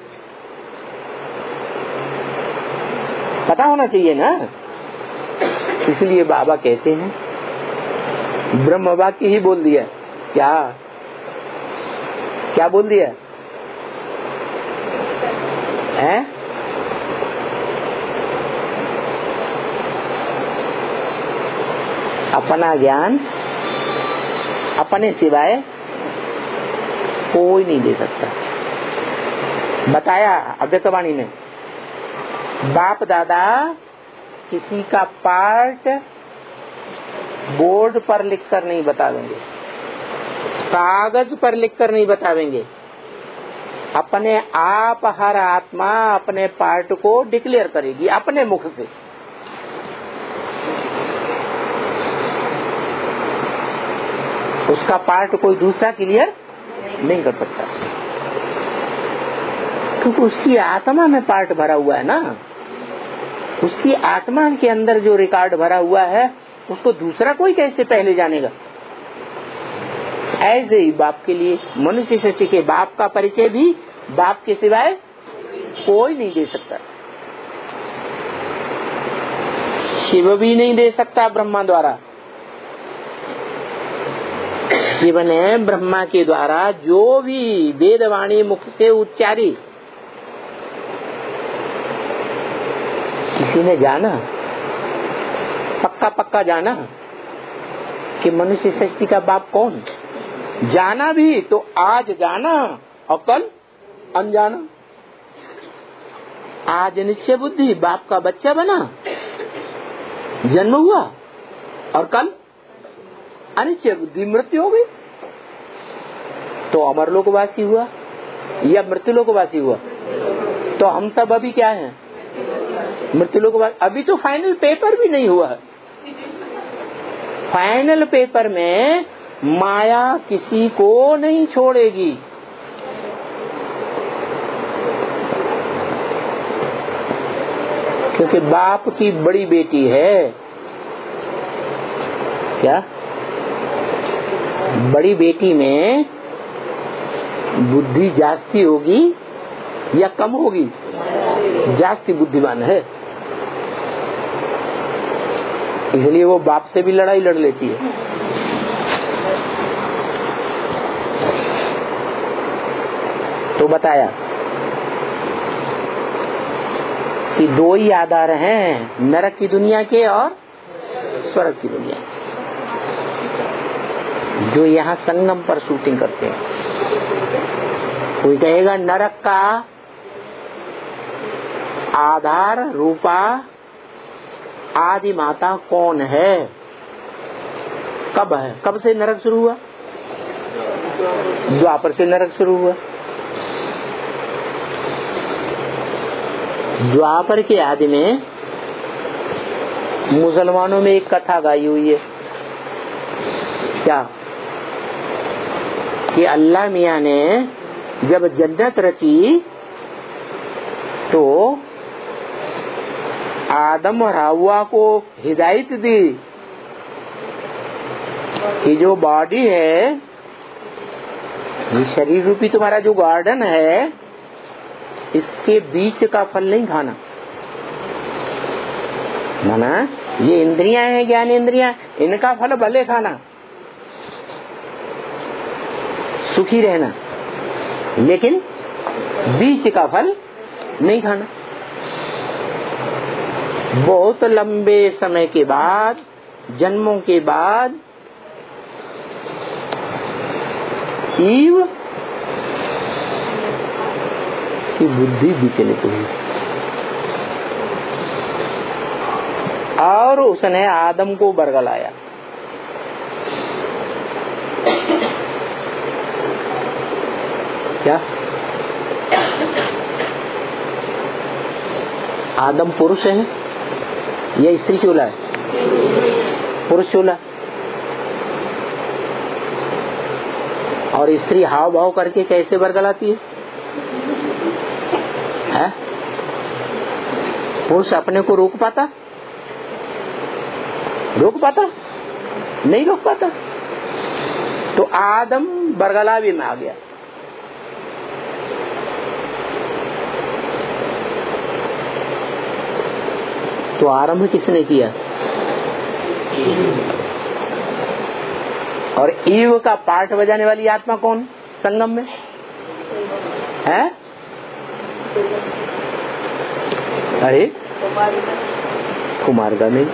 पता होना चाहिए ना। इसलिए बाबा कहते हैं ब्रह्म वाक्य ही बोल दिया। क्या क्या बोल दिया है? अपना ज्ञान अपने सिवाय कोई नहीं दे सकता। बताया अव्यक्तवाणी में, बाप दादा किसी का पार्ट बोर्ड पर लिखकर नहीं बतावेंगे, कागज पर लिखकर नहीं बतावेंगे। अपने आप हर आत्मा अपने पार्ट को डिक्लेयर करेगी अपने मुख से। उसका पार्ट कोई दूसरा क्लियर नहीं कर सकता, क्योंकि उसकी आत्मा में पार्ट भरा हुआ है ना। उसकी आत्मा के अंदर जो रिकॉर्ड भरा हुआ है उसको दूसरा कोई कैसे पहले जानेगा। ऐसे ही बाप के लिए मनुष्य सृष्टि के बाप का परिचय भी बाप के सिवाय कोई नहीं दे सकता। शिव भी नहीं दे सकता ब्रह्मा द्वारा। शिव ने ब्रह्मा के द्वारा जो भी वेदवाणी मुख से उच्चारी, किसी ने जाना पक्का पक्का जाना कि मनुष्य सृष्टि का बाप कौन? जाना भी तो आज जाना और कल अनजाना। आज निश्चय बुद्धि बाप का बच्चा बना, जन्म हुआ, और कल अनिश्चय बुद्धि मृत्यु हो गई, तो अमरलोकवासी हुआ या मृत्युलोकवासी हुआ। तो हम सब अभी क्या हैं? मृत्युलोकवासी। अभी तो फाइनल पेपर भी नहीं हुआ है। फाइनल पेपर में माया किसी को नहीं छोड़ेगी। क्योंकि बाप की बड़ी बेटी है। क्या? बड़ी बेटी में बुद्धि जास्ती होगी या कम होगी? जास्ती बुद्धिमान है, इसलिए वो बाप से भी लड़ाई लड़ लेती है। तो बताया कि दो ही आधार हैं, नरक की दुनिया के और स्वर्ग की दुनिया, जो यहाँ संगम पर शूटिंग करते हैं। कोई कहेगा नरक का आधार रूपा आदि माता कौन है? कब है? कब से नरक शुरू हुआ? द्वापर से नरक शुरू हुआ। द्वापर के आदि में मुसलमानों में एक कथा गाई हुई है। क्या? कि अल्लाह मियाँ ने जब जन्नत रची तो आदम और हव्वा को हिदायत दी कि जो बॉडी है, ये शरीर रूपी तुम्हारा जो गार्डन है, इसके बीच का फल नहीं खाना। माना ये इंद्रियां हैं, ज्ञान इंद्रियां, इनका फल भले खाना, सुखी रहना, लेकिन बीच का फल नहीं खाना। बहुत लंबे समय के बाद, जन्मों के बाद, ईव की बुद्धि विचलित हुई और उसने आदम को बरगलाया। क्या आदम पुरुष है या स्त्री चूल्हा है? पुरुष चूल्हा। और स्त्री हाव भाव करके कैसे बरगलाती है, है? पुरुष अपने को रोक पाता? रोक पाता? नहीं रोक पाता। तो आदम बरगलावे में आ गया। तो आरंभ किसने किया? और ईव का पाठ बजाने वाली आत्मा कौन संगम में है? अरे कुमार का नहीं,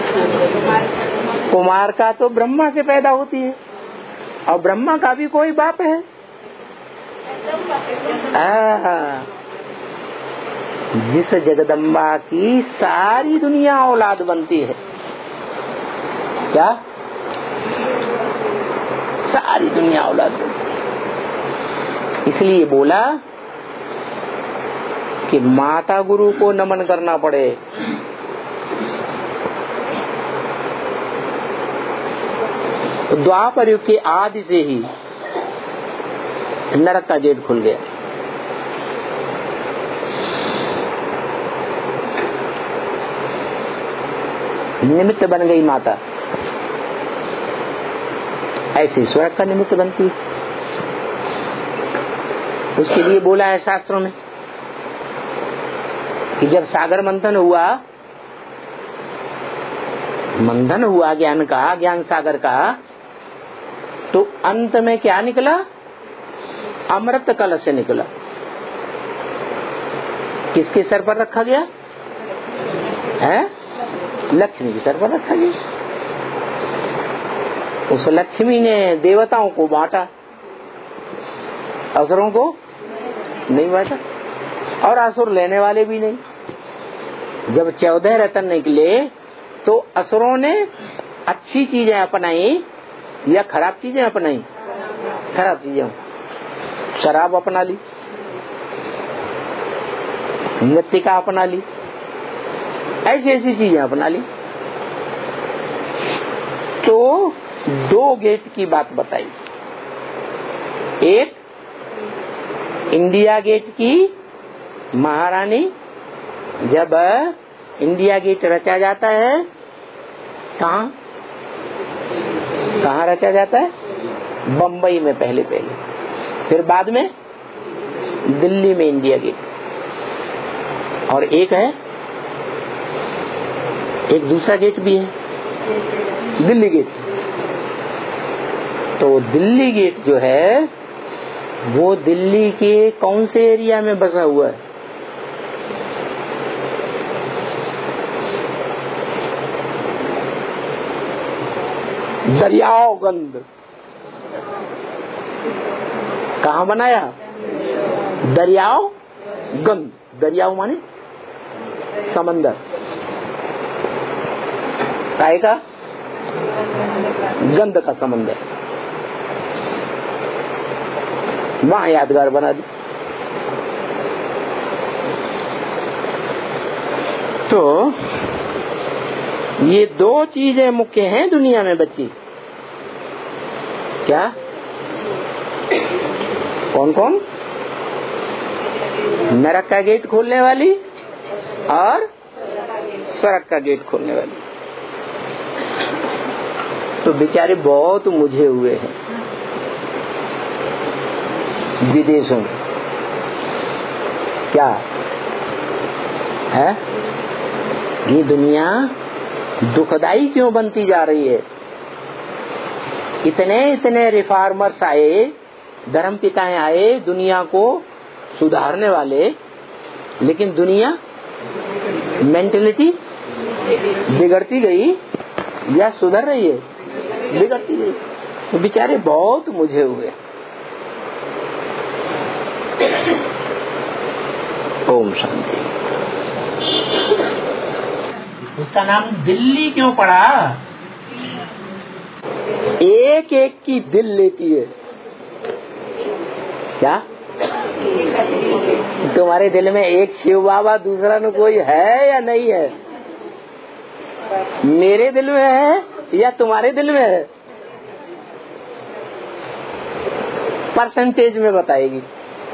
कुमार का तो ब्रह्मा से पैदा होती है, और ब्रह्मा का भी कोई बाप है। आ, जिस जगदम्बा की सारी दुनिया औलाद बनती है, क्या सारी दुनिया औलाद बनती है। इसलिए बोला कि माता गुरु को नमन करना पड़े। तो द्वापर युग के आदि से ही नरक का गेट खुल गया। निमित्त बन गई माता, ऐसे स्वर्ग का निमित्त बनती। उसके लिए बोला है शास्त्रों में कि जब सागर मंथन हुआ, मंथन हुआ ज्ञान का, ज्ञान सागर का, तो अंत में क्या निकला? अमृत कलश से निकला। किसके सर पर रखा गया है? लक्ष्मी के सर पर रखा गया। उस लक्ष्मी ने देवताओं को बांटा, असुरों को नहीं बांटा, और असुर लेने वाले भी नहीं। जब चौदह रत्न निकले तो असुरों ने अच्छी चीजें अपनाई या खराब चीजें अपनाई? खराब चीजें। शराब अपना ली, नृत्यिका अपना ली, ऐसी ऐसी चीजें अपना ली। तो दो गेट की बात बताई। एक इंडिया गेट की महारानी, जब इंडिया गेट रचा जाता है, कहाँ कहाँ रचा जाता है? बम्बई में पहले पहले, फिर बाद में दिल्ली में इंडिया गेट। और एक है, एक दूसरा गेट भी है, दिल्ली गेट। तो दिल्ली गेट जो है वो दिल्ली के कौन से एरिया में बसा हुआ है? दरियागंज। कहाँ बनाया? दरियागंज। दरियाओ माने समंदर। काय का? गंध का समंदर। वहां यादगार बना दी। तो ये दो चीजें मुख्य हैं दुनिया में बची। क्या? कौन कौन? नरक का गेट खोलने वाली और स्वर्ग का गेट खोलने वाली। तो बेचारे बहुत मुझे हुए हैं विदेशों में। क्या है? ये दुनिया दुखदाई क्यों बनती जा रही है? इतने इतने रिफॉर्मर्स आए, धर्म पिताएं आए दुनिया को सुधारने वाले, लेकिन दुनिया मेंटेलिटी बिगड़ती गई या सुधर रही है? बिगड़ती गई। तो बेचारे बहुत मुझे हुए। ओम शांति। उसका नाम दिल्ली क्यों पड़ा? एक एक की दिल लेती है। क्या? तुम्हारे दिल में एक शिव बाबा, दूसरा न कोई है या नहीं है? मेरे दिल में है या तुम्हारे दिल में है? परसेंटेज में बताएगी।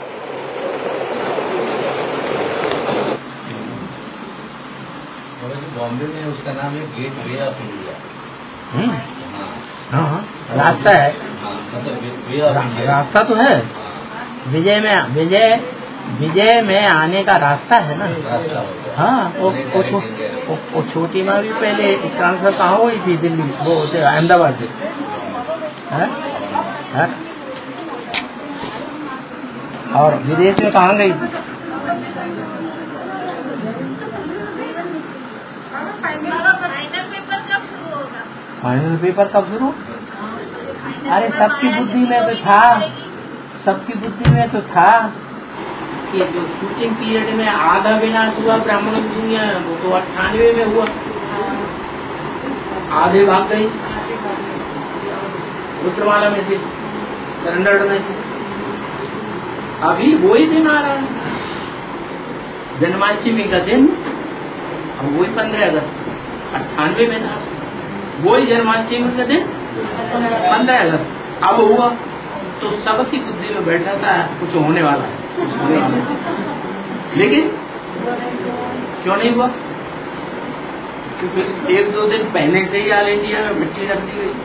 बॉम्बे में उसका नाम है गेट वे ऑफ इंडिया। हाँ, रास्ता है, मतलब रास्ता तो है। विजय में विजय विजय में आने का रास्ता है ना। रास्ता होता है। हाँ, वो वो छो, वो, वो छोटी माँ भी पहले ट्रांसफर कहाँ हुई थी? दिल्ली, वो से अहमदाबाद से। है? है? और विदेश में कहाँ गई? फाइनल पेपर कब शुरू? अरे सबकी बुद्धि में तो था, सबकी बुद्धि में तो था कि जो शूटिंग पीरियड में आधा विनाश हुआ ब्राह्मणों की दुनिया, वो तो अट्ठानवे में हुआ। आधे भाग गई रुद्रमाला में से, सरेंडर में से। अभी वही दिन आ रहा है, जन्माष्टमी का दिन। अब वही पंद्रह अगस्त अट्ठानवे में था, वही जन्माष्टमी का दिन पंद्रह अगस्त अब हुआ। तो सबकी बुद्धि में बैठा था कुछ होने वाला है, कुछ होने वाला है। लेकिन क्यों नहीं हुआ? क्योंकि एक दो दिन पहले से ही ऑल इंडिया में मिट्टी रख दी गई।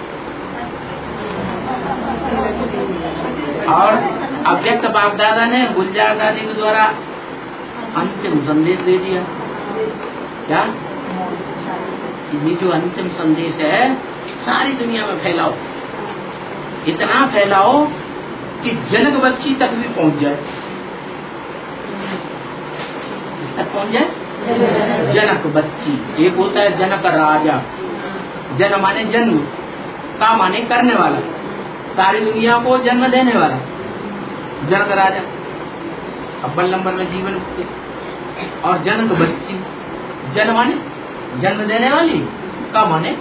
और अव्यक्त बाप दादा ने गुलजार दादी के द्वारा अंतिम संदेश दे दिया। क्या? ये जो अंतिम संदेश है सारी दुनिया में फैलाओ, इतना फैलाओ कि जनक बच्ची तक भी पहुंच जाए। तक पहुंच जाए जनक बच्ची। एक होता है जनक राजा, जन माने जन्म, का माने करने वाला, सारी दुनिया को जन्म देने वाला जनक राजा, अव्वल नंबर में जीवन मुक्ति। और जनक बच्ची, जन माने जन्म देने वाली, का माने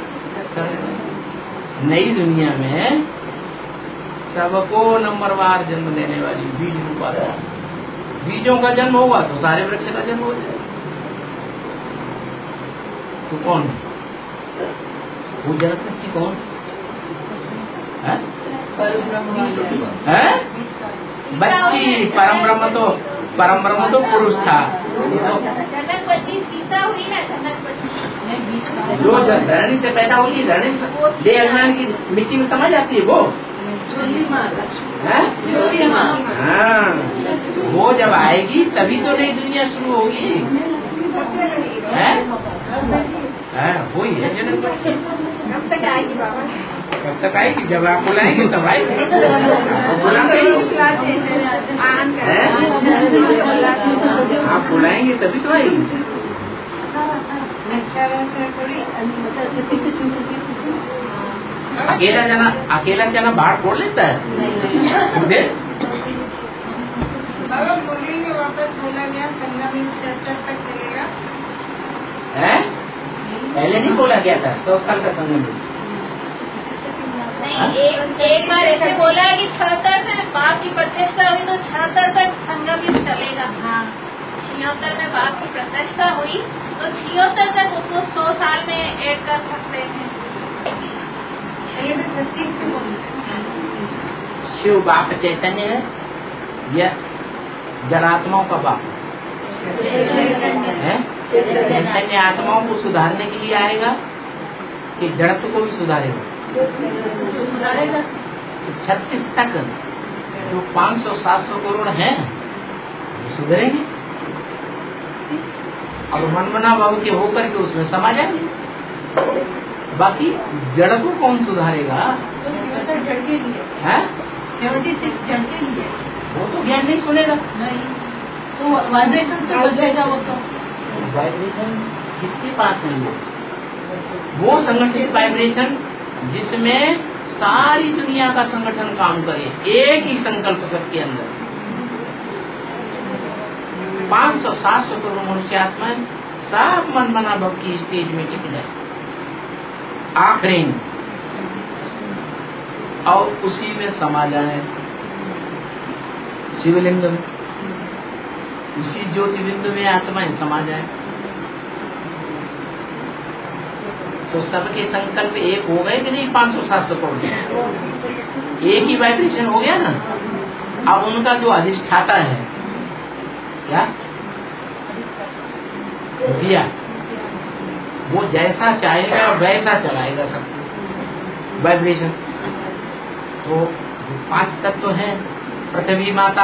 नई दुनिया में सबको नंबरवार जन्म देने वाली बीज रूपा। बीजों का जन्म होगा तो सारे वृक्ष का जन्म हो जाएगा। तो कौन वो जनक बच्ची? कौन है? है? बच्ची परम ब्रह्म तो परम ब्रह्म तो पुरुष था। जनक बच्ची सीता हुई है। जनक बच्ची जो धरणी से पैदा हुई है, धरणी दे अभिमान की मिट्टी में समझ आती है वो। हाँ, वो जब आएगी तभी तो नई दुनिया शुरू होगी। है? है, वही है जनक बच्ची। कब तक आएगी बाबा? कब तक आएगी? जब आप बुलाएंगे तब आएगी। आप बुलाएंगे तभी तो आएगी। अकेला जाना अकेला जाना बाहर फोड़ लेता है। बाबा बोलेंगे वापस बोला गया संगम तक चलेगा। है? पहले नहीं बोला गया था सौ साल का संगम। एक, एक बार ऐसे बोला है कि छिहत्तर में बाप की प्रतिष्ठा हुई तो छिहत्तर तक संगम युग चलेगा। हाँ, छिहत्तर में बाप की प्रतिष्ठा हुई तो छिहत्तर तक उसको सौ साल में ऐड कर सकते हैं। ये तो छत्तीस से शिव बाप चैतन्य है या जनात्माओं का बाप है? चैतन्य आत्माओं को सुधारने के लिए आएगा कि जड़त्व को भी सुधारेगा? सुधारेगा। छत्तीस तक जो पाँच सौ सात सौ करोड़ है सुधरेंगे और मनमना बाबू के होकर के उसमें समा जाएंगे। बाकी जड़ को कौन सुधारेगा? जड़ के लिए है? सेवेंटी सिक्स जड़ के लिए वो तो ज्ञान नहीं सुनेगा। नहीं तो वाइब्रेशन से हो जाएगा। वो तो वाइब्रेशन किसके पास नहीं है? वो संगठित वाइब्रेशन जिसमें सारी दुनिया का संगठन काम करे, एक ही संकल्प सबके अंदर। पाँच सौ सात सौ करोड़ मनुष्य आत्माएं सब मन मना भव की स्टेज में टिक जाए आखिरी, और उसी में समा जाए शिवलिंग में। उसी ज्योति बिंदु में आत्माएं समा जाए। तो सबके संकल्प एक हो गए कि नहीं? पांच सौ सात सौ करोड़ एक ही वाइब्रेशन हो गया ना। अब उनका जो अधिष्ठाता है क्या दिया, वो जैसा चाहेगा वैसा चलाएगा सब वाइब्रेशन। तो पांच तत्व तो है, पृथ्वी माता,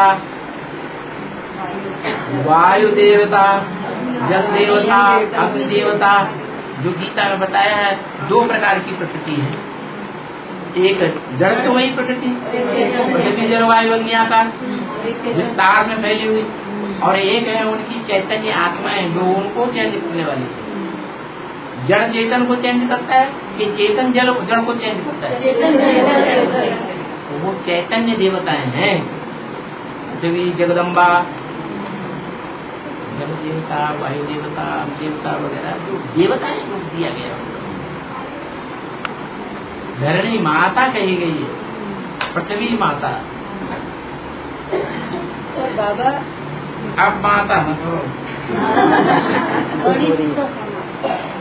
वायु देवता, जल देवता, अग्नि देवता, जो गीता में बताया है दो प्रकार की प्रकृति है। एक जड़ तो वही प्रकृति पृथ्वी जल वायु अग्नि आकाश विस्तार में फैली हुई, और एक है उनकी चैतन्य आत्माएं जो उनको चेंज करने वाली है। जड़ चेतन को चेंज करता है कि चेतन जल जड़ को चेंज करता है? तो वो चैतन्य देवताएं हैं, पृथ्वी जगदम्बा, जल देवता, वायु देवता, देवता वगैरह जो देवताएं को दिया गया। धरणी माता कही गई है, पृथ्वी माता। और बाबा अब माता मत करो।